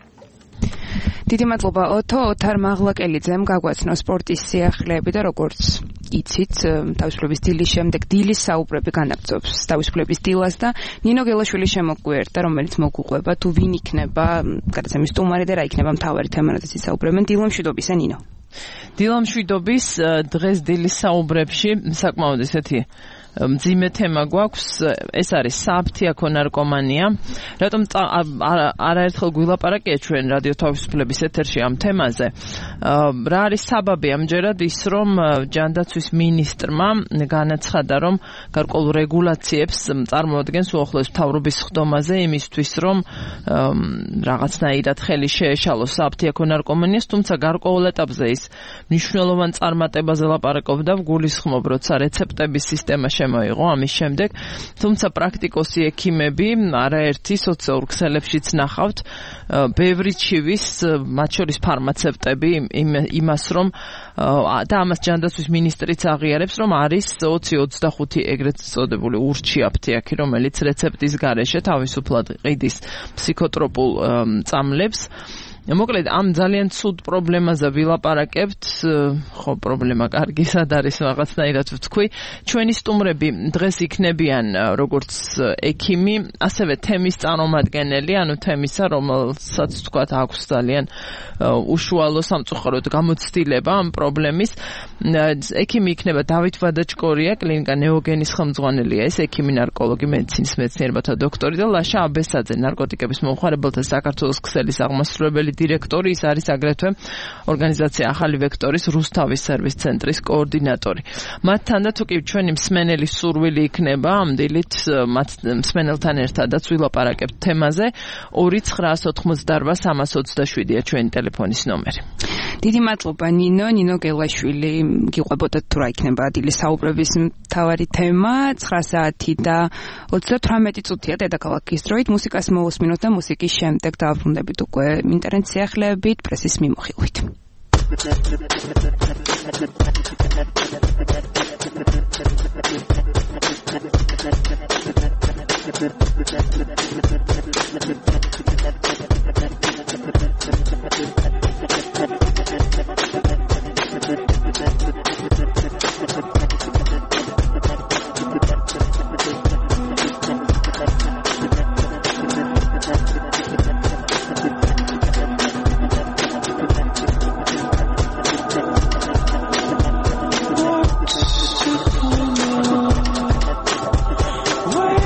დიდი მადლობა ოთო. ოთარ მაღლაკელიძემ გაგვაცნო სპორტის სიახლეები და როგორც იცით, თავისუფლების დილის შემდეგ დილის საუბრები განაგრძობს თავისუფლების დილას და ნინო გელაშვილი შემოგვიერთდა, რომელიც მოგუყვება თუ ვინ იქნება გადაცემის სტუმარი და რა იქნება მთავარი თემა, როდესაც საუბრობენ. დილამშვიდობისა ნინო. დილამშვიდობის. დღეს დილის საუბრებში საკმაოდ ესეთი მძიმე თემა გვაქვს, ეს არის საფთიაქო ნარკომანია. რატომ არაერთხელ გვილაპარაკია ჩვენ რადიო თავისუფლების ეთერში ამ თემაზე? რა არის საბაბი ამჯერად? ის რომ ჯანდაცვის მინისტრმა განაცხადა, რომ გარკვეულ რეგულაციებს წარმოადგენს უახლოეს მთავრობის ხდომაზე იმისთვის, რომ რაღაცნაირად ხელი შეეშალოს საფთიაქო ნარკომანიას, თუმცა გარკვეულ ეტაპზე ის მნიშვნელოვან წარმატებაზე ლაპარაკობდა, გულისხმობ, როცა რეცეპტების სისტემა შემოიღო ამის შემდეგ, თუმცა პრაქტიკოსი ექიმები არაერთი სოციალურ ქსელებშიც ნახავთ ბევრი ჩივის, მათ შორის ფარმაცევტები იმას, რომ და ამას ჯანდაცვის მინისტრიც აღიარებს, რომ არის ოცი ოცდახუთი ეგრეთ წოდებული ურჩი აფთიაქი, რომელიც რეცეპტის გარეშე თავისუფლად ყიდის ფსიქოტროპულ წამლებს. მოკლედ ამ ძალიან ცუდ პრობლემაზე ვილაპარაკებთ. ხო, პრობლემა კარგი სად არის რაღაცნაირად ვთქვი. ჩვენი სტუმრები დღეს იქნებიან როგორც ექიმი, ასევე თემის წარმომადგენელი, ანუ თემისა, რომელსაც თქვათ აქვს ძალიან უშუალო სამწუხაროდ გამოცდილება ამ პრობლემის. ექიმი იქნება დავით ვადაჭკორია, კლინიკა ნეოგენის ხელმძღვანელია, ეს ექიმი, ნარკოლოგი, მედიცინის მეცნიერებათა დოქტორი და ლაშა აბესაძე, ნარკოტიკების მომხმარებელთა საქართველოს ქსელის აღმასრულებელი დირექტორი, ის არის აგრეთვე ორგანიზაცია ახალი ვექტორის რუსთავის სერვის ცენტრის კოორდინატორი. მათთან და თუ კი ჩვენი მსმენელი სურვილი იქნება ამ დილით მათ მსმენელთან ერთადაც ვილაპარაკებთ თემაზე. ორი ცხრაას ოთხმოცდაარბა სამას ოცდაშვიდია ჩვენი ტელეფონის ნომერი. დიდი მადლობა ნინო, ნინო გელაშვილი. გიყვებოდათ თუ რა იქნება დილის საუბრების მთავარი თემა. ცხრა საათი და ოცდათვრამეტი წუთია დედაქალაქის დროით. მუსიკას მოვუსმინოთ და მუსიკის შემდეგ დავბრუნდებით უკვე ინტერნეტ სიახლეებით, პრესის მიმოხილვით. Where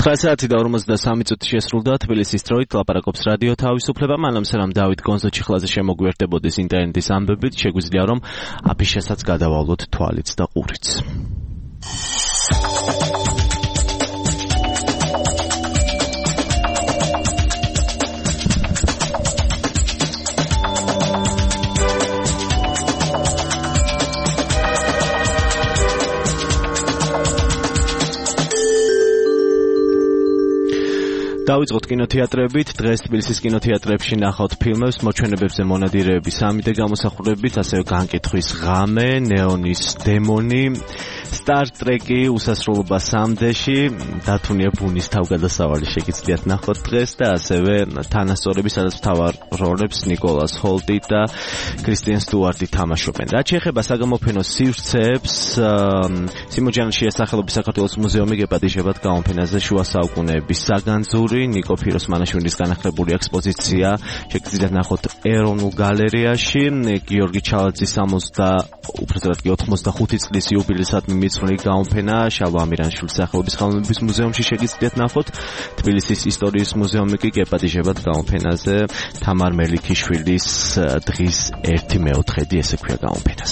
ცხრა საათი და ორმოცდასამი წუთი შესრულდა თბილისის დროით ლაპარაკობს რადიო თავისუფლება. მანამ სერამ დავით გონზო-ჩიხლაძე შემოგვიერთებოდეს ინტერნეტის ამბებით, შეგვიძლია რომ აფიშასაც გადავალოთ თვალიც და ყურიც. დავიწყოთ კინოთეატრებით. დღეს თბილისის კინოთეატრებში ნახავთ ფილმებს, მოჩვენებებზე მონადირეები სამი დე გამოსახულებით, ასევე განკითხვის ღამე, ნეონის დემონი, Star Trek-ი უსასრულობა სამ დეში, დათუნია ბუნის თავგადასავალი შეგიძლიათ ნახოთ დღეს და ასევე თანასწორები, სადაც მთავარ როლებს ნიკოლას ჰოლტი და კრისტიან სტუარტი თამაშობენ. რაც შეეხება საგამოფენო სივრცეებს, სიმონჯანაშია სახელობის საქართველოს მუზეუმი გეპატიჟებად გამოფენაზე შუა საუკუნეების საგანძური, ნიკო ფიროსმანაშვილის განახლებული ექსპოზიცია შეგიძლიათ ნახოთ ეროვნულ გალერეაში, გიორგი ჩალაძის სამოცდა უბრალოდ ოთხმოცდახუთი წლის იუბილეისადმი მიცნული გამოფენა შალვა ამირანაშვილის სახელობის ხელოვნების მუზეუმში შეგიძლიათ ნახოთ. თბილისის ისტორიის მუზეუმი კი გეპატიჟებად გამოფენაზე თამარ მელიქიშვილის დღის ერთი მეოთხედი ესე ქვია გამოფენას.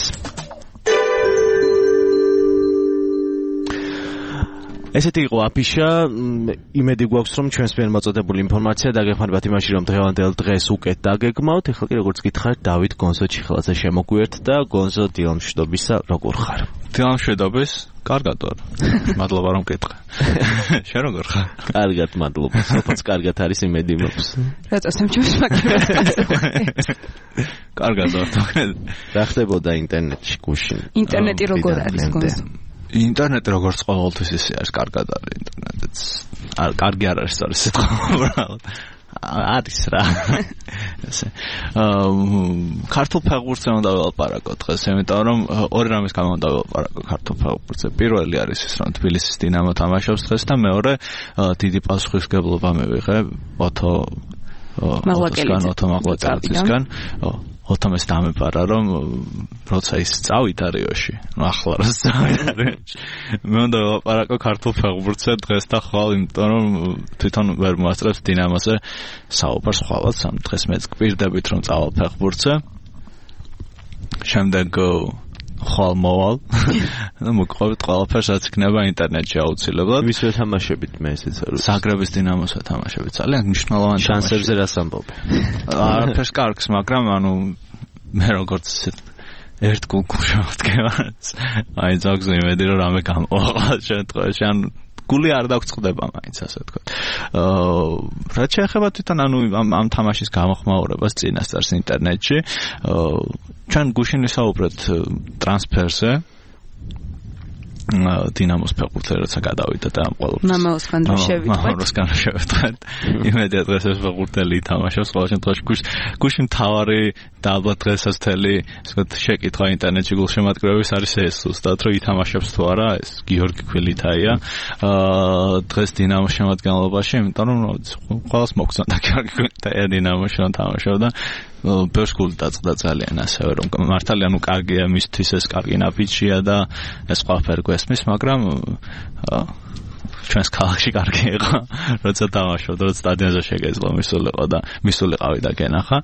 ესეთი იყო აფიშა. იმედი გვაქვს რომ ჩვენს მიერ მოწოდებული ინფორმაცია დაგეხმარებათ იმაში რომ დღევანდელ დღეს უკეთ დაგეგმავთ. ეხლა კი როგორც გითხარით დავით გონზო-ჩიხლაძე შემოგვიერთდა. გონზო, დილამშვიდობისა, როგორ ხარ? დილამშვიდობის, კარგად ვარ. მადლობა რომ გეტყვი. შენ როგორ ხარ? კარგად, მადლობა. სოფაც კარგად არის იმედი მაქვს. რა წასამჩევს მაგერად. კარგად ვარ. რა ხდებოდა ინტერნეტში გუშინ? ინტერნეტი როგორ არის გონზო? ინტერნეტი როგორც ყოველთვის ისე არის, კარგად არის ინტერნეტიც. არ კარგი არ არის სწორი სიტყვა, უბრალოდ არის რა. ესე. აა ქართულ ფეხბურთზე უნდა ველაპარაკო დღეს, იმიტომ რომ ორი რამის გამო უნდა ველაპარაკო ქართულ ფეხბურთზე. პირველი არის ის, რომ თბილისის დინამო თამაშობს დღეს და მეორე დიდი პასუხისგებლობა მივიღე ოთო მაღლაკელიძე. ოთო მაღლაკელიძისგან. ოთომეს დამეპარა რომ როცა ის წავიდა რიოში, ну ახლა რა წავიდა რიოში. მე უნდა ველაპარაკო ქართულ ფეხბურთზე დღეს და ხვალ, იმიტომ რომ თვითონ ვერ მოასწრებს დინამოზე საუბარს ხვალაც, ამ დღეს მეც გვირდებით რომ წავალ ფეხბურთზე. შემდეგ ხვალ მოვალ. და მოყვებით ყველაფერს რაც იქნება ინტერნეტში აუცილებლად. ვისვე თამაშებით მე ესეც არის. ზაგრების დინამოსა თამაშებით. ძალიან მნიშვნელოვანი შანსებზე რას ამბობ? არაფერს კარგს, მაგრამ ანუ მე როგორც ერთ გულს შევდგება. აი ზოგს იმედი რომ რამე გამოვა შემთხვევაში, ანუ გული არ დაგწყდება მაინც ასე თქვა. აა რაც შეეხება თვითონ ანუ ამ ამ თამაშის გამოხმაურებას წინასწარს ინტერნეტში, აა ჩვენ გუშინ ვისაუბრეთ ტრანსფერზე. დინამოს ფეხბურთზე როცა გადავიდა და ამ ყოველ მამაოსგან რო შევიტყვეთ. მამაოსგან რო შევიტყვეთ. იმედია დღეს ეს ფეხბურთელი თამაშობს ყოველ შემთხვევაში. გუშინ თავარი და ალბათ დღესაც თელი ისეთ შეკითხვა ინტერნეტში გულშემატკივრების არის ეს ზუსტად რომ ითამაშებს თუ არა ეს გიორგი ქვილითაია. აა დღეს დინამოს შემადგენლობაში, იმიტომ რომ ყოველს მოგწონდა გიორგი ქვილითაია დინამოში რომ თამაშობდა. ბევრს გული დაწყდა ძალიან ასევე რომ მართალია ნუ კარგია მისთვის ეს კარგი ნაბიჯია და ეს ყველაფერი გვესმის, მაგრამ ჩვენს ქალაქში კარგი იყო, როცა თამაშობდა, როცა სტადიონზე შეგეძლო მისულიყო და მისულიყავი და გენახა.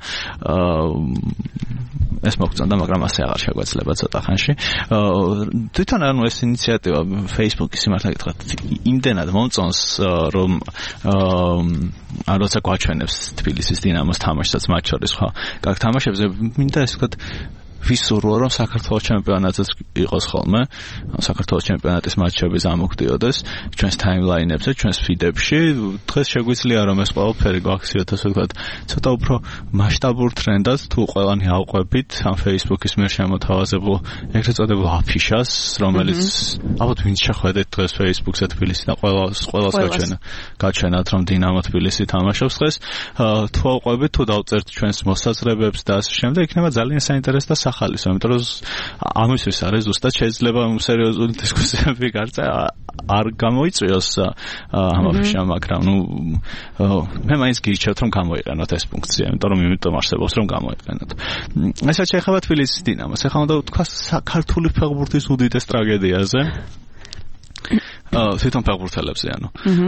ეს მოგწონდა, მაგრამ ასე აღარ შეგვეძლება ცოტა ხანში. თვითონ ანუ ეს ინიციატივა Facebook-ის სიმართლე გითხრათ, იმდენად მომწონს რომ აა როცა გვაჩვენებს თბილისის დინამოს თამაშსაც მათ შორის ხო. კარგ თამაშებზე მინდა ეს ვთქვათ ვისურვო რომ საქართველოს ჩემპიონატიც იყოს ხოლმე, საქართველოს ჩემპიონატის მატჩები ზამოგდიოდეს ჩვენს ტაიმლაინებზე, ჩვენს ფიდებში. დღეს შეგვიძლია რომ ეს ყველაფერი გვაქციოთ, ასე ვთქვათ, ცოტა უფრო მასშტაბურ ტრენდად, თუ ყველანი ავყვებით ამ Facebook-ის მიერ შემოთავაზებულ ეგრეთ წოდებულ აფიშას, რომელიც ალბათ ვინც შეხვედეთ დღეს Facebook-ზე თბილისი და ყველას ყველას გაჩვენა. გაჩვენათ რომ დინამო თბილისი თამაშობს დღეს. თუ ავყვებით, თუ დავწერთ ჩვენს მოსაზრებებს და ასე შემდეგ, იქნება ძალიან საინტერესო და ახალის, იმიტომ რომ ამისთვის არის ზუსტად შეიძლება სერიოზული დისკუსიები გარდა არ გამოიწვიოს ამ აფიშა, მაგრამ ნუ მე მაინც გირჩევთ რომ გამოიყენოთ ეს ფუნქცია, იმიტომ რომ იმიტომ არსებობს რომ გამოიყენოთ. ესაც შეეხება თბილისის დინამოს. ეხლა უნდა ვთქვა საქართველოს ფეხბურთის უდიდეს ტრაგედიაზე. აა თვითონ ფეხბურთელებზე ანუ.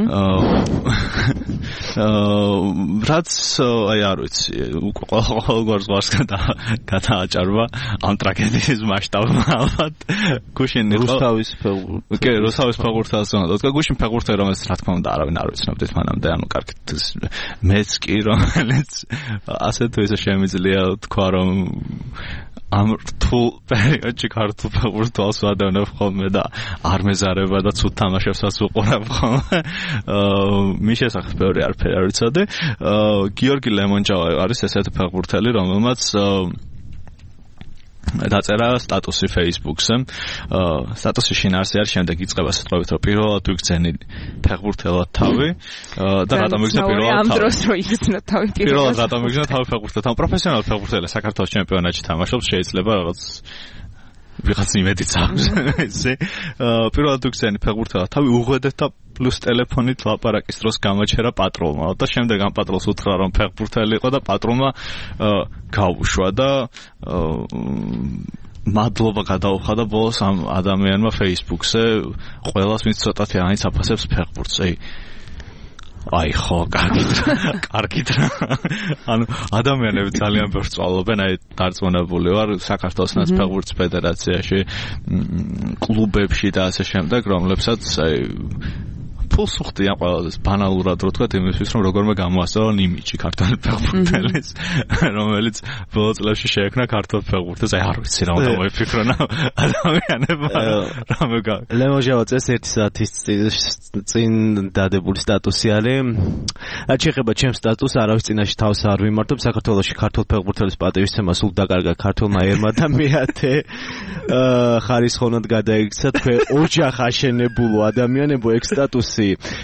აა რაც აი არ ვიცი, ყოველგვარ ზღვარს გადააჭარბა ამ ტრაგედიის მასშტაბმა ალბათ. გუშინ რუსთავის ფეხბურთელს. კი, რუსთავის ფეხბურთელს უნდა. თქვა გუშინ ფეხბურთელი რომელსაც რა თქმა უნდა არავინ არ ვიცნობდით მანამდე, ანუ კარგით მეც კი რომელიც ასე თუ ისე შემიძლია თქვა რომ ამ რთულ პერიოდში ქართულ ფეხბურთელს ვადევნებ ხოლმე და არ მეზარება და ცუდ თამაშებსაც უყურებ ხოლმე. აა მის შესახებ ბევრი არაფერი არ ვიცოდი. აა გიორგი ლემონჯავა არის ესეთი ფეხბურთელი, რომელმაც დაწერა სტატუსი Facebook-ზე. აა სტატუსი შინაარსი არის შემდეგ იწყება სიტყვებით, რომ პირველად ვიგრძენი ფეხბურთელად თავი და რატომ ვიგრძნო პირველად ამ დროს რო იგრძნო თავი პირველად რატომ ვიგრძნო თავი ფეხბურთელად? პროფესიონალ ფეხბურთელი საქართველოს ჩემპიონატში თამაშობს, შეიძლება რაღაც ვიღაც იმედიც აქვს ესე. აა პირველად ვიგრძენი ფეხბურთელად თავი უღვედეთ და პლუს ტელეფონით ლაპარაკის დროს გამოჩერა პატრონმა და შემდეგ ამ პატრონს უთხრა რომ ფეხბურთელი იყო და პატრონმა გაუშვა და მადლობა გადაუხადა ბოლოს ამ ადამიანმა Facebook-ზე ყველას ვინც ცოტათი აინც აფასებს ფეხბურთს. აი აი ხო, კარგით რა, კარგით რა. ანუ ადამიანები ძალიან ბევრს წვალობენ, აი დარწმუნებული ვარ საქართველოს ნაცფეხბურთის ფედერაციაში, კლუბებში და ასე შემდეგ, რომლებსაც აი ფულს უხდიან ყველაზე ბანალურად რო თქვა იმისთვის რომ როგორმე გამოასწავლონ იმიჯი ქართული ფეხბურთელის რომელიც ბოლო წლებში შეექმნა ქართულ ფეხბურთელს აი არ ვიცი რა უნდა მოიფიქრონ ადამიანებმა რამე გა ლემონჯავა წეს ერთი საათის წინ დადებული სტატუსი არის რაც შეეხება ჩემს სტატუსს არავის წინაშე თავს არ ვიმართებ საქართველოში ქართულ ფეხბურთელის პატივისცემა სულ დაკარგა ქართულმა ერმა და მეათე ხარისხოვნად გადაიქცა თქვენ ოჯახ აშენებულო ადამიანებო ეგ სტატუსი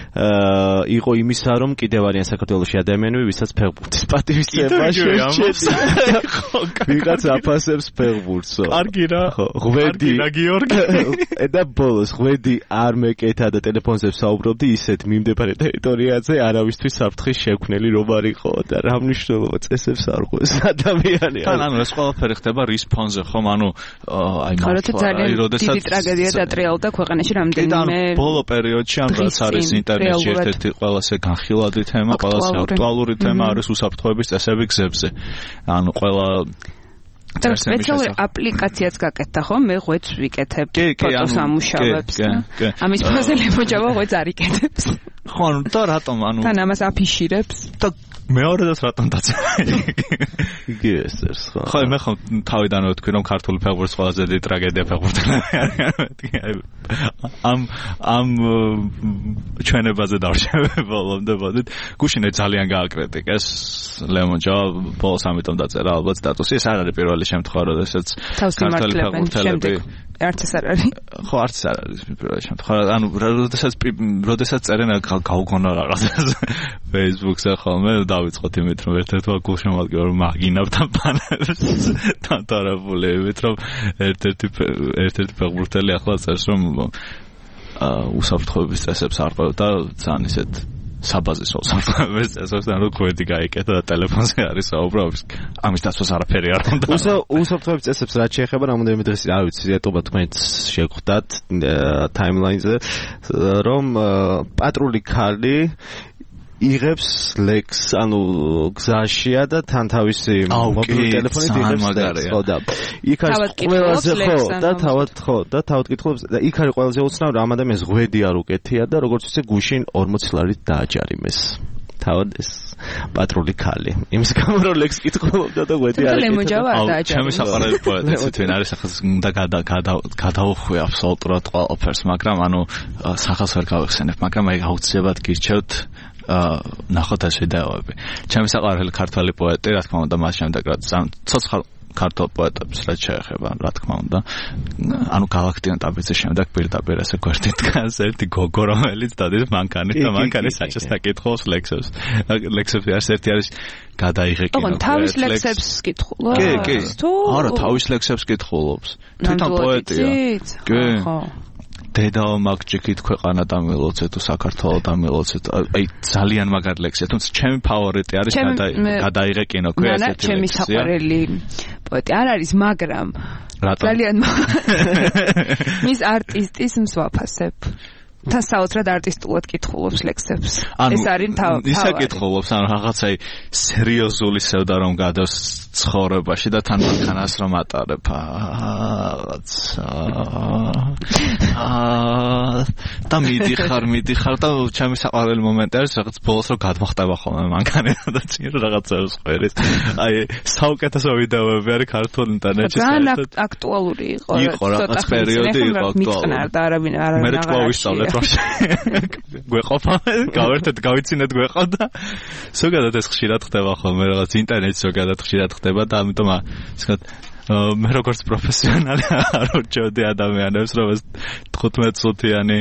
აა იყო იმისა რომ კიდევ არიან საქართველოში ადამიანები ვისაც ფეხბურთის პატივისცემა შეჩედა ვიღაც აფასებს ფეხბურთსო კარგი რა ღვედი რა გიორგი და ბოლოს ღვედი არ მეკეთა და ტელეფონზე ვსაუბრობდი ისეთ მიმდებარე ტერიტორიაზე არავისთვის საფრთხის შექმნელი რომ არ იყო და რა მნიშვნელობა წესებს არ ყვეს ადამიანი თან ანუ ეს ყველაფერი ხდება რის ფონზე ხომ ანუ აი მართლა აი როდესაც დიდი ტრაგედია დატრიალდა ქვეყანაში რამდენიმე ბოლო პერიოდში ამ რაც არის ინტერნეტში ერთ-ერთი ყველაზე განხილვადი თემა, ყველაზე აქტუალური თემა არის უსაფრთხოების წესები გზებზე. ანუ ყველა და სპეციალური აპლიკაციაც გაკეთდა ხო? მე ღვეც ვიკეთებ ფოტოს ამუშავებს. ამის ფაზე ლემონჯავა ღვეც არ იკეთებს. ხო, და რატომ ანუ თან ამას აფიშირებს და მეორედაც რატომ დაწერა? იგი ესერს ხო. ხო, მე ხო თავიდანვე ვთქვი რომ ქართული ფეხბურთის ყველაზე დიდი ტრაგედია ფეხბურთელები არიან. ამ ამ ჩვენებაზე დავშევებულობდებით. გუშინე ძალიან გააკრიტიკეს ლემონჯავა ბოლოს ამიტომ დაწერა ალბათ სტატუსი. ეს არ არის პირველი შემთხვევა, როდესაც ქართული ფეხბურთელები არც ეს არ არის. ხო, არც ეს არ არის პირველი შემთხვევა. ანუ როდესაც როდესაც წერენ გაუგონო რაღაცას Facebook-ზე ხოლმე დავიწყოთ იმით რომ ერთ-ერთი გულშემატკივარი მაგინავთ ამ პანელს დათარებული იმით რომ ერთ-ერთი ერთ-ერთი ფეხბურთელი ახლა წერს რომ უსაფრთხოების წესებს არ ყვევ და ძალიან ისეთ საბაზისო საფრთხოების წესებს ანუ კვეთი გაიკეთა და ტელეფონზე არის საუბრობ ამის დაცვას არაფერი არ უნდა უსაფრთხოების წესებს რაც შეეხება რამოდენიმე დღეს არ ვიცი ეტობა თქვენც შეგხვდათ ტაიმლაინზე რომ პატრული ქალი იღებს ლექს, ანუ გზაშია და თან თავისი მობილური ტელეფონით იღებს ლექს, ხო და იქ არის ყველაზე ხო და თავად ხო და თავად კითხულობს და იქ არის ყველაზე უცნაური რომ ამ ადამიანს ღვედი არ უკეთია და როგორც ვთქვი გუშინ ორმოცი ლარით დააჯარიმეს. თავად ეს პატრული ქალი. იმის გამო რომ ლექს კითხულობდა და ღვედი არ ეკეთა. აუ, ჩემი საყვარელი პოეტი თვითონ არის ახლა უნდა გადაუხვი აბსოლუტურად ყველაფერს, მაგრამ ანუ სახელს ვერ გავიხსენებ, მაგრამ აი აუცილებლად გირჩევთ აა ნახოთ ეს ვიდეოები. ჩემი საყვარელი ქართველი პოეტი, რა თქმა უნდა, მას შემდეგ რაც ცოცხალ ქართულ პოეტებს რაც შეეხება, რა თქმა უნდა. ანუ გალაქტიონ ტაბეცის შემდეგ პირდაპირ ესე გვერდით დგას ერთი გოგო, რომელიც დადის მანქანით და მანქანის საჭეს დაკითხავს ლექსებს. ლექსები არის ერთი არის გადაიღე კინო. ოღონდ თავის ლექსებს კითხულობს? კი, კი. არა, თავის ლექსებს კითხულობს. თვითონ პოეტია. კი. ხო. დედაო მაგჭიქით ქვეყანა დამილოცე თუ საქართველო დამილოცე აი ძალიან მაგარი ლექსია თუმცა ჩემი ფავორიტი არის გადაიღე კინო ქვია ესეთი ლექსია ჩემი საყვარელი პოეტი არ არის მაგრამ ძალიან მის არტისტის მსვაფასებ თან საოცრად არტისტულად კითხულობს ლექსებს. ეს არის თავი. ისა კითხულობს, ანუ რაღაცა სერიოზული სევდა რომ გადავს ცხოვრებაში და თან მანქანას რომ ატარებ. რაღაც აა და მიდიხარ, მიდიხარ და ჩემი საყვარელი მომენტი არის რაღაც ბოლოს რომ გადმოხტება ხოლმე მანქანიდან და წინ რაღაცას ყვერის. აი საუკეთესო ვიდეოები არის ქართულ ინტერნეტში. ძალიან აქტუალური იყო. იყო რაღაც პერიოდი იყო აქტუალური. მიყნარდა არავინ არავინ მე თქვა ვისწავლეთ რომ გვეყოფა, გავერთეთ, გავიცინეთ გვეყავდა. ზოგადად ეს ხშირად ხდება ხოლმე, რაღაც ინტერნეტში ზოგადად ხშირად ხდება და ამიტომ ისე მე როგორც პროფესიონალი არ ვჭოდი ადამიანებს, რომ ეს თხუთმეტ წუთიანი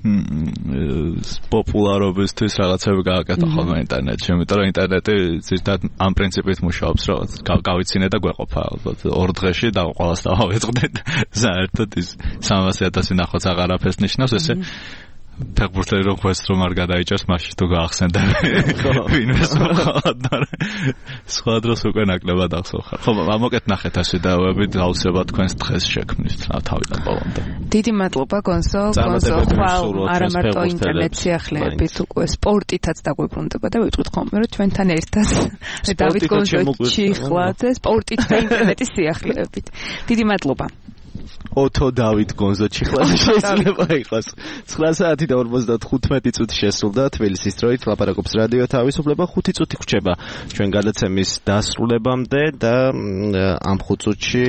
პოპულარობისთვის რაღაცები გააკეთო ხოლმე ინტერნეტში, იმიტომ რომ ინტერნეტი ზუსტად ამ პრინციპით მუშაობს, რომ გავიცინე და გვეყოფა ალბათ ორ დღეში და ყველას დავავეწყდეთ. საერთოდ ის სამასი ათასი ნახვაც აღარაფერს ნიშნავს, ესე ფეხბურთელი რომ ხვეს რომ არ გადაიჭერს, მაშინ თუ გაახსენდები. ვინმეს მოხდა. სხვა დროს უკვე ნაკლებად ახსოვხარ. ხო, ამოკეთ ნახეთ ასე და ვებით აუცილებლად თქვენს დღეს შექმნით თავიდან ბოლომდე. დიდი მადლობა გონსო, გონსო ხვალ არა მარტო ინტერნეტ სიახლეებით, უკვე სპორტითაც დაგვებრუნდება და ვიტყვით ხოლმე რომ ჩვენთან ერთად დავით გონსო ჩიხლაძე სპორტით და ინტერნეტის სიახლეებით. დიდი მადლობა. ოთო დავით გონზო ჩიხლაძე შეიძლება იყოს. ცხრა საათი და ორმოცდახუთმეტი წუთი შესრულდა თბილისის დროით. ლაპარაკობს რადიო თავისუფლება. ხუთი წუთი გვჭება ჩვენ გადაცემის დასრულებამდე და ამ ხუთ წუთში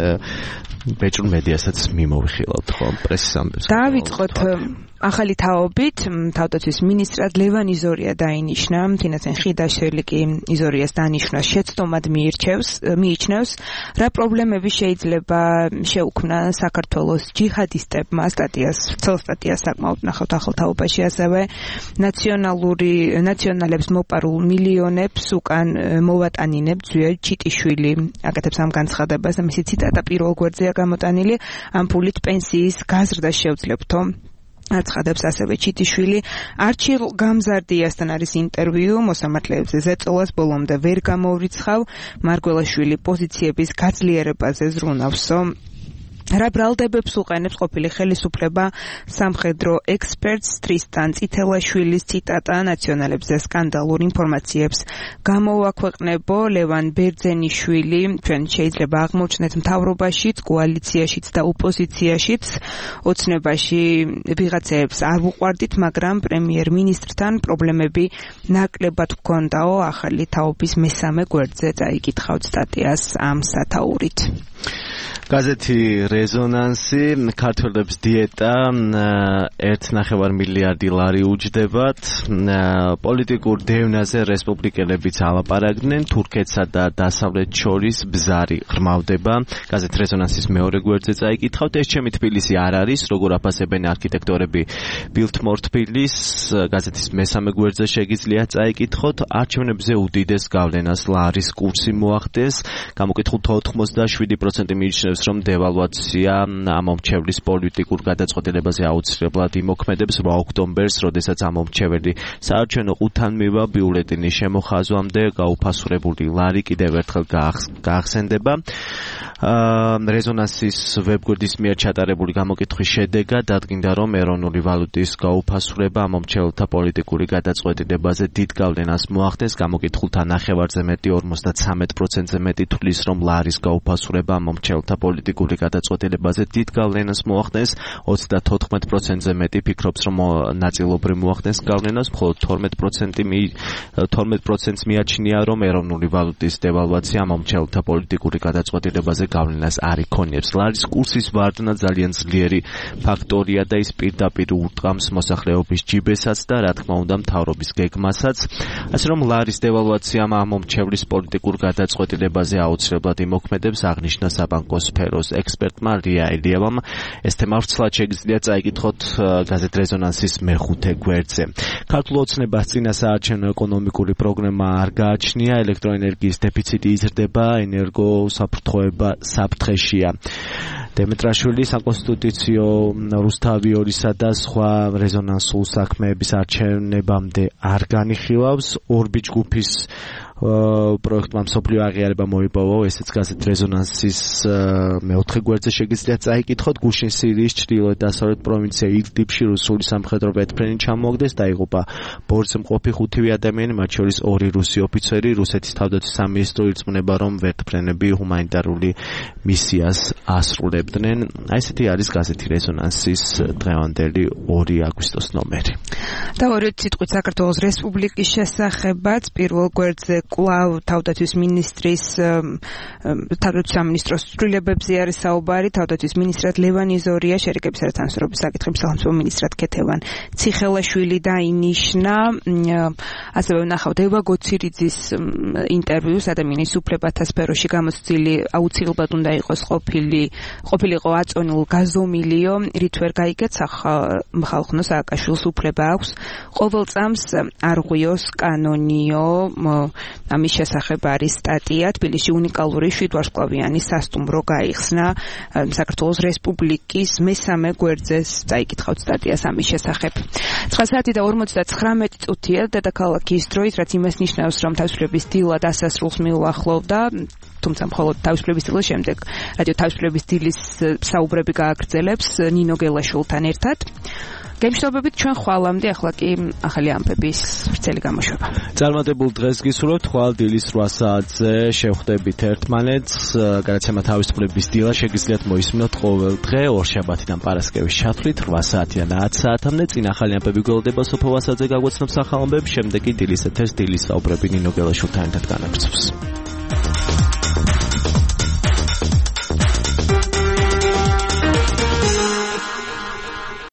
ბეჭდურ მედიასაც მიმოვიხილავთ ხო პრესის ამბებს. დავიწყოთ ახალი თაობით თავდაცვის მინისტრად ლევან იზორია დაინიშნა. თინაცენ ხიდაშვილი კი იზორიას დანიშნას შეცდომად მიირჩევს მიიჩნევს. რა პრობლემები შეიძლება შეუქმნა საქართველოს ჯიჰადისტებმა სტატიას, ცელ სტატიას საკმაოდ ნახავთ ახალ თაობაში, ასევე ნაციონალური ნაციონალებს მოპარულ მილიონებს უკან მოვატანინებ ძვია ჩიტიშვილი აკეთებს ამ განცხადებას და მისი ციტატა პირველ გვერდზეა გამოტანილი. ამ ფულით პენსიის გაზრდა შევძლებთო. აცხადებს ასევე ჩიტიშვილი. არჩილ გამზარდიასთან არის ინტერვიუ, მოსამართლეებზე ზეწოლას ბოლომდე ვერ გამოვრიცხავ. მარგველაშვილი პოზიციების გაძლიერებაზე ზრუნავსო. რა ბრალდებებს უყენებს ყოფილი ხელისუფლება სამხედრო ექსპერტს ტრისტან წითელაშვილის ციტატა ნაციონალებზე სკანდალურ ინფორმაციებს გამოვაქვეყნებო. ლევან ბერძენიშვილი ჩვენ შეიძლება აღმოჩნდეთ მთავრობაშიც, კოალიციაშიც და ოპოზიციაშიც. ოცნებაში ვიღაცებს არ უყვარდით, მაგრამ პრემიერ-მინისტრთან პრობლემები ნაკლებად ჰქონდაო. ახალი თაობის მესამე გვერდზე წაიკითხავთ სტატიას ამ სათაურით. გაზეთი რეზონანსი ქართველებს დიეტა ერთი ნახევარ მილიარდი ლარი უჯდებათ. პოლიტიკურ დევნაზე რესპუბლიკელებიც ალაპარაკდნენ. თურქეთსა და დასავლეთ შორის ბზარი ღრმავდება. გაზეთ რეზონანსის მეორე გვერდზე წაიკითხავთ. ეს ჩემი თბილისი არ არის, როგორ აფასებენ არქიტექტორები ბილთმორ თბილისს. გაზეთის მესამე გვერდზე შეგიძლიათ წაიკითხოთ. არჩევნებზე უდიდეს გავლენას ლარის კურსი მოახდენს. გამოკითხულთ ოცდაშვიდი პროცენტი მიიჩნევს რომ დევალვაცია ამომრჩევლის პოლიტიკურ გადაწყვეტილებაზე აუცილებლად იმოქმედებს რვა ოქტომბერს, როდესაც ამომრჩეველი საარჩევნო ყუთანმივა ბიულეტენის შემოხაზვამდე გაუფასურებული ლარი კიდევ ერთხელ გაახსენდება. რეზონანსის ვებგვერდის მიერ ჩატარებული გამოკითხვის შედეგად დადგინდა, რომ ეროვნული ვალუტის გაუფასურება ამომრჩეველთა პოლიტიკური გადაწყვეტილებაზე დიდ გავლენას მოახდენს. გამოკითხულთა ნახევარზე მეტი ორმოცდათრამეტ პროცენტზე მეტი თვლის, რომ ლარის გაუფასურება ამომრჩეველთა პოლიტიკური გადაწყვეტილებაზე დიდ გავლენას მოახდენს. ოცდათოთხმეტ პროცენტზე მეტი ფიქრობს, რომ ნაწილობრივ მოახდენს გავლენას, მხოლოდ თორმეტ პროცენტს მიაჩნია, რომ ეროვნული ვალუტის დევალვაცია ამომრჩეველთა პოლიტიკური გადაწყვეტილებაზე გავლენას არ იქონიებს. ლარის კურსის ვარდნა ძალიან ძლიერი ფაქტორია და ის პირდაპირ ურტყამს მოსახლეობის ჯიბესაც და რა თქმა უნდა მთავრობის გეგმასაც. ასე რომ ლარის დევალვაციამ ამომრჩევლის პოლიტიკურ გადაწყვეტილებაზე აუცილებლად იმოქმედებს, აღნიშნა საბანკო სფეროს ექსპერტმა რია ელიევამ. ეს თემა ვრცლად შეგიძლიათ წაიკითხოთ გაზეთ რეზონანსის მეხუთე გვერდზე. ქართულ ოცნებას წინა საარჩევნო ეკონომიკური პროგრამა არ გააჩნია, ელექტროენერგიის დეფიციტი იზრდება, ენერგოსაფრთხოება საფრთხეშია. დემეტრაშვილი საკონსტიტუციო რუსთავი ორისა და სხვა რეზონანსულ საქმეების არჩევნებამდე არ განიხილავს. ორბი ჯგუფის პროექტმა მსოფლიო აღიარება მოიპოვა, ესეც გაზეთ რეზონანსის მეოთხე გვერდზე შეგიძლიათ წაიკითხოთ. გუშინ სირიის ჩრდილოეთ დასავლეთ პროვინცია იდლიბში რუსული სამხედრო ვერტმფრენი ჩამოაგდეს, დაიღუპა ბორცვზე მყოფი ხუთივე ადამიანი, მათ შორის ორი რუსი ოფიცერი. რუსეთის თავდაცვის სამინისტრო ირწმუნება, რომ ვერტმფრენები ჰუმანიტარული მისიას ასრულებდნენ. აი ესეთი არის გაზეთი რეზონანსის დღევანდელი ორი აგვისტოს ნომერი. და ორი სიტყვით საქართველოს რესპუბლიკის შესახებაც პირველ გვერდზე კვლავ თავდაცვის მინისტრის თავდაცვის სამინისტროს ცვლილებებზე არის საუბარი. თავდაცვის მინისტრად ლევან იზორია, შერიგების თანასწორობის საკითხების სახელმწიფო მინისტრად ქეთევან ციხელაშვილი დაინიშნა. ასევე ვნახავთ ევა გოცირიძის ინტერვიუს ადამიანის უფლებათა სფეროში გამოცდილი აუცილებლად უნდა იყოს ყოფილი ყოფილიყო აწონულ გაზომილიო, რით ვერ გაიგეთ ხალხნო სააკაშვილს უფლება აქვს ყოველ წამს არღვიოს კანონიო. ამის შესახებ არის სტატია. თბილისში უნიკალური შვიდვარსკვლავიანი სასტუმრო გაიხსნა. საქართველოს რესპუბლიკის მესამე გვერდზე წაიკითხავთ სტატიას ამის შესახებ. ცხრა საათი და ორმოცდათხრამეტი წუთია დედაქალაქის დროით, რაც იმას ნიშნავს, რომ თავისუფლების დილა დასასრულს მიუახლოვდა. თუმცა მხოლოდ თავისუფლების დილის შემდეგ რადიო თავისუფლების დილის საუბრები გააგრძელებს ნინო გელაშვილთან ერთად. გემშვიდობებით, ჩვენ ხვალამდე, ახლა კი ახალი ამბების ვრცელი გამოშვება. წარმატებულ დღეს გისურვებთ. ხვალ დილის რვა საათზე შევხვდებით ერთმანეთს. გადაცემა თავისუფლების დილა შეგიძლიათ მოისმინოთ ყოველ დღე ორშაბათიდან პარასკევის ჩათვლით რვა საათიდან ათ საათამდე. წინ ახალი ამბები გველდება სოფო ვასაძე გაგვაცნობს ახალ ამბებს, შემდეგ კი დილის ეთერს დილის საუბრები ნინო გელაშვილთან ერთად განაგრძობს.